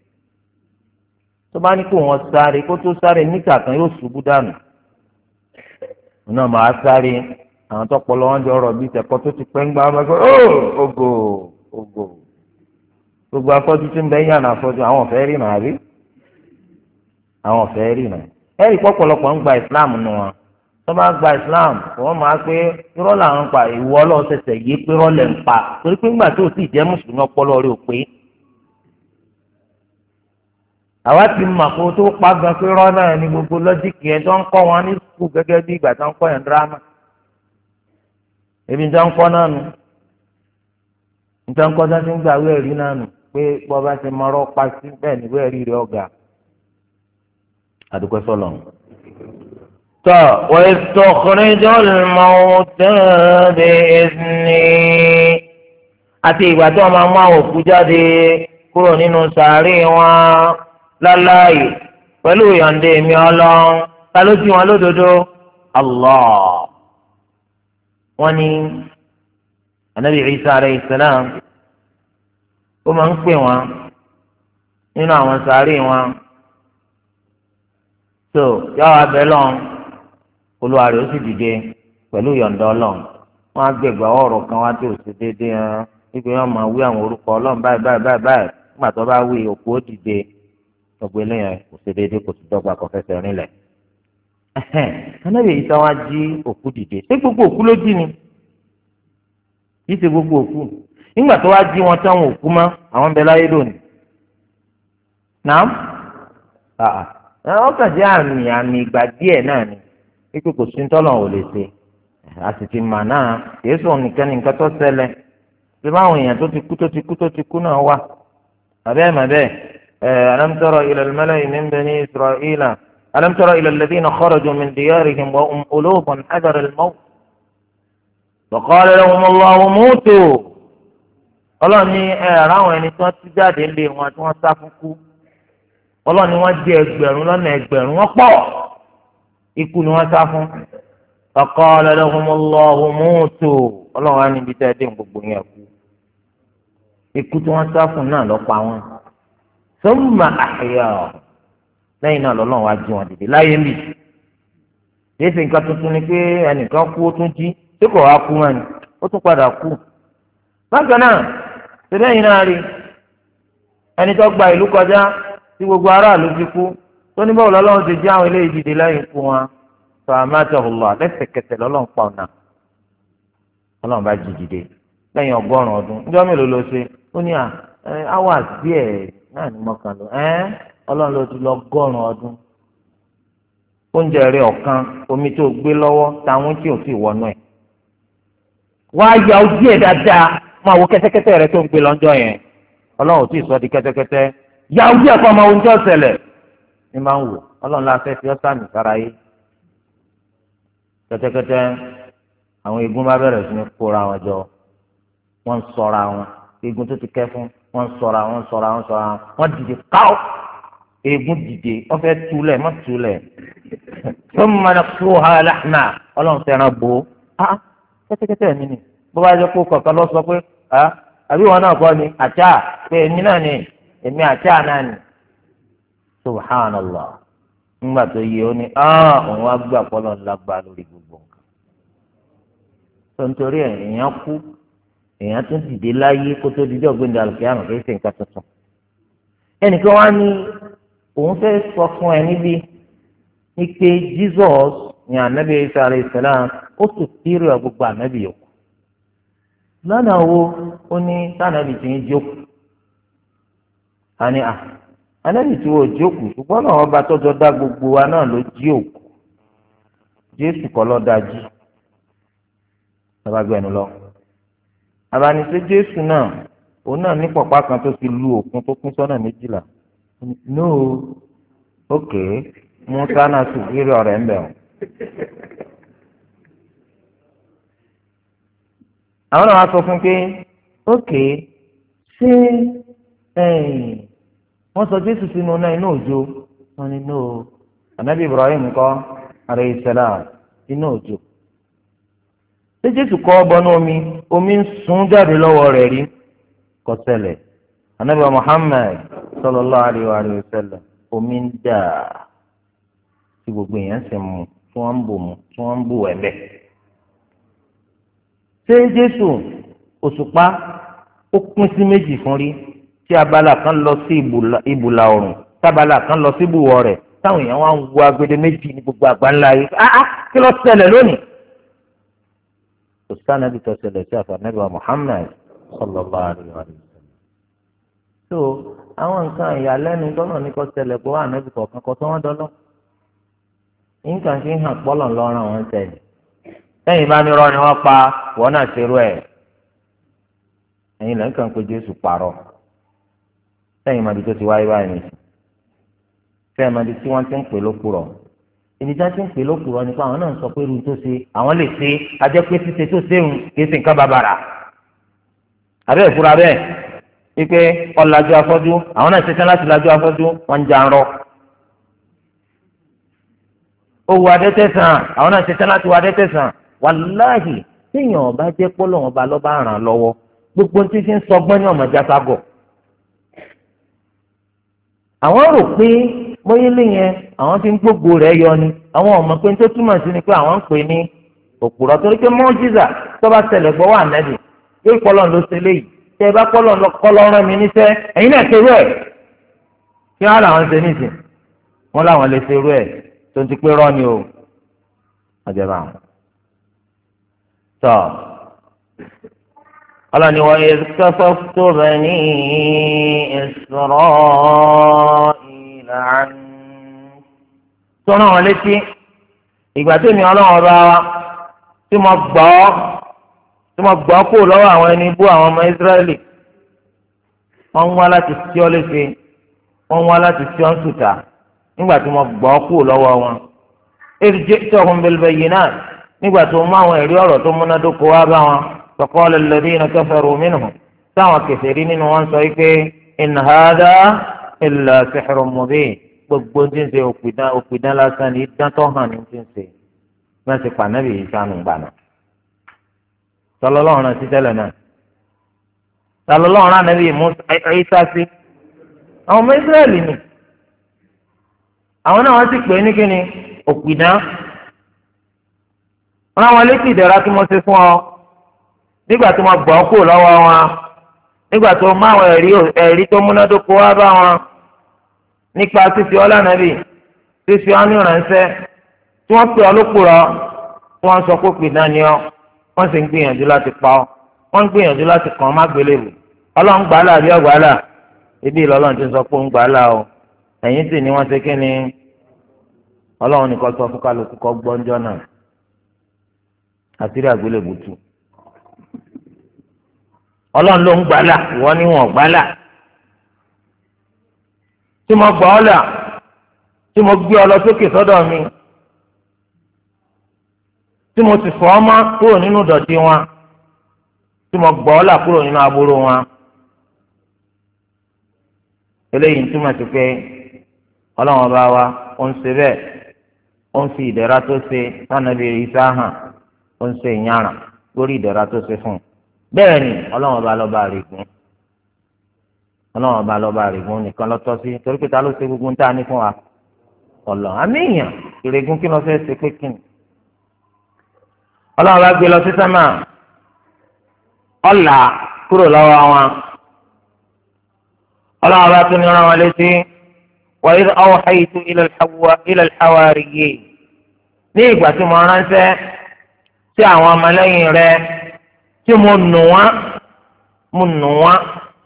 A: tó bá ní kó wọn sáré kó tó sáré níta kan yóò ṣubú dànù wọn náà máa sáré àwọn tó pọ̀ lọ́wọ́ ń jọ ọ̀rọ̀ bíi tẹ̀kọ́ tó ti pẹ́ ń gbá wọn bá gbọ́ ògo ògo gbogbo afọ́jú tí ń bẹ yànnà afọ́jú àwọn ọ̀fẹ́ rí nà àbí àwọn ọ̀fẹ́ rí nà ẹ̀rí pọ̀pọ̀lọpọ̀ ń gba Islam nù wọn tó bá gba Islam wọ́n máa pé irọ́ làwọn pa ìwọ ọlọ́ọ̀sẹsẹ̀ yé pé rọ́lẹ̀ ń pa torí pé ńgbà tó sì jẹ́ mùsùlùmí ọpọlọ rẹ̀ ò pé àwa ti mọ̀ kó tó pa gan pé rọ́ náà ni gbogbo lọ́jíìkì yẹn tó ń kọ́ wọn ní sùkúù gẹ́gẹ́ bí ìgbà tó ń kọ́ yẹn dírámà ebi tó ń kọ́ náà nù nítorí kọ́ tó ti ń gbà wẹ́ẹ̀rí náà nù pé bọ́ bá ti mọ̀rọ́ pa sí bẹ́ẹ̀ ni wẹ́ẹ̀rí rẹ̀ ọ̀gá àdúgbò sọ̀lọ̀. tọ́ wọ́n ìtọ́kùnrinjọ́ lọ́wọ́ tẹ́lẹ̀ ní àti ìgbà tó máa mú àwọn òkú jáde kúrò nínú sàárè wọn láláàyè pẹ̀lú ìyọ̀ǹde mi ọlọ́run ta ló jí wọn lódodo Allah. wọ́n ní anabi Isa alayhi salam ó máa ń pè wọn nínú àwọn sàárè wọn tó yàrá abẹ lọ́n olúwa rẹ̀ ó sì dìde pẹ̀lú ìyọ̀ǹda ọlọ́run wọ́n á gbẹ̀gbẹ̀ ọ̀rọ̀ kan wá tí ò sí déédéé hàn wípé wọ́n máa wí àwọn orúkọ ọlọ́run báyìí báyìí báyìí báyìí nígbà tó bá wí òkú ó dìde gbogbo eléyàn kò sí déédéé kò sí dọ́gba kò fẹsẹ̀ rinlẹ̀. anabi Isa wá jí òkú dìde ṣé gbogbo òkú ló jí ni yìí ṣe gbogbo òkú nígbà tó wá jí wọn tí àwọn òkú mọ́ àwọn ń bẹ láyé lónìí nàám wọ́n kàn jẹ́ àmì àmì ìgbà díẹ̀ náà ni wípé kò sí tọ́lọ̀ ò lè ṣe a sì ti mà náà yéésù nìkan ní nǹkan tó ṣẹlẹ̀ bí báwọn èèyàn tó ti kú tó ti kú tó ti kú náà wà àbẹ́ màbẹ́ alam tara ila al-mala'i min bani isra'ila alam tara ila alladhina kharaju min diyarihim wa hum ulufun hadara al-mawt wa qala lahum Allahu mutu ọlọ́ọ̀ni ẹ̀rọ àwọn ẹni tí wọ́n ti jáde lé wọn tí wọ́n sá fún kú ọlọ́ọ̀ni wọ́n jẹ́ ẹgbẹ̀rún lọ́nà ẹgbẹ̀rún wọ́n pọ̀ ikú ni wọ́n sá fún faqala lahumullahu mutu ọlọ́run á níbi tẹ́ ẹ dé gbogbo yẹn kú ikú tí wọ́n sá fún náà lọ́ pa wọn thumma ahya lẹ́yìn náà lọ́lọ́run wá jí wọn dìde láyé mi yìí sì nǹkan tuntun ni pé ẹnìkan kú ó tún jí tí kò wá kú mọ́ ni ó tún padà kú bákan náà ṣẹlẹ̀ yìí náà rí ẹni tó gba ìlú kọjá tí gbogbo aráàlú ti kú tó ní báwo lọ́lọ́run ti jí àwọn eléyìí dìde lẹ́yìn ikú wọn sọ àmàtàhùlọ lẹ́sẹ̀kẹsẹ̀ lọ́lọ́run pa ọ̀nà ọlọ́run bá jí dìde lẹ́yìn ọgọ́rùn-ún ọdún níjọ́ mélòó ló ṣe ó ní à hours díẹ̀ náà ní mọ́kànlá ẹ́ ọlọ́run ló ti lọ ọgọ́rùn-ún ọdún oúnjẹ rẹ̀ ọ̀kan omi tó gbé lọ́wọ́ táwọn tí ò sì wọnú ẹ̀ wá ya ojú ẹ̀ dáadáa máa wo kẹ́tẹ́kẹ́tẹ́ rẹ̀ tó ń gbé lọ́jọ́ yẹn ọlọ́run ò tí ì sọ di kẹ́tẹ́kẹ́tẹ́ ya ojú ẹ̀ kọ́ ọmọ oúnjẹ ọ̀sẹ̀lẹ̀ ní máa ń wò ọlọ́run láfẹ́ fi ọ́ sàmì sára yé kẹ́tẹ́kẹ́tẹ́ àwọn eegun bá bẹ̀rẹ̀ sí ní kóra wọn jọ wọ́n ń sọra wọn eegun tó ti kẹ́ fún wọ́n ń sọra wọn ń sọra wọn ń sọra wọn wọ́n dìde káwọ́ eegun dìde wọ́n fẹ́ túlẹ̀ mọ́ túlẹ̀ tó mọ̀nà tó ha láhùnà ọlọ́run fẹ́ràn bò ó kẹ́tẹ́kẹ́tẹ́ mi ni bó bá yẹ kó kọ̀ọ̀kan lọ sọ pé àbí wọn náà kọ́ ni àṣà pé èmi náà ni èmi àṣà náà ni subhanallah nígbà tó yẹ ó ní òun wá gbà pọ́lọ́ lágbá lórí gbogbo nǹkan tó nítorí ẹ̀ èèyàn kú èèyàn tún dìde láyé kó tó dìde ọ̀gbìn alùpùpù kì í ṣe nǹkan tuntun ẹnìkan wá ní òun fẹ́ sọ fún ẹ níbi ní pé Jesus ní ànábì Isa alayhi salam ó sì kírò ẹ gbogbo ànábì yòókù lọ́nà wo ó ní sànábì tí ń jókòó àní à ànábì tí wọ́n jókòó ṣùgbọ́n náà ọba tọ́jọ́ dá gbogbo wa náà ló jí òkú Jésù kọ́ ló dá jí ọba gbẹ̀nu lọ àbánisẹ́ Jésù náà òun náà ní pọ̀pá kan tó ti lu òkun tó kún sọ́nà méjìlá no ok musa náà sùn kiri ọ̀rẹ́ ń bẹ̀ ọ́. àwọn náà wá sọ fún pé ok ṣé wọ́n sọ Jésù sínú náà inú òjò wọ́n ní no anabi Ibrahim kọ́ alayhi salam inú òjò ṣé Jésù kọ́ ọ bọ́nú omi omi ń sun jáde lọ́wọ́ rẹ̀ rí kọsẹlẹ anabi Muhammad sallallahu alayhi wa sallam omi ń dà tí gbogbo èèyàn sì mú tí wọ́n ń bò mú tí wọ́n ń bò ẹ̀bẹ̀. ṣé Jésù òṣùpá ó pín sí méjì fún rí tí abala kan lọ sí ìbùlà oòrùn tábàlà kan lọ sí ìbùwọ̀ rẹ̀ táwọn èèyàn wá ń wo agbede méjì ní gbogbo àgbáńlá yìí ah kí ló ṣẹlẹ̀ lónìí. òṣìṣẹ́ anabi tó ṣẹlẹ̀ sí àfààní Muhammad sallallahu alaihi wa sallam. so àwọn nǹkan ìyàlẹ́nu tọ́nà ní kò ṣẹlẹ̀ pé wà ànábì kọ̀ọ̀kan kọ́ tó wọ́n dọ́lọ́ nǹkan fi hàn pọ́lọ̀ lọ́rùn àwọn sẹ́yìn lẹ́yìn bá ní rọ́ ni wọ́n pa wọ́n náà ṣerú ẹ̀ ẹ̀yin lẹ́yìn kan pé Jésù parọ́ lẹ́yìn màdí tó ti wáyé báyìí nìyí fẹ́ẹ̀ màdí tí wọ́n ti ń pè lókùrọ̀ ìdíjà tí ń pè lókùrọ̀ nípa àwọn náà ń sọ pé irú tó ṣe àwọn lè ṣe ajẹ́ pé ṣíṣe tó ṣéun kìí ṣe nǹkan bàbàrà àbẹ́ ìfura bẹ́ẹ̀ wípé ọ̀làjú afọ́jú àwọn náà ṣetán láti làjú afọ́jú wọ́n ń jà ń rọ owó adẹ́tẹ̀sán àwọn náà ṣetán láti wọ adẹ́tẹ̀sán wàláhì téèyàn ọba jẹ́ pọ́lọ́ ọba lọ́ba ràn lọ́wọ́ gbogbo tí fi ń sọgbọ́n ní ọmọ jáságọ̀ àwọn rò pé bóyílé yẹn àwọn tí ń gbógo rẹ̀ yọ ni àwọn ọmọ pé tó túmọ̀ sí ni pé àwọn ń pè ní òpùrọ̀ torí pé mọ́jísà tó bá ṣẹlẹ̀ gbọ́ wà nẹ́bì yóò pọ́lọ́ ló ṣe léyìí tẹ́ ẹ bá pọ́lọ́ kọ́lọ́ rán mi níṣẹ́ ẹ̀yin náà ṣerú ẹ̀ kí wọ́n làwọn ṣe níṣẹ́ wọ́n làwọn lè ṣerú ẹ̀ tó ti pé rọ́ ni o ọ̀jọ̀ba àwọn. tọ́ ọlọ́ni wọ́n yẹ kẹ́fọ́ tó bẹ̀ ní ìṣòro ìlànà tó rán wọn létí ìgbà tí mi ọlọ́run bá wa tí mo gbọ́ tí mo gbọ́ kó lọ́wọ́ àwọn ẹni bú àwọn ọmọ Ísírẹ́lì wọ́n ń wá láti sí ọ léṣe wọ́n ń wá láti sí ọ ń sùtà nígbà tí mo gbọ́ kó lọ́wọ́ wọn. èrìjẹ́ ìtọ́kùn bẹ̀lẹ̀bẹ̀ yìí náà nígbà tó mú àwọn ẹ̀rí ọ̀rọ̀ tó múnádóko wá bá wọn faqala alladhina kafaru minhum táwọn kèfèrí nínú wọn sọ pé in hadha illa sihrun mubin gbogbo ń ti ń ṣe òpìdán òpìdán lásán ní idán tó hàn ní ti ń ṣe bẹ́ẹ̀ ti pa nábì yìí sánú gbànà tọ́lọ́lọ́run náà ti tẹ́lẹ̀ náà tọ́lọ́lọ́run náà nábì Ìsá sí àwọn ọmọ Ísírẹ́lì ni àwọn náà wọ́n sì pè é ní kíni òpìdán wọn àwọn létí ìdẹ̀ra tí mo ṣe fún ọ nígbà tí mo gbọ́ kúrò lọ́wọ́ wọn nígbà tó má àwọn ẹ̀rí tó múnádóko wá bá wọn nípa fífi ọlá nàbì fífi ọ́nì ránṣẹ́ tí wọ́n pè ọ́ lókùrọ̀ tí wọ́n sọ pé òpìdán ni ọ́ wọ́n sì ń gbìyànjú láti pa ọ́ wọ́n ń gbìyànjú láti kàn ọ́ má gbélébù ọlọ́run gbàálà àbí ọ̀gbàálà ibi ìlọ́lọ́run ti sọ pé ń gbàálà o ẹ̀yìn sì ni wọ́n ṣe kí ni ọlọ́run nìkan sọ fún kálukú kọ́ gbọ́njọ́ náà àtìrí àgbélébù tù ọlọ́run ló ń gbàálà ìwọ ni wọn gbàálà tí mo gbọ́ ọ là tí mo gbé ọ lọ sókè sọ́dọ̀ mi tí mo sì fọ́ ọ mọ́ kúrò nínú dọ̀tí wọn tí mo gbọ́ ọ là kúrò nínú aburú wọn eléyìí ń túmọ̀ sí pé ọlọ́run ọba wa ó ń ṣe bẹ́ẹ̀ ó ń fi ìdẹ̀ra tó ṣe sànàbí Ìsá hàn ó ń ṣe ìyára lórí ìdẹ̀ra tó ṣe fún un bẹ́ẹ̀ ni ọlọ́run ọba lọ́ba àrègùn ọlọ́run ọba lọ́ba àrègùn nìkan lọ́tọ́ sí torí pé ta ló ṣe gbogbo ń tà ní fún wa ọlọ́run àmì èèyàn ìrègùn kí ló fẹ́ ṣe pé kí ni ọlọ́run bá gbé lọ sí sámà ọ̀là kúrò lọ́wọ́ wọn ọlọ́run bá tún ní rán wọn létí wa idh awhaytu ila al-hawariyyin ní ìgbà tí mo ránṣẹ́ sí àwọn ọmọlẹ́yìn rẹ tí mo nù wọ́n mo nù wọ́n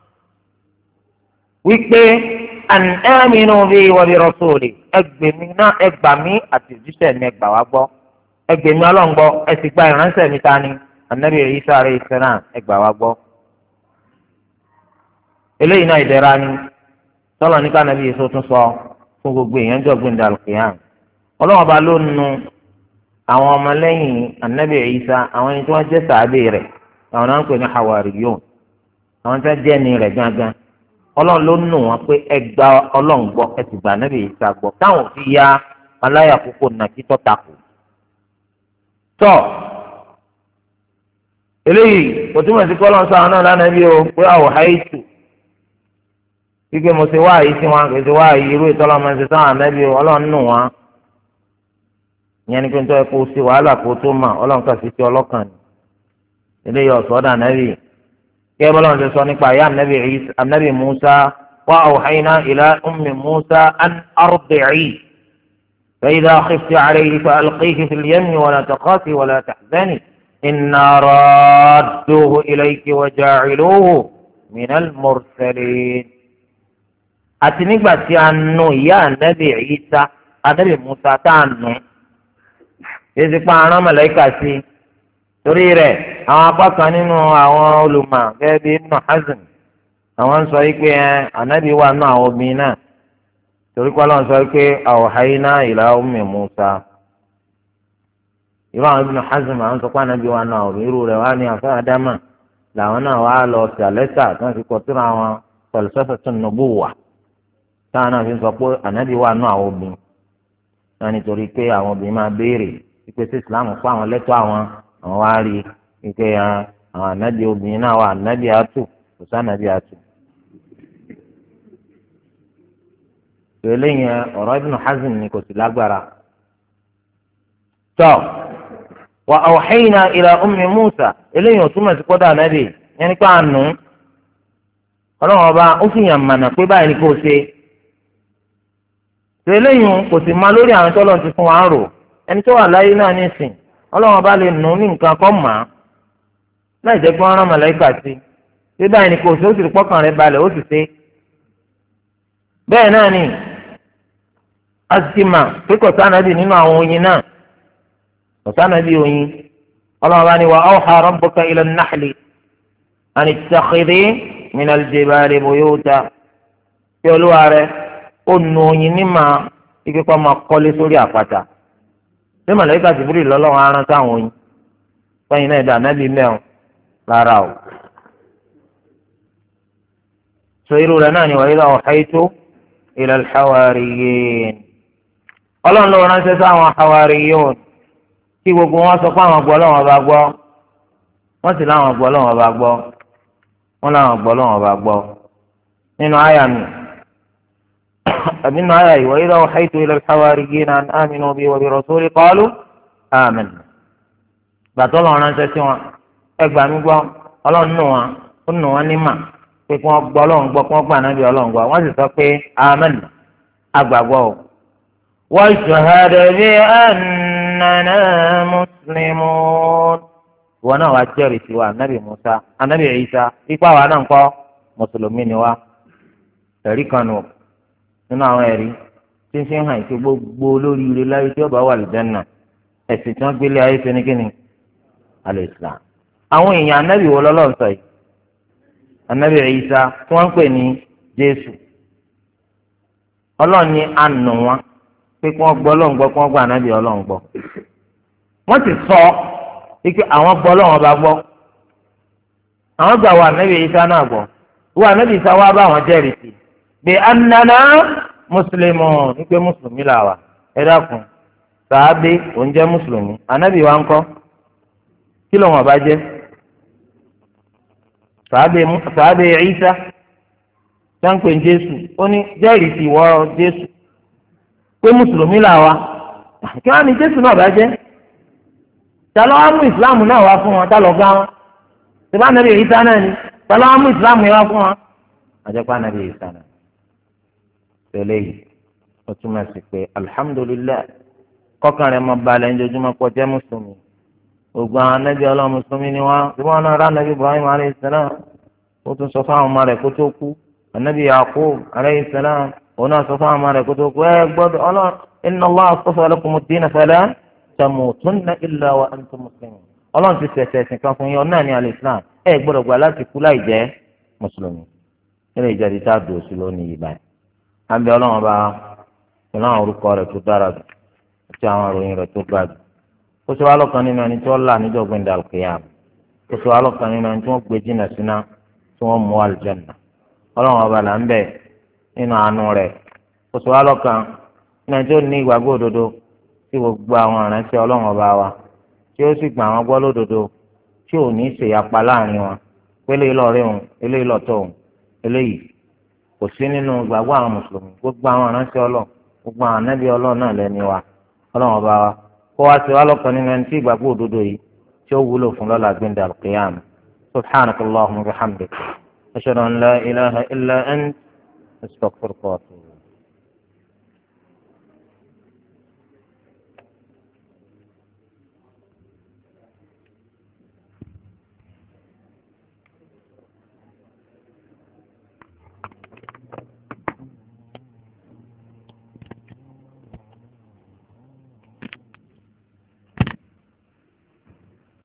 A: wípé an aminu bi wa bi rasuli ẹgbẹ̀mí náà ẹgbàmí àti ìjíṣẹ́ mi ẹgbà wá gbọ́ ẹgbẹ̀mí ọlọ́ngbọ́ ẹ sì gba ìránṣẹ́ mi ta ni anabi Isa alayhi salam ẹgbà wá gbọ́. eléyìí náà ìdẹ̀ra ni tọ́lọ̀ ní kánábì Isa tún sọ fún gbogbo èèyàn jọ gbẹ̀ndà al-qiyam ọlọ́wọ́n bá ló nu àwọn ọmọlẹ́yìn anabi Isa àwọn ẹni tí wọ́n jẹ́ sàábì rẹ̀ àwọn náà ń pè ní hawariyun àwọn tí wọ́n jẹ́ ní rẹ̀ gángan ọlọ́run ló nù wọn pé ẹ gba ọlọ́run gbọ́ ẹ sì gba anabi Isa gbọ́ táwọn fi ya aláya kókó nàkí tọ́takù tọ́ eléyìí kò túmọ̀ sí kọ́lọ́n sáwọn náà lánàá bí o pé àwọ̀ háìtù kíkẹ́ mo ṣe wáyé sí wọn kò ṣe wáyé irú ìtọ́lọ́ máa ń ṣe sáwọn ànábì o ọlọ́run nù wọn ìyẹn ni pé nítorí kó o ṣe wàhálà kó o tó mà ọlọ́run kà sí ti ọlọ́kàn ni eléyìí ọ̀sọ́dà ànábì kí ẹ bọ́lá ń ṣe sọ nípa ayé ànábì Musa wa awhayna ila ummi Musa an ardi'i فإذا خفت عليه فألقيه في اليم ولا تخافي ولا تحزني إنا رادوه إليك وجاعلوه من المرسلين àti nígbà tí a nu ìyá ànábì Ìsá ànábì Mùsá tá a nù èsì pa aràn màláíkà sí torí rẹ̀ àwọn apá kan nínú àwọn olùmọ̀ gẹ́gẹ́ bí Ibn Hazm àwọn ń sọ yìí pé ànábì wà nù àwọn obìnrin náà torí pé Ọlọ́run sọ pé awhayna ila ummi Musa irú àwọn Ibn Hazm àwọn sọ pé ànábì wà nù àwọn obìnrin irú rẹ̀ wà ní àfẹ́ àdámà làwọn náà wà lọ sí àlẹ́sà tí wọ́n fi kọ́ síra àwọn falsafatun nubuwah táwọn náà fi sọ pé ànábì wà nù àwọn obìnrin náà nítorí pé àwọn obìnrin máa béèrè pípé sí Islam fún àwọn lẹ́tọ́ àwọn àwọn wá rí pípé àwọn ànábì obìnrin náà wà ànábì àtù kò sí ànábì àtù. eléyìí ọ̀rọ̀ Ibn Hazm ni kò sí lágbára. tọ́ wa awhayna ila ummi Musa eléyìí ò túmọ̀ sí kọ́dà ànábì yẹn nípa àánú ọlọ́run ọba ó fi yàn mànà pé báyìí ni kò ṣe. eléyìí kò sì máa lórí àwọn tó lọ́n ti fún wa ń rò ẹni tó wà láyé náà nísìn ọlọ́run ọba lè nù ní nǹkan kọ́ mà á láì jẹ́ pé wọ́n rán màláíkà sí pé báyìí ni kò ṣe ó sì rí pọ́kàn rẹ̀ balẹ̀ ó sì ṣe. bẹ́ẹ̀ náà ni asima pé kò sánàbì nínú àwọn oyin náà kò sánàbì oyin ọlọ́run bá ní wa awha rabbuka ila an-nahli an ittakhidhi min al-jibali buyuta pé olúwa rẹ̀ ó nu oyin ní màá ike kọ́ máa kọ́lé sórí àpáta ṣé màláíkà Jibril lọ́lọ́run arán sáwọn oyin fẹ́yìn náà dà nábì mẹ́rin rárá o. sọ irú rẹ̀ náà ni wa idha awhaytu ila al-hawariyin ọlọ́run ló ránṣẹ́ sáwọn hawariyun kí gbogbo wọn sọ pé àwọn gbọ́ lọ́wọ́ bá gbọ́ wọ́n sì láwọn gbọ́ lọ́wọ́ bá gbọ́ wọ́n láwọn gbọ́ lọ́wọ́ bá gbọ́ nínú àyà mi àbí nínú àyà yìí wa idha awhaytu ila al-hawariyina an aminu bi wa bi rasuli qalu amanna gbàtọ́ lọ́wọ́ ránṣẹ́ sí wọn ẹgbàá mi gbọ́ ọlọ́run nù wọn ó nù wọn ní mà pé kí wọ́n gbọ́ ọlọ́run gbọ́ kí wọ́n gbà náà bí ọlọ́run gbọ́ wọ́n sì sọ pé amanna agbàgbọ́ o. واشهد بأننا مسلمون وانا واجري سوى النبي موسى النبي عيسى ipa wa náà ńkọ́ mùsùlùmí ni wa ẹ̀rí kan nù nínú àwọn ẹ̀rí tí ń ṣe hàn pé gbogbo olóríire láyé tí ó bá wà lìjánà ẹ̀sìn tí wọ́n gbélé ayé ṣe ní kíni al-Islam. àwọn èèyàn anábì wo lọ́lọ́run sọ yìí anábì Ìsá tí wọ́n ń pè ní Jésù ọlọ́run ní ànú wọn pé kí wọ́n gbọ́ Ọlọ́run gbọ́ kí wọ́n gbọ́ ànábì Ọlọ́run gbọ́ wọ́n sì sọ pé àwọn gbọ́ Ọlọ́run bá gbọ́ àwọn gbà wọ ànábì Ìsá náà gbọ́ wọ ànábì Ìsá wá bá àwọn jẹ́rìí sí pé annana muslimun ní pé mùsùlùmí là wà ẹ dákun sàábé òun jẹ́ mùsùlùmí ànábì wa ń kọ́ kí ló wọn bá jẹ́ sàábé sàábé Ìsá sáńpé Jésù ó ní jẹ́rìí sí wọ Jésù pé mùsùlùmí là wa kí wọ́n ní Jésù náà bá jẹ́ ta ló wá mú ìsìláàmù náà wá fún wọn ta lọ gbá wọn tí bá nàbí Ìsá náà ni ta ló wá mú ìsìláàmù yẹn wá fún wọn àjẹpá nàbí Ìsá náà tẹ́lẹ̀ yìí ó túmọ̀ sí pé alihamudulilayi kọ́kàn rẹ̀ mọ balẹ̀ ńjojúmọ́ pọ̀ jẹ́ mùsùlùmí gbogbo àwọn anábì ọlọ́run mùsùlùmí ni wọ́n tí wọ́n náà rà nàbí Ibrahim alayhi salam ó tún sọ fáwọn ọmọ rẹ̀ kó tó kú anábì Yaqub alayhi salam òun náà sọ fún àwọn ọmọ rẹ̀ kó tó kú ẹ gbọ́dọ̀ ọlọ́run inna Allaha astafa lakumu ad-dina fala tamutunna illa wa antum muslimun ọlọ́run ti ṣẹ̀ṣẹ̀ ẹ̀sìn kan fún yín ọ̀nà ní al-Islam ẹ gbọ́dọ̀ gbà láti kú láì jẹ́ mùsùlùmí ilé ìjẹ́rìí tá a dùn sí lónìí yìí báyìí àbí ọlọ́run bá pẹ̀lú àwọn orúkọ rẹ̀ tó dára jù àti àwọn ìròyìn rẹ̀ tó ga jù ó ṣe wá lọ́kàn nínú ẹni tí wọ́n là níjọ́ gbẹ̀ndà al-qiyam ó ṣe wá lọ́kàn nínú ẹni tí wọ́n gbé jìnnà síná tí wọ́n mú al-janna ọlọ́run ọba là ń bẹ̀ nínú àánú rẹ̀ ó sọ wá lọ́kàn nínú tí ó ní ìgbàgbọ́ òdodo tí gbogbo àwọn ìránṣẹ́ ọlọ́run ọba wa tí ó sì gbà wọ́n gbọ́ lódodo tí ò ní ṣèyapa láàrin wọn pé eléyìí lọ́ọ̀rẹ́ òun eléyìí lọ́ọ̀tọ̀ òun eléyìí kò sí nínú ìgbàgbọ́ àwọn mùsùlùmí gbogbo àwọn ìránṣẹ́ ọlọ́run gbogbo àwọn ànábì ọlọ́run náà lẹ́ni wa ọlọ́run ọba wa kó wá sí wá lọ́kàn nínú ẹni tí ìgbàgbọ́ òdodo yìí tí ó wúlò fún lọ́la gbẹ̀ndà al-qiyam subhanakallahumma wa bihamdik ashhadu an la ilaha illa ant astaghfiruka wa atubu